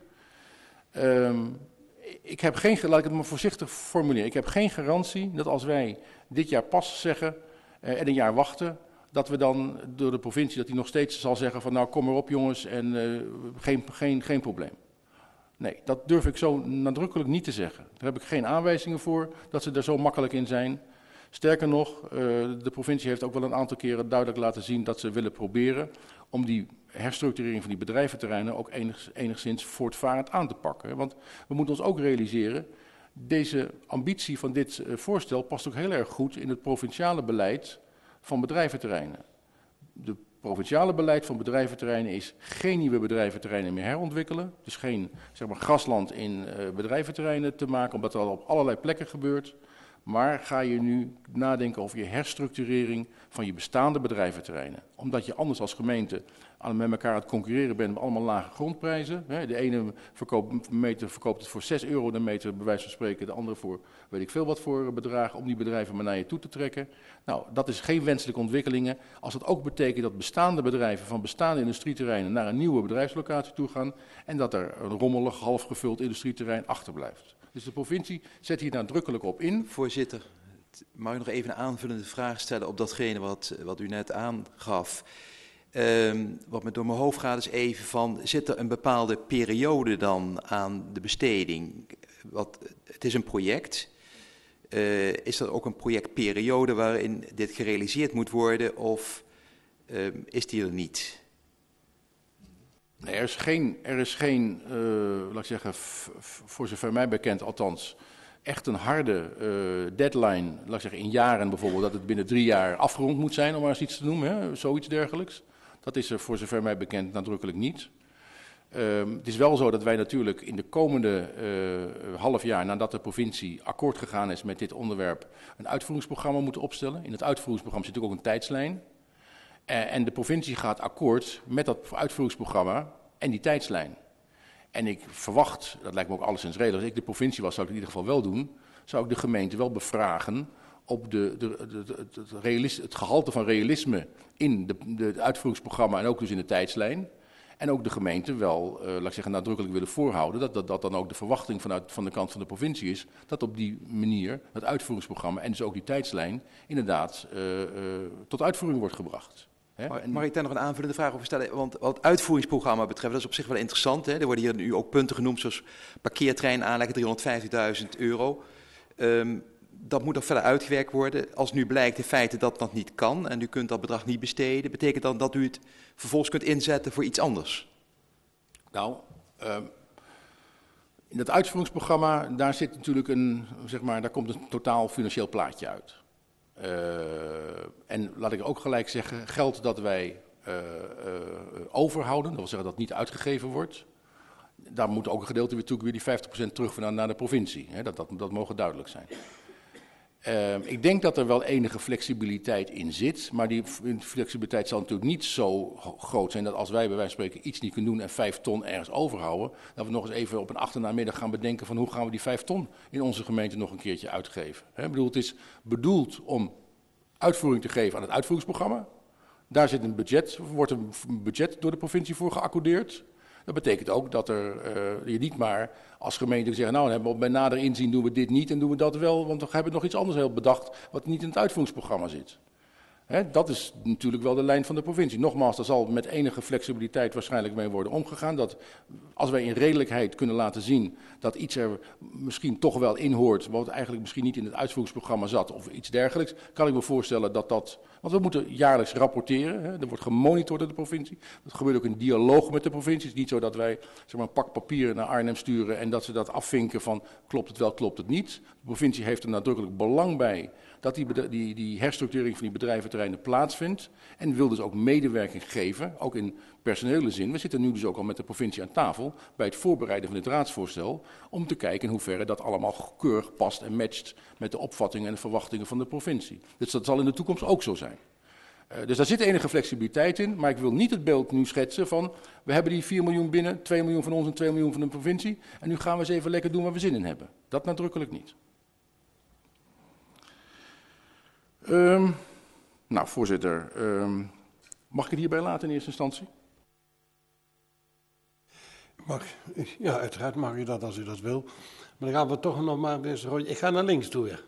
Ik heb geen, laat ik het maar voorzichtig formuleren, ik heb geen garantie dat als wij dit jaar pas zeggen en een jaar wachten, dat we dan door de provincie, dat die nog steeds zal zeggen van nou kom maar op jongens en geen probleem. Nee, dat durf ik zo nadrukkelijk niet te zeggen. Daar heb ik geen aanwijzingen voor dat ze er zo makkelijk in zijn. Sterker nog, de provincie heeft ook wel een aantal keren duidelijk laten zien dat ze willen proberen om die herstructurering van die bedrijventerreinen ook enigszins voortvarend aan te pakken. Want we moeten ons ook realiseren, deze ambitie van dit voorstel past ook heel erg goed in het provinciale beleid van bedrijventerreinen. Het provinciale beleid van bedrijventerreinen is geen nieuwe bedrijventerreinen meer herontwikkelen. Dus geen zeg maar, grasland in bedrijventerreinen te maken, omdat dat al op allerlei plekken gebeurt. Maar ga je nu nadenken over je herstructurering van je bestaande bedrijventerreinen. Omdat je anders als gemeente met elkaar aan het concurreren bent met allemaal lage grondprijzen. De ene meter verkoopt het voor €6 de meter, bij wijze van spreken. De andere voor weet ik veel wat voor bedragen om die bedrijven maar naar je toe te trekken. Nou, dat is geen wenselijke ontwikkelingen. Als het ook betekent dat bestaande bedrijven van bestaande industrieterreinen naar een nieuwe bedrijfslocatie toe gaan. En dat er een rommelig, half gevuld industrieterrein achterblijft. Dus de provincie zet hier nadrukkelijk op in. Voorzitter, mag ik nog even een aanvullende vraag stellen op datgene wat u net aangaf? Wat me door mijn hoofd gaat is even van, zit er een bepaalde periode dan aan de besteding? Het is een project. Is dat ook een projectperiode waarin dit gerealiseerd moet worden of is die er niet? Nee, er is geen laat ik zeggen, voor zover mij bekend althans, echt een harde deadline, laat ik zeggen in jaren bijvoorbeeld, dat het binnen 3 jaar afgerond moet zijn, om maar eens iets te noemen, hè, zoiets dergelijks. Dat is er voor zover mij bekend nadrukkelijk niet. Het is wel zo dat wij natuurlijk in de komende half jaar, nadat de provincie akkoord gegaan is met dit onderwerp, een uitvoeringsprogramma moeten opstellen. In het uitvoeringsprogramma zit ook een tijdslijn. En de provincie gaat akkoord met dat uitvoeringsprogramma en die tijdslijn. En ik verwacht, dat lijkt me ook alleszins redelijk, als ik de provincie was, zou ik het in ieder geval wel doen, zou ik de gemeente wel bevragen op het gehalte van realisme in het uitvoeringsprogramma en ook dus in de tijdslijn. En ook de gemeente wel, laat ik zeggen, nadrukkelijk willen voorhouden dat dan ook de verwachting van de kant van de provincie is dat op die manier het uitvoeringsprogramma en dus ook die tijdslijn inderdaad tot uitvoering wordt gebracht. Mag ik daar nog een aanvullende vraag over stellen? Want wat het uitvoeringsprogramma betreft, dat is op zich wel interessant. Hè? Er worden hier nu ook punten genoemd zoals parkeertrein aanleggen, €350.000. Dat moet nog verder uitgewerkt worden. Als nu blijkt in feite dat dat niet kan en u kunt dat bedrag niet besteden, betekent dan dat u het vervolgens kunt inzetten voor iets anders? Nou, in dat uitvoeringsprogramma, daar zit natuurlijk daar komt een totaal financieel plaatje uit. En laat ik ook gelijk zeggen, geld dat wij overhouden, dat wil zeggen dat niet uitgegeven wordt, daar moet ook een gedeelte weer die 50% terug naar de provincie. Dat mogen duidelijk zijn. Ik denk dat er wel enige flexibiliteit in zit, maar die flexibiliteit zal natuurlijk niet zo groot zijn dat als wij bij wijze van spreken iets niet kunnen doen en 5 ton ergens overhouden, dat we nog eens even op een achternamiddag gaan bedenken van hoe gaan we die 5 ton in onze gemeente nog een keertje uitgeven. Ik bedoel, het is bedoeld om uitvoering te geven aan het uitvoeringsprogramma. Daar zit wordt een budget door de provincie voor geaccordeerd. Dat betekent ook dat je niet maar als gemeente kunt zeggen, nou, bij nader inzien doen we dit niet en doen we dat wel, want we hebben nog iets anders heel bedacht wat niet in het uitvoeringsprogramma zit. Dat is natuurlijk wel de lijn van de provincie. Nogmaals, daar zal met enige flexibiliteit waarschijnlijk mee worden omgegaan. Dat als wij in redelijkheid kunnen laten zien dat iets er misschien toch wel in hoort, wat eigenlijk misschien niet in het uitvoeringsprogramma zat of iets dergelijks, kan ik me voorstellen want we moeten jaarlijks rapporteren. Er wordt gemonitord door de provincie. Dat gebeurt ook in dialoog met de provincie. Het is niet zo dat wij een pak papier naar Arnhem sturen en dat ze dat afvinken van klopt het wel, klopt het niet. De provincie heeft er nadrukkelijk belang bij dat die herstructurering van die bedrijventerreinen plaatsvindt. En wil dus ook medewerking geven, ook in personele zin. We zitten nu dus ook al met de provincie aan tafel bij het voorbereiden van dit raadsvoorstel, om te kijken in hoeverre dat allemaal keurig past en matcht met de opvattingen en de verwachtingen van de provincie. Dus dat zal in de toekomst ook zo zijn. Dus daar zit enige flexibiliteit in, maar ik wil niet het beeld nu schetsen van we hebben die 4 miljoen binnen, 2 miljoen van ons en 2 miljoen van de provincie en nu gaan we eens even lekker doen waar we zin in hebben. Dat nadrukkelijk niet. Voorzitter, mag ik het hierbij laten in eerste instantie? Ja, uiteraard mag u dat als u dat wil. Maar dan gaan we toch nog maar eens rondje. Ik ga naar links toe weer.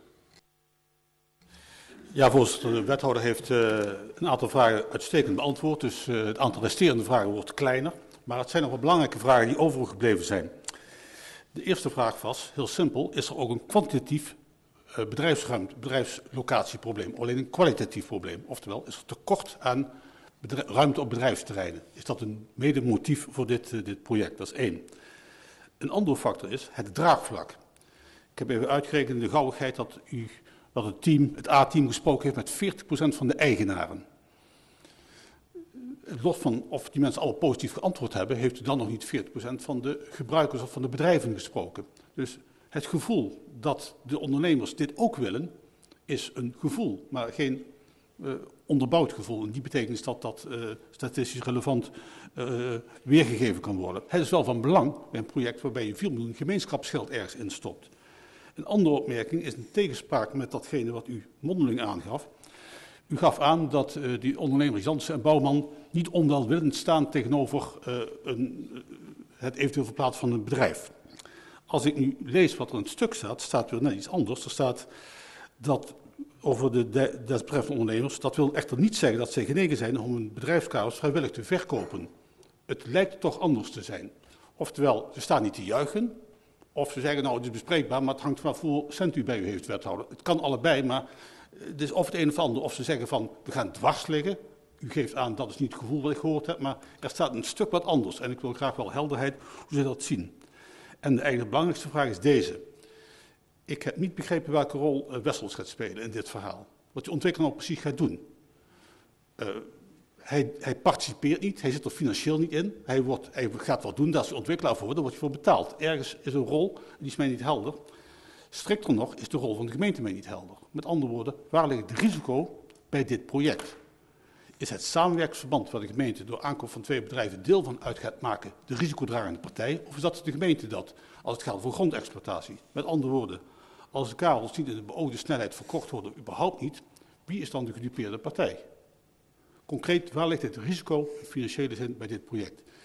Ja, voorzitter, de wethouder heeft een aantal vragen uitstekend beantwoord. Dus het aantal resterende vragen wordt kleiner. Maar het zijn nog wel belangrijke vragen die overgebleven zijn. De eerste vraag was, heel simpel, is er ook een kwantitatief bedrijfslocatieprobleem, alleen een kwalitatief probleem. Oftewel, is er tekort aan ruimte op bedrijfsterreinen. Is dat een mede motief voor dit project? Dat is 1. Een andere factor is het draagvlak. Ik heb even uitgerekend in de gauwigheid dat het A-team gesproken heeft met 40% van de eigenaren. Los van of die mensen alle positief geantwoord hebben, heeft u dan nog niet 40% van de gebruikers of van de bedrijven gesproken. Dus het gevoel dat de ondernemers dit ook willen, is een gevoel, maar geen onderbouwd gevoel. In die betekenis dat dat statistisch relevant weergegeven kan worden. Het is wel van belang bij een project waarbij je 4 miljoen gemeenschapsgeld ergens instopt. Een andere opmerking is in tegenspraak met datgene wat u mondeling aangaf. U gaf aan dat die ondernemers Jansen en Bouwman niet onwelwillend staan tegenover het eventueel verplaatsen van een bedrijf. Als ik nu lees wat er in het stuk staat, staat weer net iets anders. Er staat dat over de desbetreffende ondernemers, dat wil echter niet zeggen dat zij genegen zijn om hun bedrijfskamers vrijwillig te verkopen. Het lijkt toch anders te zijn. Oftewel, ze staan niet te juichen, of ze zeggen nou het is bespreekbaar, maar het hangt vanaf hoeveel cent u bij u heeft, wethouder. Het kan allebei, maar het is of het een of het ander, of ze zeggen van we gaan dwars liggen. U geeft aan, dat is niet het gevoel wat ik gehoord heb, maar er staat een stuk wat anders. En ik wil graag wel helderheid hoe ze dat zien. En de eigenlijk belangrijkste vraag is deze. Ik heb niet begrepen welke rol Wessels gaat spelen in dit verhaal. Wat die ontwikkelaar nou precies gaat doen. Hij participeert niet, hij zit er financieel niet in. Hij gaat wat doen, daar is de ontwikkelaar voor, daar wordt hij voor betaald. Ergens is een rol, die is mij niet helder. Strikter nog is de rol van de gemeente mij niet helder. Met andere woorden, waar ligt het risico bij dit project? Is het samenwerkingsverband waar de gemeente door aankoop van 2 bedrijven deel van uit gaat maken de risicodragende partij? Of is dat de gemeente dat, als het gaat voor grondexploitatie? Met andere woorden, als de kabels niet in de beoogde snelheid verkocht worden, überhaupt niet, wie is dan de gedupeerde partij? Concreet, waar ligt het risico in financiële zin bij dit project?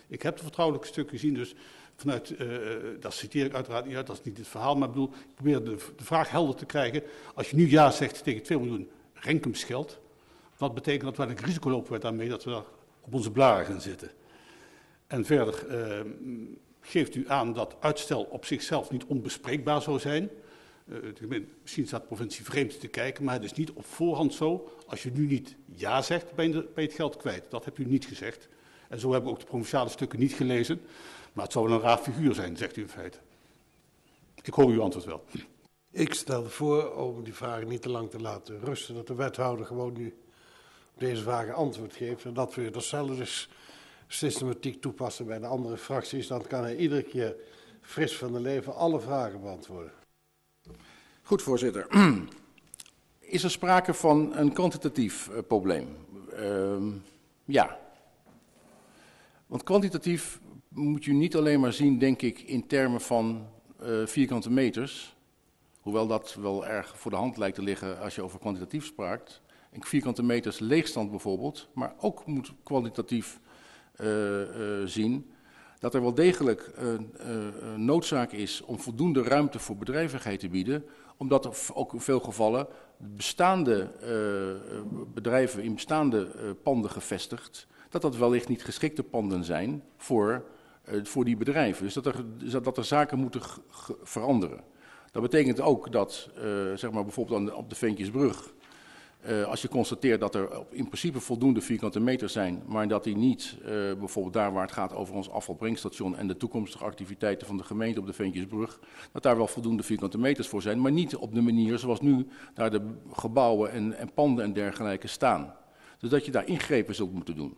Ik heb de vertrouwelijke stukken gezien, dus vanuit, dat citeer ik uiteraard niet uit, dat is niet het verhaal, maar ik bedoel, ik probeer de vraag helder te krijgen. Als je nu ja zegt tegen 2 miljoen Renkumsgeld, wat betekent dat we een risico lopen daarmee dat we daar op onze blaren gaan zitten? En verder geeft u aan dat uitstel op zichzelf niet onbespreekbaar zou zijn. Misschien staat de provincie vreemd te kijken, maar het is niet op voorhand zo. Als je nu niet ja zegt, ben je het geld kwijt. Dat hebt u niet gezegd. En zo hebben we ook de provinciale stukken niet gelezen. Maar het zou wel een raar figuur zijn, zegt u in feite. Ik hoor uw antwoord wel. Ik stel voor om die vragen niet te lang te laten rusten. Dat de wethouder gewoon nu op deze vragen antwoord geeft. En dat we dezelfde systematiek toepassen bij de andere fracties. Dan kan hij iedere keer fris van de leven alle vragen beantwoorden. Goed, voorzitter. Is er sprake van een kwantitatief probleem? Ja. Want kwantitatief moet je niet alleen maar zien, denk ik, in termen van vierkante meters. Hoewel dat wel erg voor de hand lijkt te liggen als je over kwantitatief spraakt. In vierkante meters leegstand bijvoorbeeld. Maar ook moet kwalitatief zien dat er wel degelijk noodzaak is om voldoende ruimte voor bedrijvigheid te bieden. Omdat er ook in veel gevallen bestaande bedrijven in bestaande panden gevestigd, dat wellicht niet geschikte panden zijn voor die bedrijven. Dus dat er zaken moeten veranderen. Dat betekent ook dat, zeg maar bijvoorbeeld op de Ventjesbrug, als je constateert dat er in principe voldoende vierkante meters zijn, maar dat die niet, bijvoorbeeld daar waar het gaat over ons afvalbrengstation en de toekomstige activiteiten van de gemeente op de Ventjesbrug, dat daar wel voldoende vierkante meters voor zijn, maar niet op de manier zoals nu daar de gebouwen en panden en dergelijke staan. Dus dat je daar ingrepen zult moeten doen.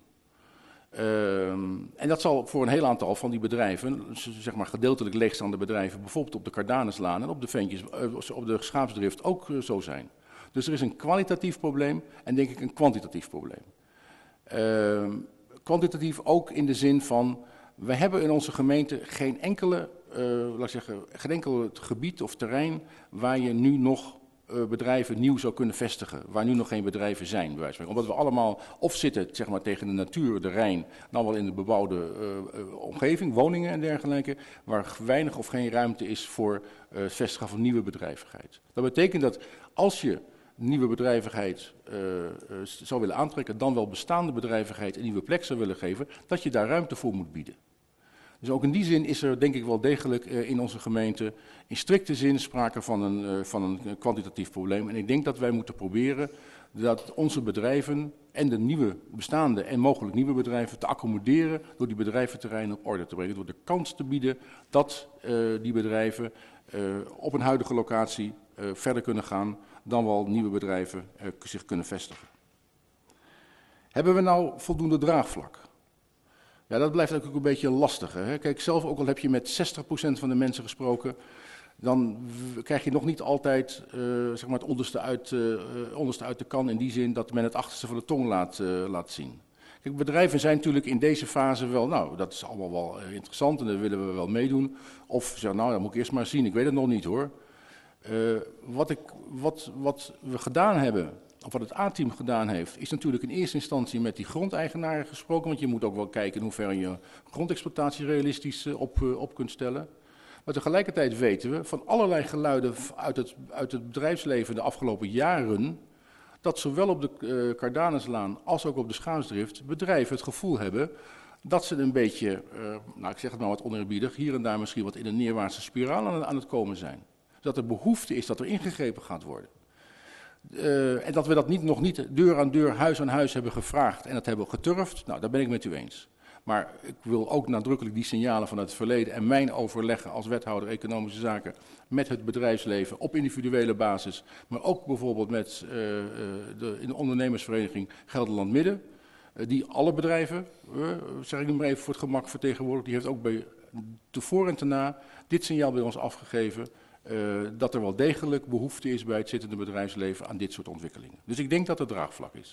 En dat zal voor een heel aantal van die bedrijven, zeg maar gedeeltelijk leegstaande bedrijven, bijvoorbeeld op de Cardanuslaan en op de Schaapsdrift ook zo zijn. Dus er is een kwalitatief probleem en denk ik een kwantitatief probleem. Kwantitatief ook in de zin van, we hebben in onze gemeente geen enkel gebied of terrein waar je nu nog bedrijven nieuw zou kunnen vestigen, waar nu nog geen bedrijven zijn, bij wijze van. Omdat we allemaal of zitten zeg maar, tegen de natuur, de Rijn, dan wel in de bebouwde omgeving, woningen en dergelijke, waar weinig of geen ruimte is voor het vestigen van nieuwe bedrijvigheid. Dat betekent dat als je nieuwe bedrijvigheid zou willen aantrekken, dan wel bestaande bedrijvigheid een nieuwe plek zou willen geven, dat je daar ruimte voor moet bieden. Dus ook in die zin is er denk ik wel degelijk in onze gemeente in strikte zin sprake van een kwantitatief probleem. En ik denk dat wij moeten proberen dat onze bedrijven en de nieuwe bestaande en mogelijk nieuwe bedrijven te accommoderen door die bedrijventerreinen op orde te brengen. Door de kans te bieden dat die bedrijven op een huidige locatie verder kunnen gaan dan wel nieuwe bedrijven zich kunnen vestigen. Hebben we nou voldoende draagvlak? Ja, dat blijft ook een beetje lastig. Hè? Kijk, zelf ook al heb je met 60% van de mensen gesproken, dan krijg je nog niet altijd zeg maar het onderste uit de kan in die zin dat men het achterste van de tong laat zien. Kijk, bedrijven zijn natuurlijk in deze fase wel, nou, dat is allemaal wel interessant en daar willen we wel meedoen. Of zeggen, nou, dat moet ik eerst maar zien, ik weet het nog niet hoor. Wat we gedaan hebben, of wat het A-team gedaan heeft, is natuurlijk in eerste instantie met die grondeigenaren gesproken. Want je moet ook wel kijken in hoeverre je grondexploitatie realistisch op kunt stellen. Maar tegelijkertijd weten we van allerlei geluiden uit het bedrijfsleven de afgelopen jaren, dat zowel op de Cardanuslaan als ook op de Schaapsdrift bedrijven het gevoel hebben dat ze een beetje, nou ik zeg het maar wat oneerbiedig, hier en daar misschien wat in een neerwaartse spiraal aan het komen zijn. Dat er behoefte is dat er ingegrepen gaat worden. En dat we dat nog niet deur aan deur, huis aan huis hebben gevraagd en dat hebben geturfd, nou daar ben ik met u eens. Maar ik wil ook nadrukkelijk die signalen van het verleden en mijn overleggen als wethouder economische zaken met het bedrijfsleven op individuele basis, maar ook bijvoorbeeld met in de ondernemersvereniging Gelderland Midden, die alle bedrijven, zeg ik nu maar even voor het gemak vertegenwoordigt, die heeft ook bij te voor en te na dit signaal bij ons afgegeven, dat er wel degelijk behoefte is bij het zittende bedrijfsleven aan dit soort ontwikkelingen. Dus ik denk dat er draagvlak is.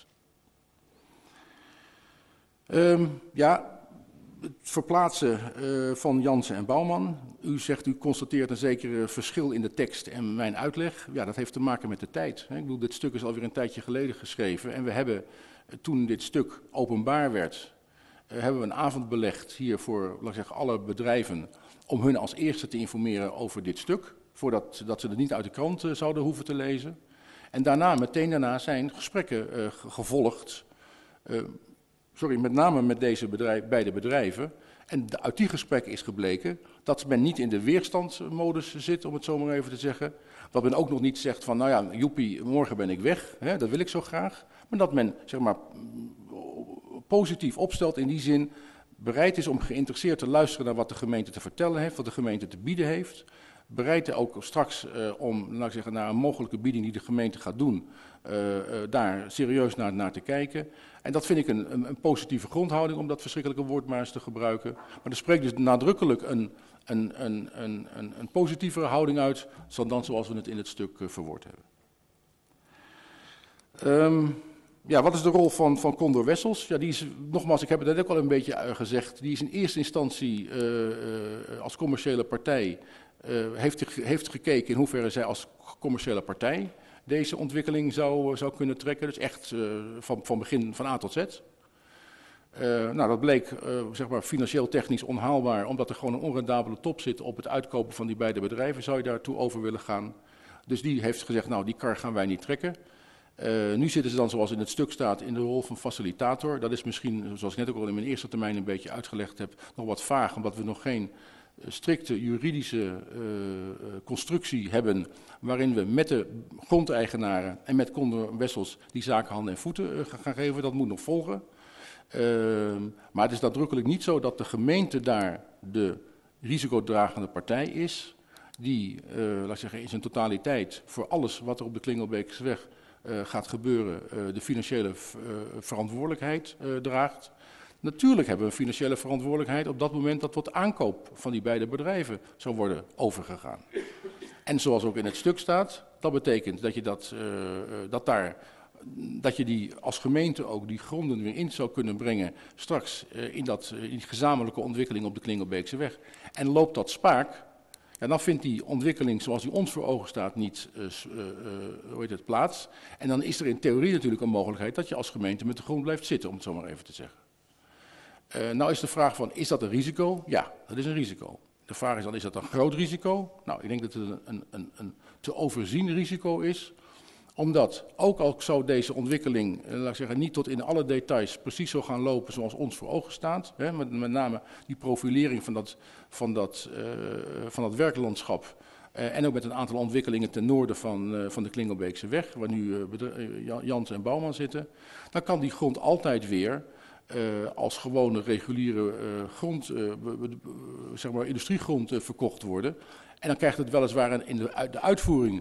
Ja, het verplaatsen van Jansen en Bouwman. U zegt, u constateert een zeker verschil in de tekst en mijn uitleg. Ja, dat heeft te maken met de tijd. Ik bedoel, dit stuk is alweer een tijdje geleden geschreven. En we hebben, toen dit stuk openbaar werd, hebben we een avond belegd hier voor, laat ik zeggen, alle bedrijven, om hun als eerste te informeren over dit stuk, voordat ze het niet uit de krant zouden hoeven te lezen. En meteen daarna zijn gesprekken gevolgd, met name met deze beide bedrijven. En uit die gesprekken is gebleken dat men niet in de weerstandsmodus zit, om het zo maar even te zeggen. Dat men ook nog niet zegt van, nou ja, joepie, morgen ben ik weg, hè, dat wil ik zo graag. Maar dat men, zeg maar, positief opstelt in die zin, bereid is om geïnteresseerd te luisteren naar wat de gemeente te vertellen heeft, wat de gemeente te bieden heeft. Bereid ook straks om, laat ik zeggen, naar een mogelijke bieding die de gemeente gaat doen, daar serieus naar te kijken. En dat vind ik een positieve grondhouding, om dat verschrikkelijke woord maar eens te gebruiken. Maar er spreekt dus nadrukkelijk een positievere houding uit, dan zoals we het in het stuk verwoord hebben. Ja, wat is de rol van Condor Wessels? Ja, die is, nogmaals, ik heb het net ook al een beetje gezegd, die is in eerste instantie als commerciële partij, heeft gekeken in hoeverre zij als commerciële partij deze ontwikkeling zou kunnen trekken. Dus echt van begin van A tot Z. Nou, dat bleek zeg maar financieel technisch onhaalbaar, omdat er gewoon een onrendabele top zit op het uitkopen van die beide bedrijven. Zou je daartoe over willen gaan? Dus die heeft gezegd, nou, die kar gaan wij niet trekken. Nu zitten ze dan, zoals in het stuk staat, in de rol van facilitator. Dat is misschien, zoals ik net ook al in mijn eerste termijn een beetje uitgelegd heb, nog wat vaag, omdat we nog geen strikte juridische constructie hebben, waarin we met de grondeigenaren en met Condor Wessels die zaken handen en voeten gaan geven. Dat moet nog volgen. Maar het is nadrukkelijk niet zo dat de gemeente daar de risicodragende partij is, die, laat ik zeggen, in zijn totaliteit voor alles wat er op de Klingelbeekseweg gaat gebeuren, de financiële verantwoordelijkheid draagt. Natuurlijk hebben we een financiële verantwoordelijkheid op dat moment dat tot aankoop van die beide bedrijven zou worden overgegaan. En zoals ook in het stuk staat, dat betekent dat je dat je die als gemeente ook die gronden weer in zou kunnen brengen straks in die gezamenlijke ontwikkeling op de Klingelbeekseweg. En loopt dat spaak, ja, dan vindt die ontwikkeling zoals die ons voor ogen staat niet plaats. En dan is er in theorie natuurlijk een mogelijkheid dat je als gemeente met de grond blijft zitten, om het zo maar even te zeggen. Nou is de vraag van, is dat een risico? Ja, dat is een risico. De vraag is dan, is dat een groot risico? Nou, ik denk dat het een te overzien risico is, omdat ook al zou deze ontwikkeling, laat ik zeggen, niet tot in alle details precies zo gaan lopen zoals ons voor ogen staat, hè, met name die profilering van dat werklandschap, en ook met een aantal ontwikkelingen ten noorden van de Klingelbeekseweg, waar nu Jans en Bouwman zitten, dan kan die grond altijd weer als gewone reguliere grond, zeg maar industriegrond verkocht worden. En dan krijgt het weliswaar in de uitvoering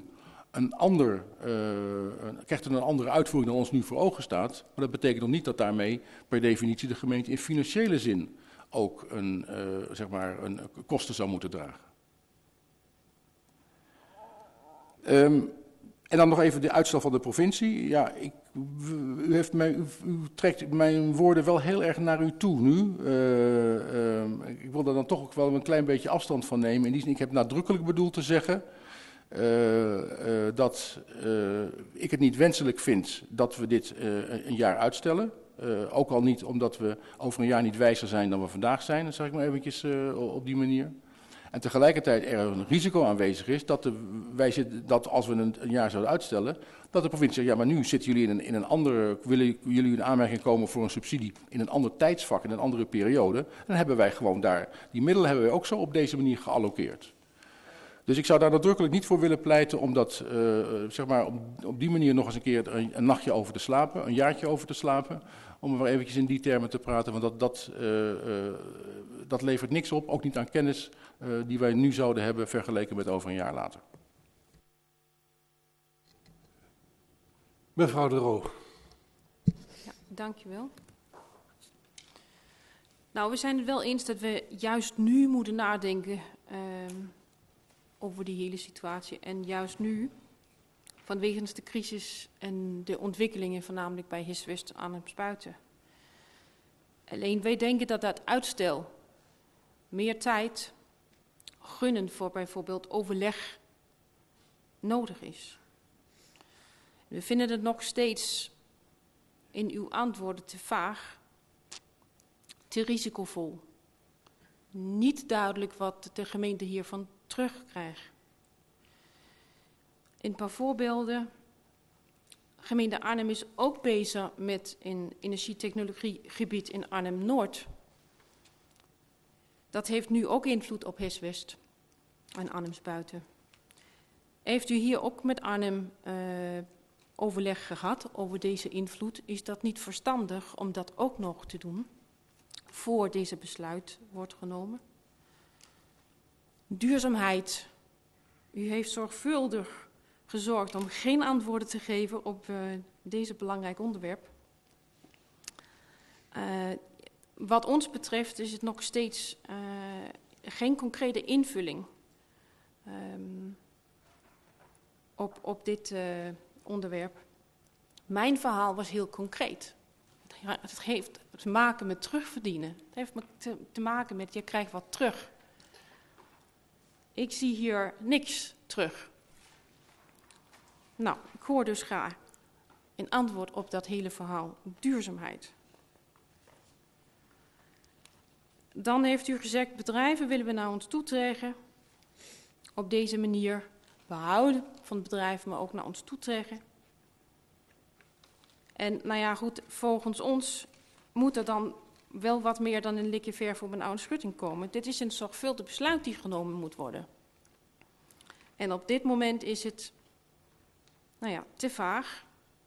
krijgt het een andere uitvoering dan ons nu voor ogen staat. Maar dat betekent nog niet dat daarmee per definitie de gemeente in financiële zin ook een kosten zou moeten dragen. En dan nog even de uitstel van de provincie. Ja, u trekt mijn woorden wel heel erg naar u toe nu. Ik wil daar dan toch ook wel een klein beetje afstand van nemen. In die zin, ik heb nadrukkelijk bedoeld te zeggen dat ik het niet wenselijk vind dat we dit een jaar uitstellen. Ook al niet omdat we over een jaar niet wijzer zijn dan we vandaag zijn. Dat zeg ik maar eventjes op die manier. En tegelijkertijd er een risico aanwezig is dat als we een jaar zouden uitstellen, dat de provincie zegt, ja, maar nu zitten jullie in een andere, willen jullie in aanmerking komen voor een subsidie in een ander tijdsvak, in een andere periode, dan hebben wij gewoon daar, die middelen hebben wij ook zo op deze manier gealloceerd. Dus ik zou daar nadrukkelijk niet voor willen pleiten om dat, op die manier nog eens een keer een nachtje over te slapen, een jaartje over te slapen, om er maar eventjes in die termen te praten, want dat levert niks op, ook niet aan kennis die wij nu zouden hebben vergeleken met over een jaar later. Mevrouw De Roo. Ja, dankjewel. Nou, we zijn het wel eens dat we juist nu moeten nadenken over die hele situatie. En juist nu, vanwege de crisis en de ontwikkelingen, voornamelijk bij Hiswest Arnhem-Spuiten. Alleen wij denken dat dat uitstel meer tijd gunnen voor bijvoorbeeld overleg nodig is. We vinden het nog steeds in uw antwoorden te vaag. Het te risicovol. Niet duidelijk wat de gemeente hiervan terugkrijgt. Een paar voorbeelden. Gemeente Arnhem is ook bezig met een energietechnologiegebied in Arnhem-Noord. Dat heeft nu ook invloed op HES-West en Arnhems-Buiten. Heeft u hier ook met Arnhem overleg gehad over deze invloed? Is dat niet verstandig om dat ook nog te doen voor deze besluit wordt genomen? Duurzaamheid. U heeft zorgvuldig gezorgd om geen antwoorden te geven op deze belangrijk onderwerp. Wat ons betreft is het nog steeds geen concrete invulling op dit onderwerp. Mijn verhaal was heel concreet. Het heeft te maken met terugverdienen. Het heeft te maken met je krijgt wat terug. Ik zie hier niks terug. Nou, ik hoor dus graag een antwoord op dat hele verhaal. Duurzaamheid. Dan heeft u gezegd, bedrijven willen we naar ons toe trekken. Op deze manier behouden van het bedrijf, maar ook naar ons toe trekken. En nou ja, goed, volgens ons moet er dan wel wat meer dan een likje ver voor mijn oude schutting komen. Dit is een zorgvuldig besluit die genomen moet worden. En op dit moment is het, nou ja, te vaag.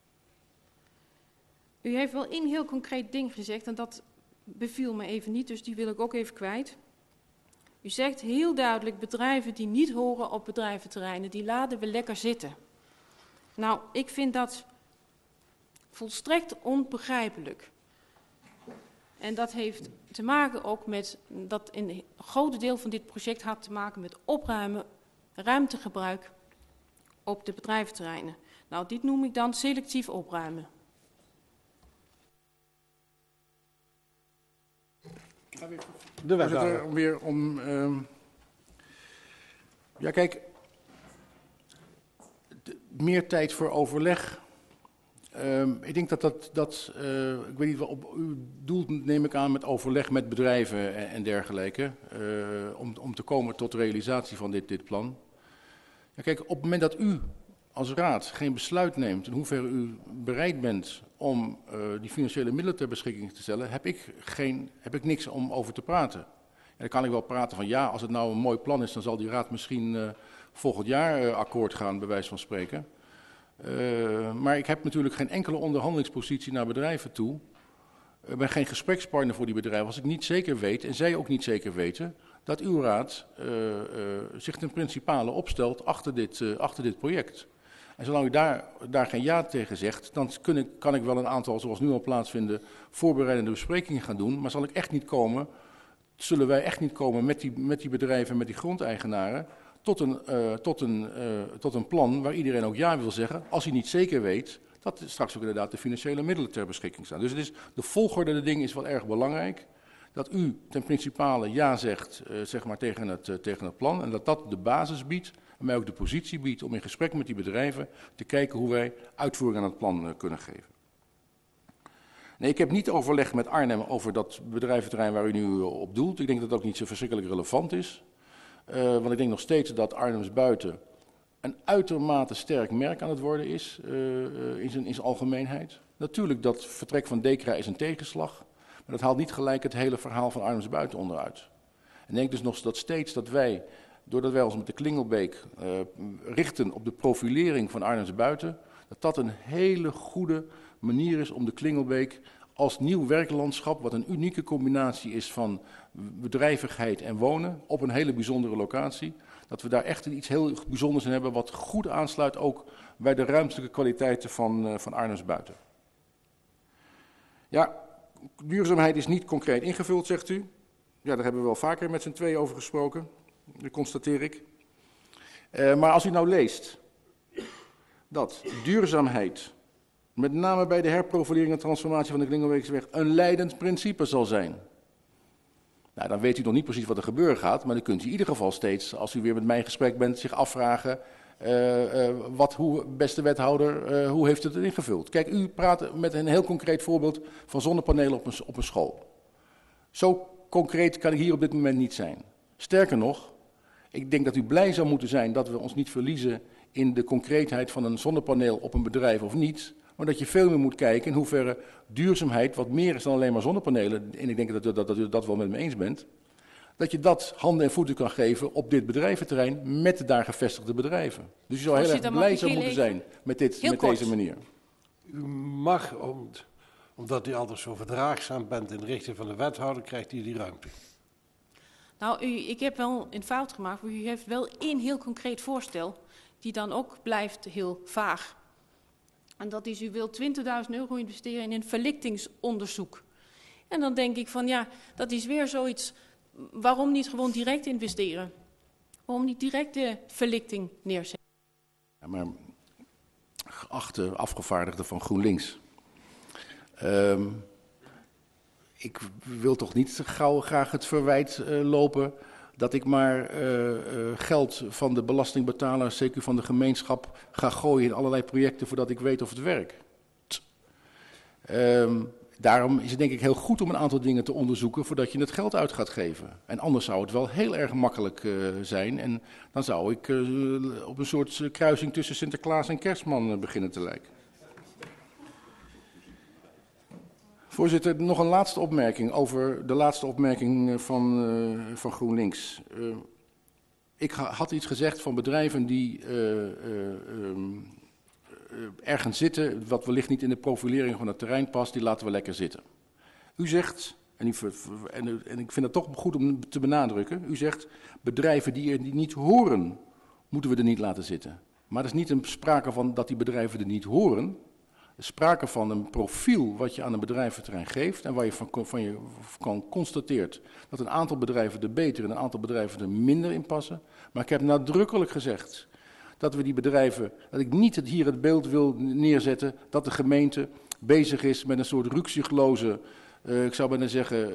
U heeft wel één heel concreet ding gezegd en dat beviel me even niet, dus die wil ik ook even kwijt. U zegt heel duidelijk, bedrijven die niet horen op bedrijventerreinen, die laten we lekker zitten. Nou, ik vind dat volstrekt onbegrijpelijk. En dat heeft te maken ook met, dat een groot deel van dit project had te maken met opruimen, ruimtegebruik op de bedrijventerreinen. Nou, dit noem ik dan selectief opruimen. De wethouder. Weer om. Ja, kijk. Meer tijd voor overleg. Ik denk dat ik weet niet wat op u doelt, neem ik aan, met overleg met bedrijven en dergelijke. Om te komen tot de realisatie van dit plan. Ja, kijk, op het moment dat u als raad geen besluit neemt in hoeverre u bereid bent om die financiële middelen ter beschikking te stellen, heb ik niks om over te praten. En dan kan ik wel praten van ja, als het nou een mooi plan is, dan zal die raad misschien volgend jaar akkoord gaan, bij wijze van spreken. Maar ik heb natuurlijk geen enkele onderhandelingspositie naar bedrijven toe. Ik ben geen gesprekspartner voor die bedrijven als ik niet zeker weet, en zij ook niet zeker weten, dat uw raad zich ten principale opstelt achter dit project. En zolang u daar geen ja tegen zegt, dan kan ik wel een aantal, zoals nu al plaatsvinden, voorbereidende besprekingen gaan doen. Maar zullen wij echt niet komen met die bedrijven en met die grondeigenaren tot een plan waar iedereen ook ja wil zeggen, als hij niet zeker weet dat straks ook inderdaad de financiële middelen ter beschikking staan. Dus de volgorde de dingen is wel erg belangrijk. Dat u ten principale ja zegt zeg maar tegen het plan en dat de basis biedt en mij ook de positie biedt om in gesprek met die bedrijven te kijken hoe wij uitvoering aan het plan kunnen geven. Nee, ik heb niet overlegd met Arnhem over dat bedrijventerrein waar u nu op doelt. Ik denk dat dat ook niet zo verschrikkelijk relevant is. Want ik denk nog steeds dat Arnhems-Buiten een uitermate sterk merk aan het worden is in zijn algemeenheid. Natuurlijk, dat vertrek van DECRA is een tegenslag. Maar dat haalt niet gelijk het hele verhaal van Arnhems-Buiten onderuit. En ik denk dus nog dat wij, doordat wij ons met de Klingelbeek richten op de profilering van Arnhems-Buiten, dat een hele goede manier is om de Klingelbeek als nieuw werklandschap, wat een unieke combinatie is van bedrijvigheid en wonen, op een hele bijzondere locatie, dat we daar echt iets heel bijzonders in hebben, wat goed aansluit ook bij de ruimtelijke kwaliteiten van Arnhems-Buiten. Ja, duurzaamheid is niet concreet ingevuld, zegt u. Ja, daar hebben we wel vaker met z'n tweeën over gesproken, dat constateer ik. Maar als u nou leest dat duurzaamheid, met name bij de herprofilering en transformatie van de Klingelbeekseweg, een leidend principe zal zijn. Nou, dan weet u nog niet precies wat er gebeuren gaat, maar dan kunt u in ieder geval steeds, als u weer met mij in gesprek bent, zich afvragen, beste wethouder, hoe heeft het ingevuld? Kijk, u praat met een heel concreet voorbeeld van zonnepanelen op een school. Zo concreet kan ik hier op dit moment niet zijn. Sterker nog, ik denk dat u blij zou moeten zijn dat we ons niet verliezen in de concreetheid van een zonnepaneel op een bedrijf of niet. Maar dat je veel meer moet kijken in hoeverre duurzaamheid wat meer is dan alleen maar zonnepanelen. En ik denk dat u dat wel met me eens bent. Dat je dat handen en voeten kan geven op dit bedrijventerrein met de daar gevestigde bedrijven. Dus u zou heel erg blij zou moeten zijn met deze manier. U mag, omdat u altijd zo verdraagzaam bent in de richting van de wethouder, krijgt u die ruimte. Nou, ik heb wel een fout gemaakt. U heeft wel één heel concreet voorstel, die dan ook blijft heel vaag. En dat is, u wilt €20.000 investeren in een verlichtingsonderzoek. En dan denk ik van, ja, dat is weer zoiets. Waarom niet gewoon direct investeren? Waarom niet direct de verlichting neerzetten? Ja, maar geachte afgevaardigde van GroenLinks. Ik wil toch niet gauw graag het verwijt lopen dat ik maar geld van de belastingbetaler, zeker van de gemeenschap, ga gooien in allerlei projecten voordat ik weet of het werkt. Daarom is het denk ik heel goed om een aantal dingen te onderzoeken voordat je het geld uit gaat geven. En anders zou het wel heel erg makkelijk zijn en dan zou ik op een soort kruising tussen Sinterklaas en Kerstman beginnen te lijken. Voorzitter, nog een laatste opmerking over de laatste opmerking van GroenLinks. Ik had iets gezegd van bedrijven die ergens zitten, wat wellicht niet in de profilering van het terrein past, die laten we lekker zitten. U zegt, en ik vind het toch goed om te benadrukken, u zegt bedrijven die er niet horen, moeten we er niet laten zitten. Maar er is niet een sprake van dat die bedrijven er niet horen. Er is sprake van een profiel wat je aan een bedrijventerrein geeft en waar je van constateert dat een aantal bedrijven er beter en een aantal bedrijven er minder in passen. Maar ik heb nadrukkelijk gezegd dat we die bedrijven, dat ik niet hier het beeld wil neerzetten dat de gemeente bezig is met een soort rukzichtloze, ik zou bijna zeggen,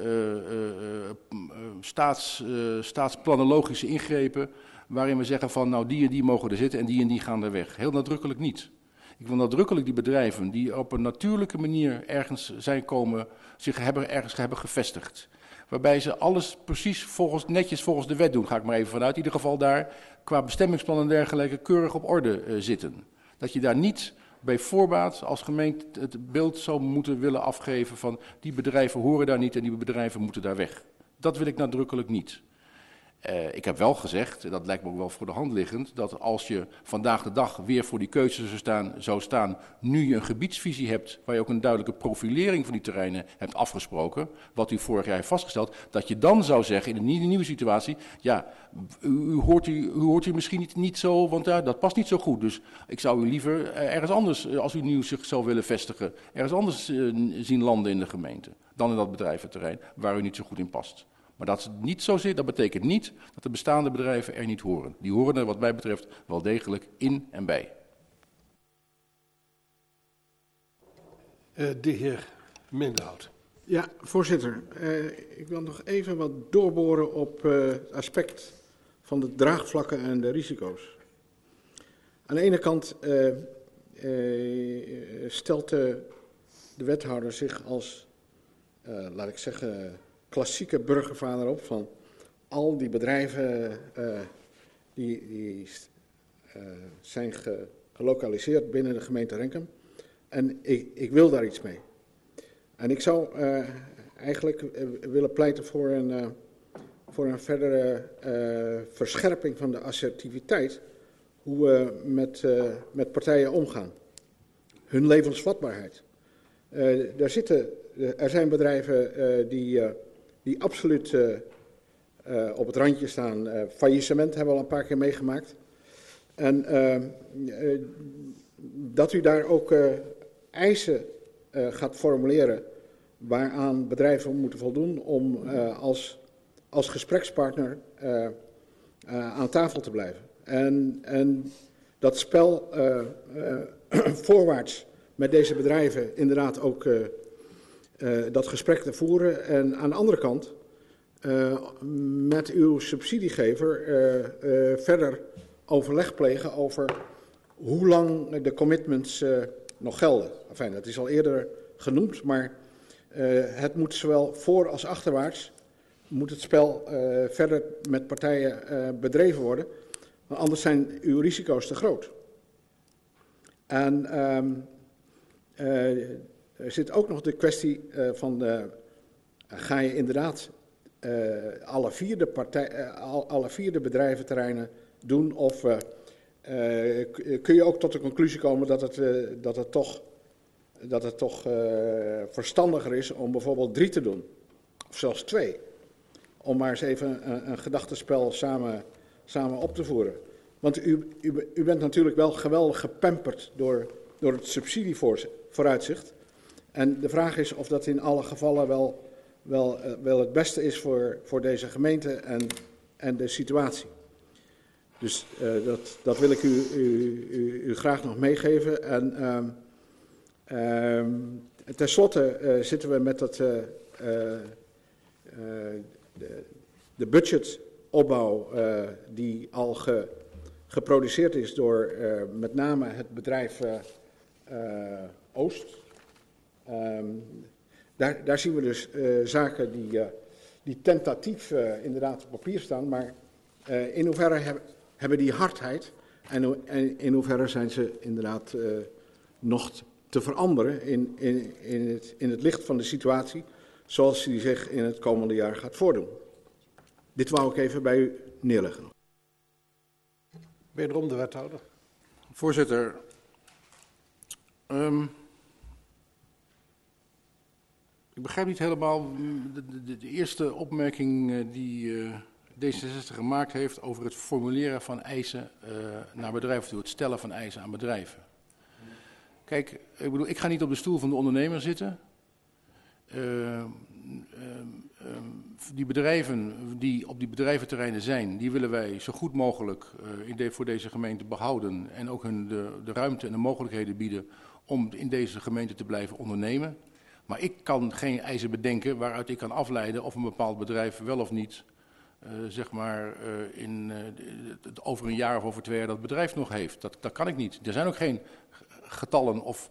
staatsplanologische ingrepen, waarin we zeggen van nou die en die mogen er zitten en die gaan er weg. Heel nadrukkelijk niet. Ik wil nadrukkelijk die bedrijven die op een natuurlijke manier ergens zijn komen, zich ergens hebben gevestigd. Waarbij ze alles precies netjes volgens de wet doen, ga ik maar even vanuit. In ieder geval daar qua bestemmingsplan en dergelijke keurig op orde zitten. Dat je daar niet bij voorbaat als gemeente het beeld zou moeten willen afgeven van die bedrijven horen daar niet en die bedrijven moeten daar weg. Dat wil ik nadrukkelijk niet. Ik heb wel gezegd, en dat lijkt me ook wel voor de hand liggend, dat als je vandaag de dag weer voor die keuze zou staan, nu je een gebiedsvisie hebt, waar je ook een duidelijke profilering van die terreinen hebt afgesproken, wat u vorig jaar heeft vastgesteld, dat je dan zou zeggen in een nieuwe situatie, ja, u hoort u misschien niet zo, want dat past niet zo goed. Dus ik zou u liever ergens anders, als u nieuw zich zou willen vestigen, ergens anders zien landen in de gemeente, dan in dat bedrijventerrein, waar u niet zo goed in past. Maar dat het niet zo zit, dat betekent niet dat de bestaande bedrijven er niet horen. Die horen er wat mij betreft wel degelijk in en bij. De heer Minderhout. Ja, voorzitter. Ik wil nog even wat doorboren op het aspect van de draagvlakken en de risico's. Aan de ene kant stelt de wethouder zich als, laat ik zeggen, klassieke burgervader op van al die bedrijven die zijn gelokaliseerd binnen de gemeente Renkum. En ik wil daar iets mee. En ik zou eigenlijk willen pleiten voor een verdere verscherping van de assertiviteit. Hoe we met partijen omgaan. Hun levensvatbaarheid. Er zijn bedrijven die absoluut op het randje staan. Faillissement hebben we al een paar keer meegemaakt. En dat u daar ook eisen gaat formuleren waaraan bedrijven moeten voldoen om als gesprekspartner aan tafel te blijven. En dat spel voorwaarts met deze bedrijven inderdaad ook dat gesprek te voeren. En aan de andere kant met uw subsidiegever verder overleg plegen over hoe lang de commitments nog gelden. Enfin, dat is al eerder genoemd, maar Het moet zowel voor als achterwaarts, moet het spel verder met partijen bedreven worden, want anders zijn uw risico's te groot. En er zit ook nog de kwestie van, ga je inderdaad alle vier de bedrijventerreinen doen, of kun je ook tot de conclusie komen dat het toch verstandiger is om bijvoorbeeld 3 te doen, of zelfs 2, om maar eens even een gedachtenspel samen op te voeren. Want u bent natuurlijk wel geweldig gepamperd door het subsidievooruitzicht. En de vraag is of dat in alle gevallen wel het beste is voor deze gemeente en de situatie. Dus dat wil ik u graag nog meegeven. En tenslotte zitten we met de budgetopbouw die al geproduceerd is door met name het bedrijf Oost. Daar zien we dus zaken die tentatief inderdaad op papier staan, maar in hoeverre hebben die hardheid en in hoeverre zijn ze inderdaad nog te veranderen in het licht van de situatie zoals die zich in het komende jaar gaat voordoen. Dit wou ik even bij u neerleggen. Wederom de wethouder. Voorzitter, ik begrijp niet helemaal de eerste opmerking die D66 gemaakt heeft over het formuleren van eisen naar bedrijven toe, het stellen van eisen aan bedrijven. Kijk, ik bedoel, ik ga niet op de stoel van de ondernemer zitten. Die bedrijven die op die bedrijventerreinen zijn, die willen wij zo goed mogelijk voor deze gemeente behouden en ook hun de ruimte en de mogelijkheden bieden om in deze gemeente te blijven ondernemen. Maar ik kan geen eisen bedenken waaruit ik kan afleiden of een bepaald bedrijf wel of niet, over een jaar of over 2 jaar dat bedrijf nog heeft. Dat kan ik niet. Er zijn ook geen getallen of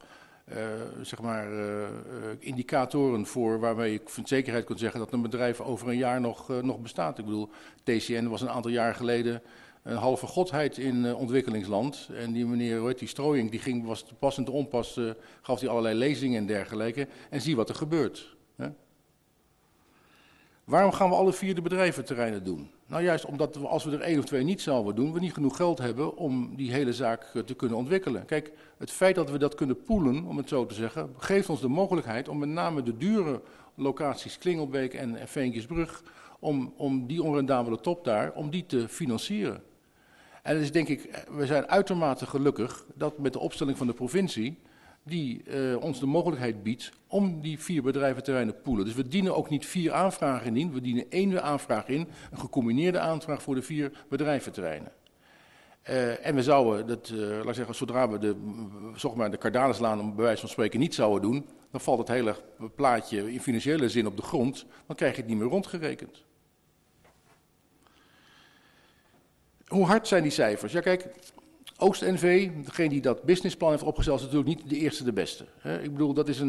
indicatoren voor waarmee ik met zekerheid kan zeggen dat een bedrijf over een jaar nog bestaat. Ik bedoel, TCN was een aantal jaar geleden een halve godheid in ontwikkelingsland. En die meneer, die Strooying, was te pas en te onpas, gaf hij allerlei lezingen en dergelijke. En zie wat er gebeurt. Hè? Waarom gaan we alle 4 de bedrijventerreinen doen? Nou juist omdat we, als we er 1 of 2 niet zouden doen, we niet genoeg geld hebben om die hele zaak te kunnen ontwikkelen. Kijk, het feit dat we dat kunnen poelen, om het zo te zeggen, geeft ons de mogelijkheid om met name de dure locaties Klingelbeek en Veenkjesbrug, om die onrendabele top daar, om die te financieren. En dat is denk ik, we zijn uitermate gelukkig dat met de opstelling van de provincie, die ons de mogelijkheid biedt om die 4 bedrijventerreinen te poelen. Dus we dienen ook niet 4 aanvragen in, we dienen 1 aanvraag in, een gecombineerde aanvraag voor de 4 bedrijventerreinen. En we zouden, laat ik zeggen, zodra we de Cardanuslaan om bij wijze van spreken niet zouden doen, dan valt het hele plaatje in financiële zin op de grond, dan krijg je het niet meer rondgerekend. Hoe hard zijn die cijfers? Ja kijk, Oost NV, degene die dat businessplan heeft opgesteld, is natuurlijk niet de eerste de beste. Ik bedoel, dat is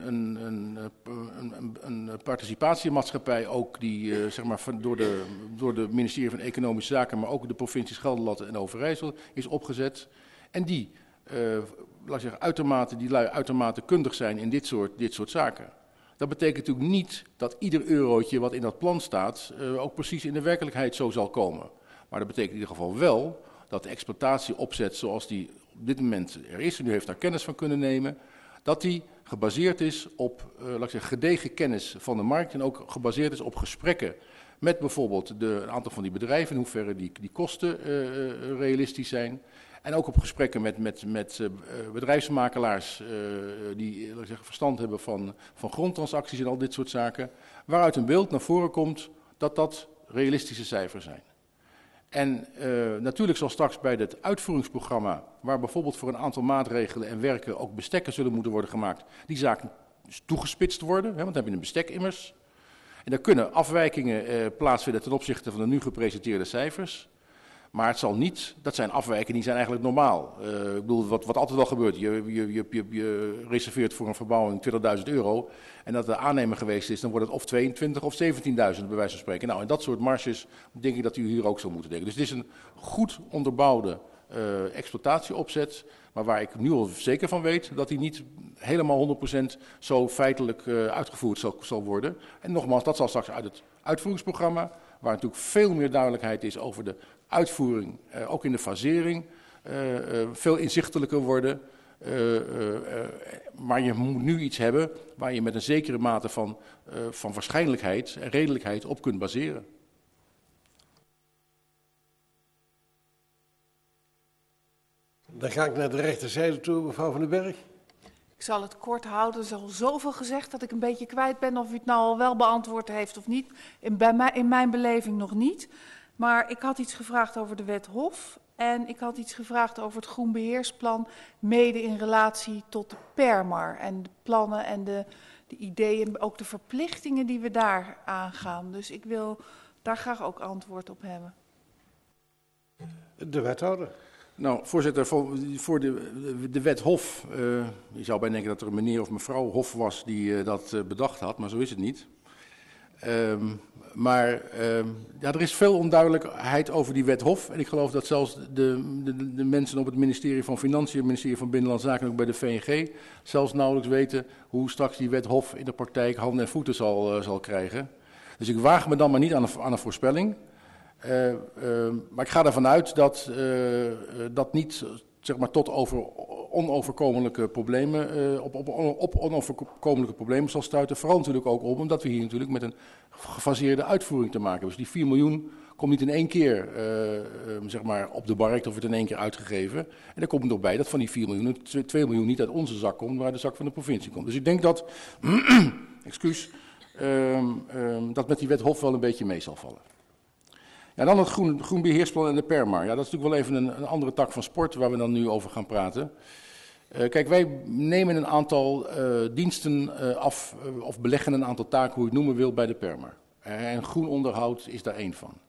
een participatiemaatschappij ook die door de ministerie van Economische Zaken, maar ook de provincies Gelderland en Overijssel is opgezet. En die, laat ik zeggen, uitermate kundig zijn in dit soort zaken. Dat betekent natuurlijk niet dat ieder eurotje wat in dat plan staat ook precies in de werkelijkheid zo zal komen. Maar dat betekent in ieder geval wel dat de exploitatieopzet zoals die op dit moment er is, en u heeft daar kennis van kunnen nemen, dat die gebaseerd is op gedegen kennis van de markt en ook gebaseerd is op gesprekken met bijvoorbeeld een aantal van die bedrijven, in hoeverre die kosten realistisch zijn. En ook op gesprekken met bedrijfsmakelaars die verstand hebben van grondtransacties en al dit soort zaken, waaruit een beeld naar voren komt dat realistische cijfers zijn. En natuurlijk zal straks bij het uitvoeringsprogramma, waar bijvoorbeeld voor een aantal maatregelen en werken ook bestekken zullen moeten worden gemaakt, die zaken toegespitst worden, want dan heb je een bestek immers. En daar kunnen afwijkingen plaatsvinden ten opzichte van de nu gepresenteerde cijfers. Maar het zal niet, dat zijn afwijkingen die zijn eigenlijk normaal. Ik bedoel, wat altijd wel gebeurt, je reserveert voor een verbouwing €20.000 en dat de aannemer geweest is, dan wordt het of 22 of 17.000 bij wijze van spreken. Nou, en dat soort marges denk ik dat u hier ook zou moeten denken. Dus het is een goed onderbouwde exploitatieopzet, maar waar ik nu al zeker van weet dat die niet helemaal 100% zo feitelijk uitgevoerd zal worden. En nogmaals, dat zal straks uit het uitvoeringsprogramma, waar natuurlijk veel meer duidelijkheid is over de uitvoering, ook in de fasering, veel inzichtelijker worden. Maar je moet nu iets hebben waar je met een zekere mate van waarschijnlijkheid en redelijkheid op kunt baseren. Dan ga ik naar de rechterzijde toe, mevrouw Van den Berg. Ik zal het kort houden. Er is al zoveel gezegd dat ik een beetje kwijt ben of u het nou al wel beantwoord heeft of niet. In mijn beleving nog niet. Maar ik had iets gevraagd over de wet Hof en ik had iets gevraagd over het groenbeheersplan, mede in relatie tot de PERMAR en de plannen en de ideeën, ook de verplichtingen die we daar aangaan. Dus ik wil daar graag ook antwoord op hebben. De wethouder. Nou, voorzitter, voor de wet Hof, je zou bijna denken dat er een meneer of mevrouw Hof was die dat bedacht had, maar zo is het niet. Maar er is veel onduidelijkheid over die wet Hof. En ik geloof dat zelfs de mensen op het ministerie van Financiën, het ministerie van Binnenlandse Zaken en ook bij de VNG zelfs nauwelijks weten hoe straks die wet Hof in de praktijk handen en voeten zal krijgen. Dus ik waag me dan maar niet aan een voorspelling. Maar ik ga ervan uit dat dat niet zeg maar, tot onoverkomelijke problemen, op onoverkomelijke problemen zal stuiten. Vooral natuurlijk ook omdat we hier natuurlijk met een gefaseerde uitvoering te maken hebben. Dus die 4 miljoen komt niet in één keer zeg maar, op de markt of wordt in één keer uitgegeven. En er komt nog bij dat van die 4 miljoen 2 miljoen niet uit onze zak komt, maar uit de zak van de provincie komt. Dus ik denk dat, dat met die wet Hof wel een beetje mee zal vallen. Ja, dan het groenbeheersplan en de PERMAR. Ja, dat is natuurlijk wel even een andere tak van sport waar we dan nu over gaan praten. Kijk, wij nemen een aantal diensten af of beleggen een aantal taken, hoe je het noemen wil, bij de PERMAR. En groen onderhoud is daar één van.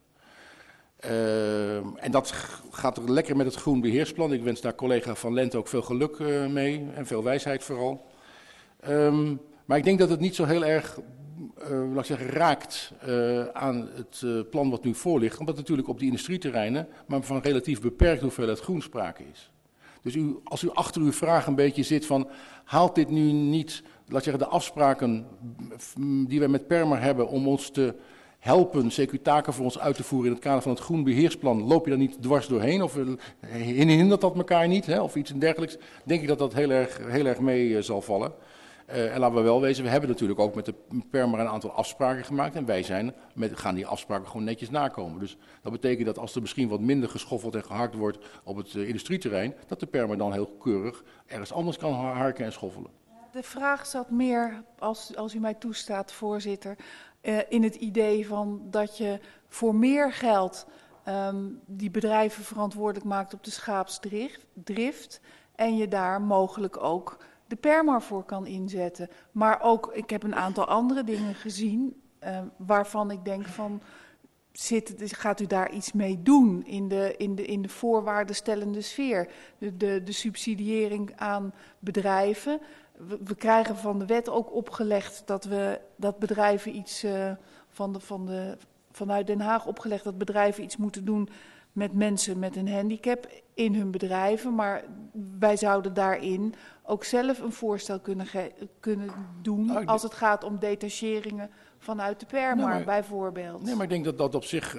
En dat gaat er lekker met het groenbeheersplan. Ik wens daar collega Van Lent ook veel geluk mee en veel wijsheid vooral. Maar ik denk dat het niet zo heel erg laat ik zeggen, raakt aan het plan wat nu voor ligt. Omdat natuurlijk op die industrieterreinen maar van relatief beperkt hoeveelheid groen sprake is. Dus als u achter uw vraag een beetje zit van, haalt dit nu niet, laat ik zeggen, de afspraken die wij met PERMAR hebben om ons te helpen, CQ taken voor ons uit te voeren in het kader van het groenbeheersplan, loop je daar niet dwars doorheen of hindert dat elkaar niet, hè, of iets dergelijks, denk ik dat dat heel erg mee zal vallen. En laten we wel wezen, we hebben natuurlijk ook met de PERMAR een aantal afspraken gemaakt en wij gaan die afspraken gewoon netjes nakomen. Dus dat betekent dat als er misschien wat minder geschoffeld en gehakt wordt op het industrieterrein, dat de PERMAR dan heel keurig ergens anders kan harken en schoffelen. De vraag zat meer, als u mij toestaat, voorzitter, in het idee van dat je voor meer geld die bedrijven verantwoordelijk maakt op de schaapsdrift en je daar mogelijk ook de PERMAR voor kan inzetten. Maar ook, ik heb een aantal andere dingen gezien waarvan ik denk van, gaat u daar iets mee doen in de voorwaardenstellende sfeer? De subsidiëring aan bedrijven. We krijgen van de wet ook opgelegd dat bedrijven iets vanuit Den Haag opgelegd dat bedrijven iets moeten doen met mensen met een handicap in hun bedrijven. Maar wij zouden daarin ook zelf een voorstel kunnen doen als het gaat om detacheringen vanuit de PERMAR bijvoorbeeld. Nee, maar ik denk dat dat op zich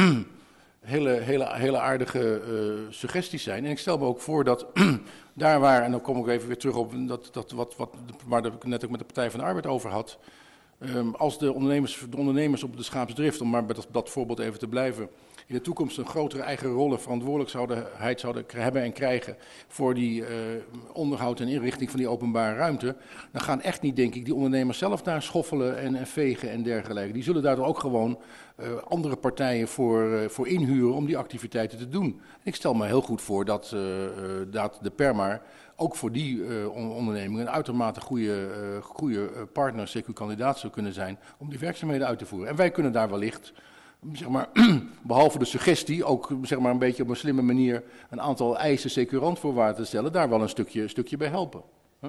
hele aardige suggesties zijn. En ik stel me ook voor dat daar waar, en dan kom ik even weer terug op waar ik net ook met de Partij van de Arbeid over had. Als de ondernemers op de schaapsdrift, om maar bij dat voorbeeld even te blijven, in de toekomst een grotere eigen rol en verantwoordelijkheid zouden hebben en krijgen voor die onderhoud en inrichting van die openbare ruimte, dan gaan echt niet, denk ik, die ondernemers zelf daar schoffelen en vegen en dergelijke. Die zullen daardoor ook gewoon andere partijen voor inhuren om die activiteiten te doen. En ik stel me heel goed voor dat de PERMAR ook voor die ondernemingen een uitermate goede partner, CQ-kandidaat zou kunnen zijn om die werkzaamheden uit te voeren. En wij kunnen daar wellicht zeg maar, behalve de suggestie, ook zeg maar, een beetje op een slimme manier een aantal eisen CQ-randvoorwaarden te stellen, daar wel een stukje bij helpen.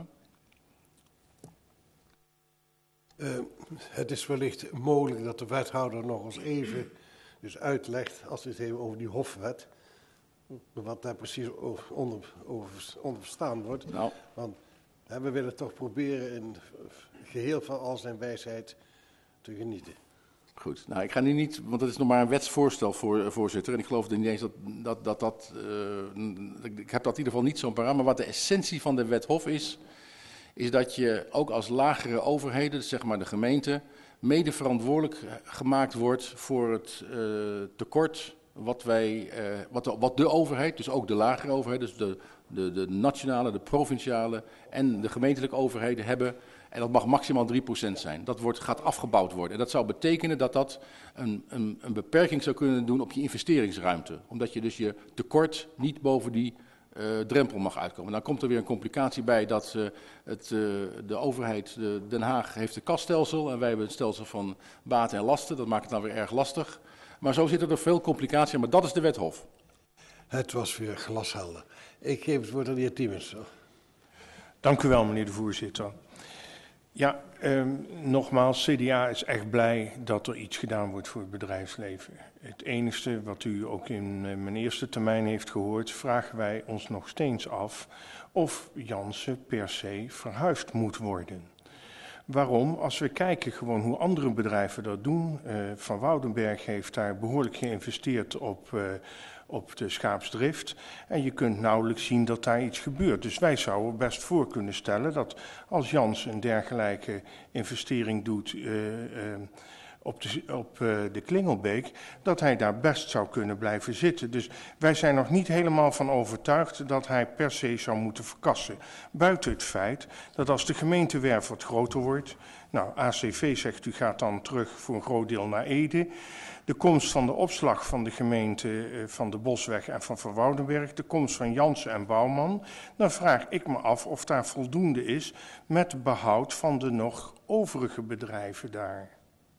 Het is wellicht mogelijk dat de wethouder nog eens even dus uitlegt, als we het hebben over die hofwet, wat daar precies onder verstaan wordt. Nou. Want we willen toch proberen in geheel van al zijn wijsheid te genieten. Goed, nou ik ga nu niet, want het is nog maar een wetsvoorstel, voorzitter. En ik geloof niet eens ik heb dat in ieder geval niet zo paraat. Maar wat de essentie van de wet Hof is dat je ook als lagere overheden, dus zeg maar de gemeente, mede verantwoordelijk gemaakt wordt voor het tekort wat de overheid, dus ook de lagere overheid, dus de nationale, de provinciale en de gemeentelijke overheden hebben. En dat mag maximaal 3% zijn. Dat gaat afgebouwd worden. En dat zou betekenen dat dat een beperking zou kunnen doen op je investeringsruimte. Omdat je dus je tekort niet boven die drempel mag uitkomen. Dan komt er weer een complicatie bij dat de overheid, Den Haag, heeft een kasstelsel en wij hebben een stelsel van baten en lasten. Dat maakt het dan weer erg lastig. Maar zo zitten er veel complicaties in, maar dat is de wet Hof. Het was weer glashelder. Ik geef het woord aan de heer Tiemens. Dank u wel, meneer de voorzitter. Ja, nogmaals, CDA is echt blij dat er iets gedaan wordt voor het bedrijfsleven. Het enige wat u ook in mijn eerste termijn heeft gehoord, vragen wij ons nog steeds af of Jansen per se verhuisd moet worden. Waarom? Als we kijken gewoon hoe andere bedrijven dat doen. Van Woudenberg heeft daar behoorlijk geïnvesteerd op de schaapsdrift. En je kunt nauwelijks zien dat daar iets gebeurt. Dus wij zouden best voor kunnen stellen dat als Jans een dergelijke investering doet op de Klingelbeek, dat hij daar best zou kunnen blijven zitten. Dus wij zijn nog niet helemaal van overtuigd dat hij per se zou moeten verkassen. Buiten het feit dat als de gemeentewerf wat groter wordt, nou ACV zegt u gaat dan terug voor een groot deel naar Ede. De komst van de opslag van de gemeente van de Bosweg en van Woudenberg, de komst van Jansen en Bouwman, dan vraag ik me af of daar voldoende is met behoud van de nog overige bedrijven daar.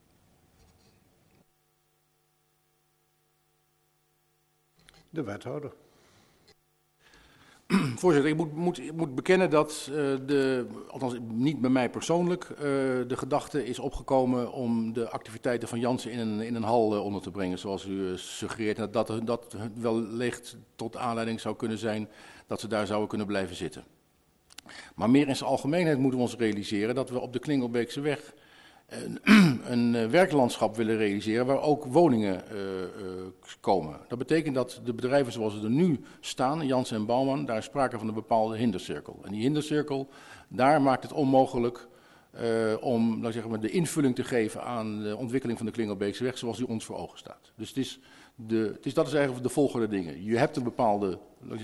De wethouder. Voorzitter, ik moet bekennen dat, althans niet bij mij persoonlijk, de gedachte is opgekomen om de activiteiten van Jansen in een hal onder te brengen, zoals u suggereert. En dat wellicht tot aanleiding zou kunnen zijn dat ze daar zouden kunnen blijven zitten. Maar meer in zijn algemeenheid moeten we ons realiseren dat we op de Klingelbeekse weg een werklandschap willen realiseren waar ook woningen komen. Dat betekent dat de bedrijven zoals ze er nu staan, Jansen en Bouwman, daar is sprake van een bepaalde hindercirkel. En die hindercirkel, daar maakt het onmogelijk om nou zeg maar, de invulling te geven aan de ontwikkeling van de Klingelbeekse weg zoals die ons voor ogen staat. Dus dat is eigenlijk de volgende dingen. Je hebt een bepaalde,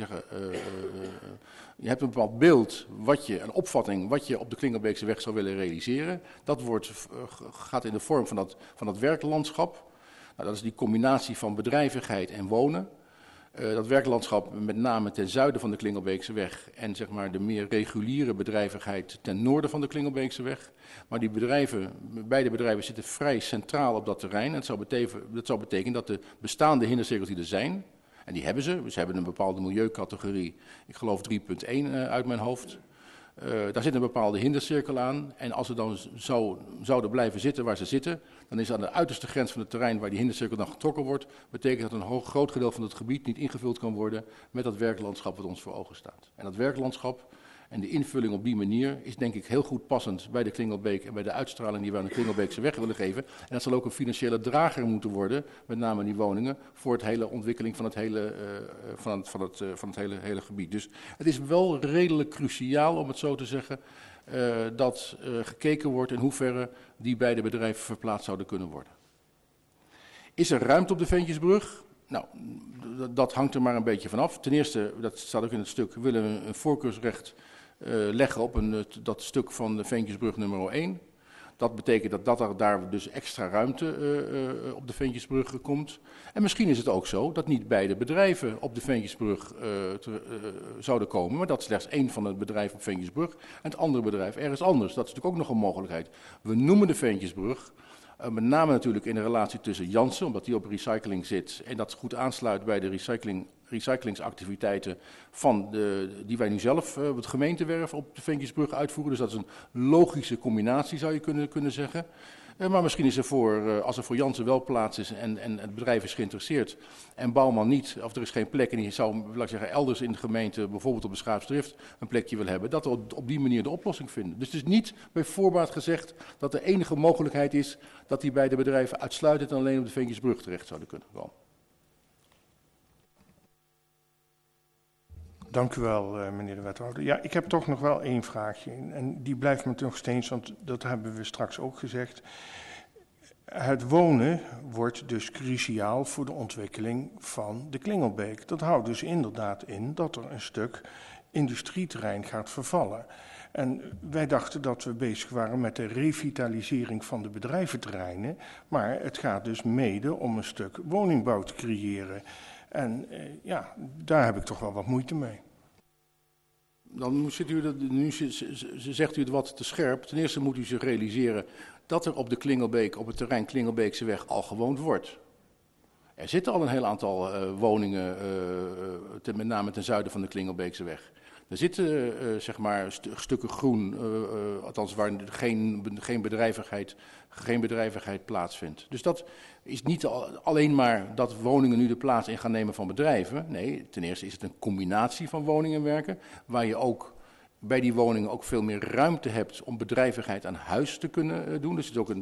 je hebt een bepaald beeld, een opvatting wat je op de Klingelbeekse weg zou willen realiseren. Dat gaat in de vorm van dat werklandschap. Nou, dat is die combinatie van bedrijvigheid en wonen. Dat werklandschap met name ten zuiden van de Klingelbeekse weg en zeg maar de meer reguliere bedrijvigheid ten noorden van de Klingelbeekse weg. Maar beide bedrijven zitten vrij centraal op dat terrein. En dat zou betekenen dat de bestaande hindercirkels die er zijn, en die hebben ze hebben een bepaalde milieucategorie, ik geloof 3.1 uit mijn hoofd. Daar zit een bepaalde hindercirkel aan. En als ze dan zouden blijven zitten waar ze zitten, dan is aan de uiterste grens van het terrein waar die hindercirkel dan getrokken wordt, betekent dat een groot gedeelte van het gebied niet ingevuld kan worden met dat werklandschap wat ons voor ogen staat. En dat werklandschap en de invulling op die manier is denk ik heel goed passend bij de Klingelbeek en bij de uitstraling die we aan de Klingelbeekse weg willen geven. En dat zal ook een financiële drager moeten worden, met name die woningen, voor het hele ontwikkeling van het hele gebied. Dus het is wel redelijk cruciaal, om het zo te zeggen, dat gekeken wordt in hoeverre die beide bedrijven verplaatst zouden kunnen worden. Is er ruimte op de Ventjesbrug? Nou, dat hangt er maar een beetje vanaf. Ten eerste, dat staat ook in het stuk, willen we een voorkeursrecht leggen op dat stuk van de Ventjesbrug nummer 1. Dat betekent dat daar dus extra ruimte op de Ventjesbrug komt. En misschien is het ook zo dat niet beide bedrijven op de Ventjesbrug zouden komen, maar dat slechts één van het bedrijf op Ventjesbrug en het andere bedrijf ergens anders. Dat is natuurlijk ook nog een mogelijkheid. We noemen de Ventjesbrug Met name natuurlijk in de relatie tussen Janssen, omdat die op recycling zit en dat goed aansluit bij de recyclingsactiviteiten die wij nu zelf op het gemeentewerf op de Vinkjesbrug uitvoeren. Dus dat is een logische combinatie, zou je kunnen zeggen. Maar misschien is er als er voor Janssen wel plaats is en het bedrijf is geïnteresseerd en Bouwman niet, of er is geen plek en die zou, laat ik zeggen, elders in de gemeente, bijvoorbeeld op de Schaapsdrift, een plekje wil hebben, dat we op die manier de oplossing vinden. Dus het is niet bij voorbaat gezegd dat de enige mogelijkheid is dat die bij de bedrijven uitsluitend en alleen op de Vinkjesbrug terecht zouden kunnen komen. Dank u wel, meneer de wethouder. Ja, ik heb toch nog wel één vraagje. En die blijft me nog steeds, want dat hebben we straks ook gezegd. Het wonen wordt dus cruciaal voor de ontwikkeling van de Klingelbeek. Dat houdt dus inderdaad in dat er een stuk industrieterrein gaat vervallen. En wij dachten dat we bezig waren met de revitalisering van de bedrijventerreinen. Maar het gaat dus mede om een stuk woningbouw te creëren. En ja, daar heb ik toch wel wat moeite mee. Dan zegt u het wat te scherp. Ten eerste moet u zich realiseren dat er op de Klingelbeek, op het terrein Klingelbeekseweg, al gewoond wordt. Er zitten al een heel aantal woningen, met name ten zuiden van de Klingelbeekseweg. Er zitten zeg maar stukken groen, althans waar geen bedrijvigheid plaatsvindt. Dus dat is niet alleen maar dat woningen nu de plaats in gaan nemen van bedrijven. Nee, ten eerste is het een combinatie van woningen en werken, waar je ook bij die woningen ook veel meer ruimte hebt om bedrijvigheid aan huis te kunnen doen. Dus het is ook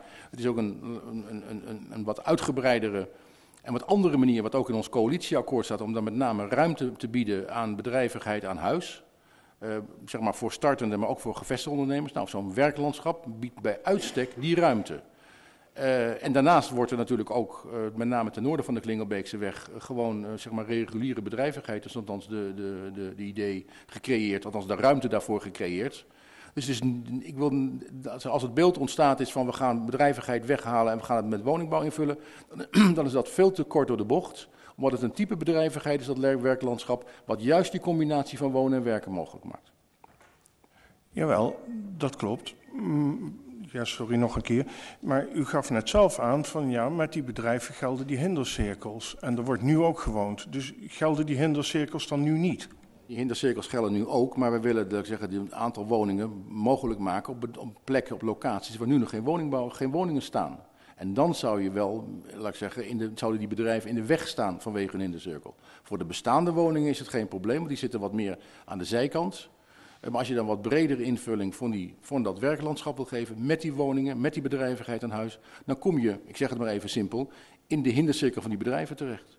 een wat uitgebreidere en wat andere manier, wat ook in ons coalitieakkoord staat, om dan met name ruimte te bieden aan bedrijvigheid aan huis. Zeg maar voor startende, maar ook voor gevestigde ondernemers. Nou, zo'n werklandschap biedt bij uitstek die ruimte. En daarnaast wordt er natuurlijk ook, met name ten noorden van de Klingelbeekseweg, gewoon zeg maar reguliere bedrijvigheid, dus althans de idee gecreëerd, althans de ruimte daarvoor gecreëerd. Dus als het beeld ontstaat is van we gaan bedrijvigheid weghalen en we gaan het met woningbouw invullen, dan is dat veel te kort door de bocht. Omdat het een type bedrijvigheid is, dat werklandschap, wat juist die combinatie van wonen en werken mogelijk maakt. Jawel, dat klopt. Ja, sorry nog een keer. Maar u gaf net zelf aan van ja, met die bedrijven gelden die hindercirkels. En er wordt nu ook gewoond. Dus gelden die hindercirkels dan nu niet? Die hindercirkels gelden nu ook, maar we willen een aantal woningen mogelijk maken op plekken, op locaties waar nu nog geen woningen staan. En dan zou je wel, laat ik zeggen, zouden die bedrijven in de weg staan vanwege een hindercirkel. Voor de bestaande woningen is het geen probleem, want die zitten wat meer aan de zijkant. Maar als je dan wat bredere invulling van dat werklandschap wil geven met die woningen, met die bedrijvigheid aan huis, dan kom je, ik zeg het maar even simpel, in de hindercirkel van die bedrijven terecht.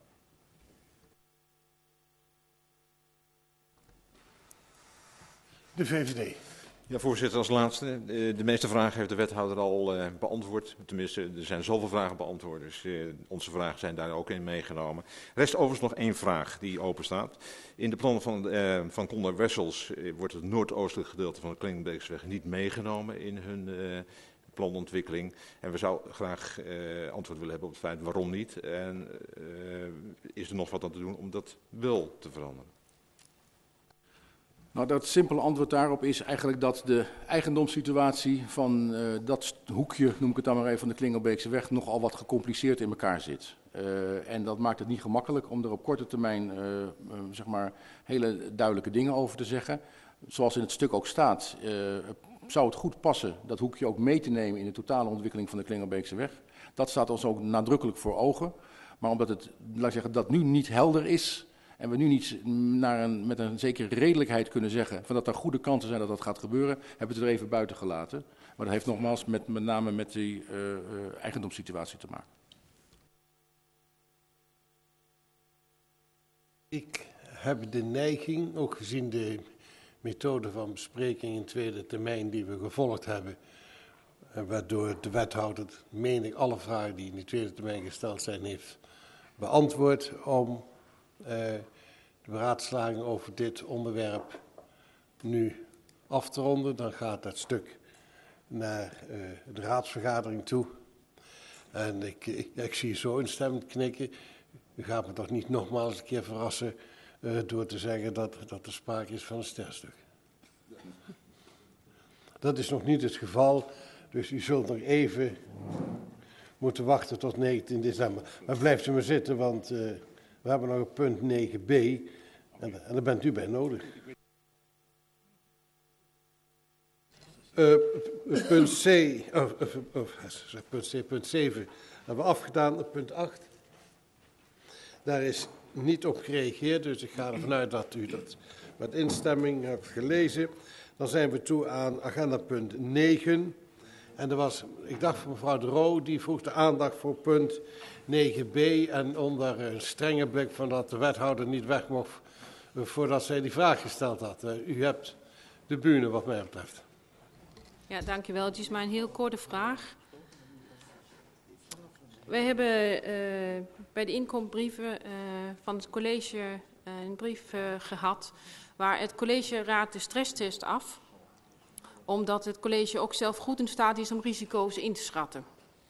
De VVD. Ja, voorzitter, als laatste. De meeste vragen heeft de wethouder al beantwoord. Tenminste, er zijn zoveel vragen beantwoord, dus onze vragen zijn daar ook in meegenomen. Er rest overigens nog één vraag die open staat. In de plannen van Conda Wessels wordt het noordoostelijk gedeelte van de Klingelbeekseweg niet meegenomen in hun planontwikkeling. En we zouden graag antwoord willen hebben op het feit waarom niet. En is er nog wat aan te doen om dat wel te veranderen? Nou, dat simpele antwoord daarop is eigenlijk dat de eigendomssituatie van dat hoekje, noem ik het dan maar even, van de Klingelbeekseweg nogal wat gecompliceerd in elkaar zit. En dat maakt het niet gemakkelijk om er op korte termijn zeg maar hele duidelijke dingen over te zeggen. Zoals in het stuk ook staat, zou het goed passen dat hoekje ook mee te nemen in de totale ontwikkeling van de Klingelbeekseweg. Dat staat ons ook nadrukkelijk voor ogen. Maar omdat het, laat ik zeggen, dat nu niet helder is en we nu niet met een zekere redelijkheid kunnen zeggen van dat er goede kansen zijn dat dat gaat gebeuren, hebben we het er even buiten gelaten. Maar dat heeft nogmaals met name met die eigendomssituatie te maken. Ik heb de neiging, ook gezien de methode van bespreking in tweede termijn die we gevolgd hebben, waardoor de wethouder, meen ik, alle vragen die in de tweede termijn gesteld zijn, heeft beantwoord om de beraadslaging over dit onderwerp nu af te ronden. Dan gaat dat stuk naar de raadsvergadering toe. En ik zie zo instemmend knikken. U gaat me toch niet nogmaals een keer verrassen door te zeggen dat er sprake is van een sterstuk. Dat is nog niet het geval, Dus u zult nog even moeten wachten tot 19 december. Maar blijft u maar zitten, want we hebben nog een punt 9b en daar bent u bij nodig. Punt C, punt 7 hebben we afgedaan, punt 8. Daar is niet op gereageerd, dus ik ga ervan uit dat u dat met instemming hebt gelezen. Dan zijn we toe aan agenda punt 9. En er was, ik dacht van mevrouw De Roo, die vroeg de aandacht voor punt 9b. En onder een strenge blik van dat de wethouder niet weg mocht voordat zij die vraag gesteld had. U hebt de bühne wat mij betreft. Ja, dankjewel. Het is maar een heel korte vraag. Wij hebben bij de inkombrieven van het college een brief gehad waar het college raadt de stresstest af, omdat het college ook zelf goed in staat is om risico's in te schatten.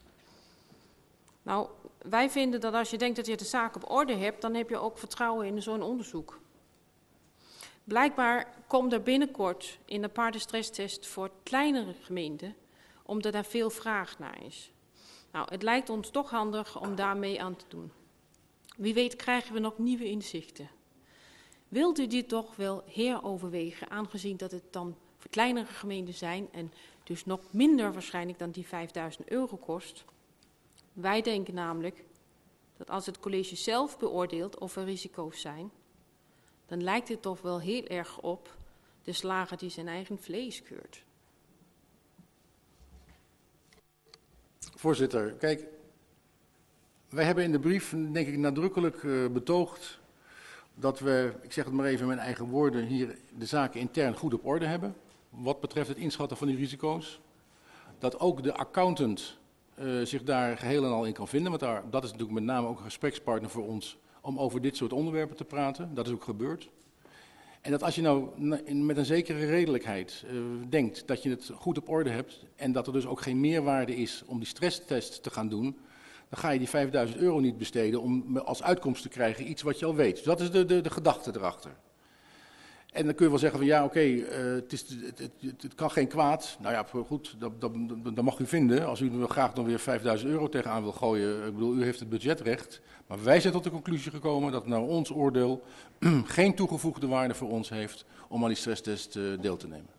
Nou, wij vinden dat als je denkt dat je de zaak op orde hebt, dan heb je ook vertrouwen in zo'n onderzoek. Blijkbaar komt er binnenkort een aparte stresstest voor kleinere gemeenten, omdat daar veel vraag naar is. Nou, het lijkt ons toch handig om daarmee aan te doen. Wie weet krijgen we nog nieuwe inzichten. Wilt u dit toch wel heroverwegen, aangezien dat het dan voor kleinere gemeenten zijn en dus nog minder waarschijnlijk dan die €5.000 kost? Wij denken namelijk dat als het college zelf beoordeelt of er risico's zijn, dan lijkt het toch wel heel erg op de slager die zijn eigen vlees keurt. Voorzitter, kijk, wij hebben in de brief denk ik nadrukkelijk betoogd dat we, ik zeg het maar even in mijn eigen woorden, hier de zaken intern goed op orde hebben. Wat betreft het inschatten van die risico's. Dat ook de accountant zich daar geheel en al in kan vinden. Want dat is natuurlijk met name ook een gesprekspartner voor ons om over dit soort onderwerpen te praten. Dat is ook gebeurd. En dat als je nou met een zekere redelijkheid denkt dat je het goed op orde hebt en dat er dus ook geen meerwaarde is om die stresstest te gaan doen, dan ga je die €5.000 niet besteden om als uitkomst te krijgen iets wat je al weet. Dus dat is de gedachte erachter. En dan kun je wel zeggen van ja, oké, het kan geen kwaad. Nou ja, goed, dat mag u vinden. Als u er graag dan weer €5.000 tegenaan wil gooien, ik bedoel, u heeft het budgetrecht. Maar wij zijn tot de conclusie gekomen dat naar ons oordeel geen toegevoegde waarde voor ons heeft om aan die stresstest deel te nemen.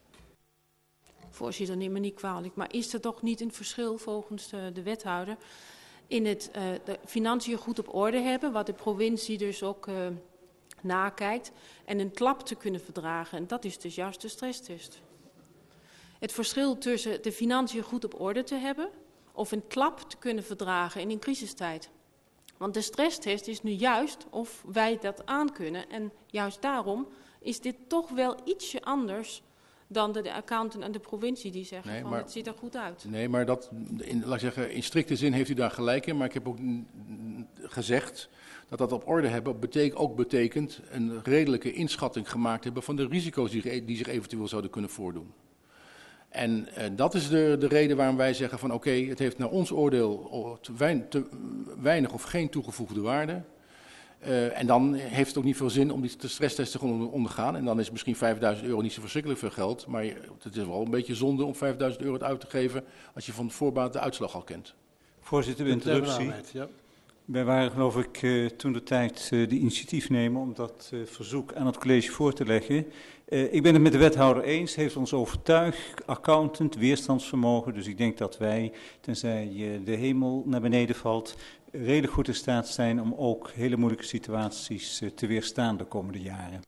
Voorzitter, neem me niet kwalijk, maar is er toch niet een verschil volgens de wethouder in het de financiën goed op orde hebben, wat de provincie dus ook nakijkt, en een klap te kunnen verdragen. En dat is dus juist de stresstest. Het verschil tussen de financiën goed op orde te hebben of een klap te kunnen verdragen in een crisistijd. Want de stresstest is nu juist of wij dat aankunnen. En juist daarom is dit toch wel ietsje anders dan de accountant en de provincie die zeggen nee, van het ziet er goed uit. Nee, maar dat, laat ik zeggen, in strikte zin heeft u daar gelijk in. Maar ik heb ook gezegd dat op orde hebben ook betekent een redelijke inschatting gemaakt hebben van de risico's die zich eventueel zouden kunnen voordoen. En dat is de reden waarom wij zeggen van oké, het heeft naar ons oordeel te weinig of geen toegevoegde waarde. En dan heeft het ook niet veel zin om die stresstest te gaan ondergaan. En dan is misschien €5.000 niet zo verschrikkelijk veel geld. Maar het is wel een beetje zonde om €5.000 uit te geven als je van voorbaat de uitslag al kent. Voorzitter, de interruptie. Ja. Wij waren geloof ik toen de tijd de initiatief nemen om dat verzoek aan het college voor te leggen. Ik ben het met de wethouder eens, heeft ons overtuigd, accountant, weerstandsvermogen. Dus ik denk dat wij, tenzij de hemel naar beneden valt, redelijk goed in staat zijn om ook hele moeilijke situaties te weerstaan de komende jaren.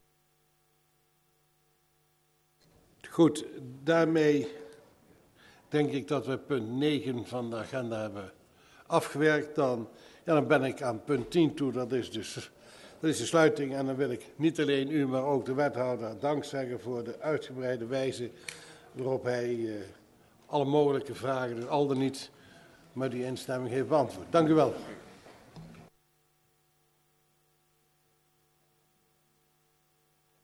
Goed, daarmee denk ik dat we punt 9 van de agenda hebben afgewerkt. Dan ben ik aan punt 10 toe, dat is de sluiting. En dan wil ik niet alleen u, maar ook de wethouder dank zeggen voor de uitgebreide wijze waarop hij alle mogelijke vragen, dus al dan niet, maar die instemming heeft beantwoord. Dank u wel.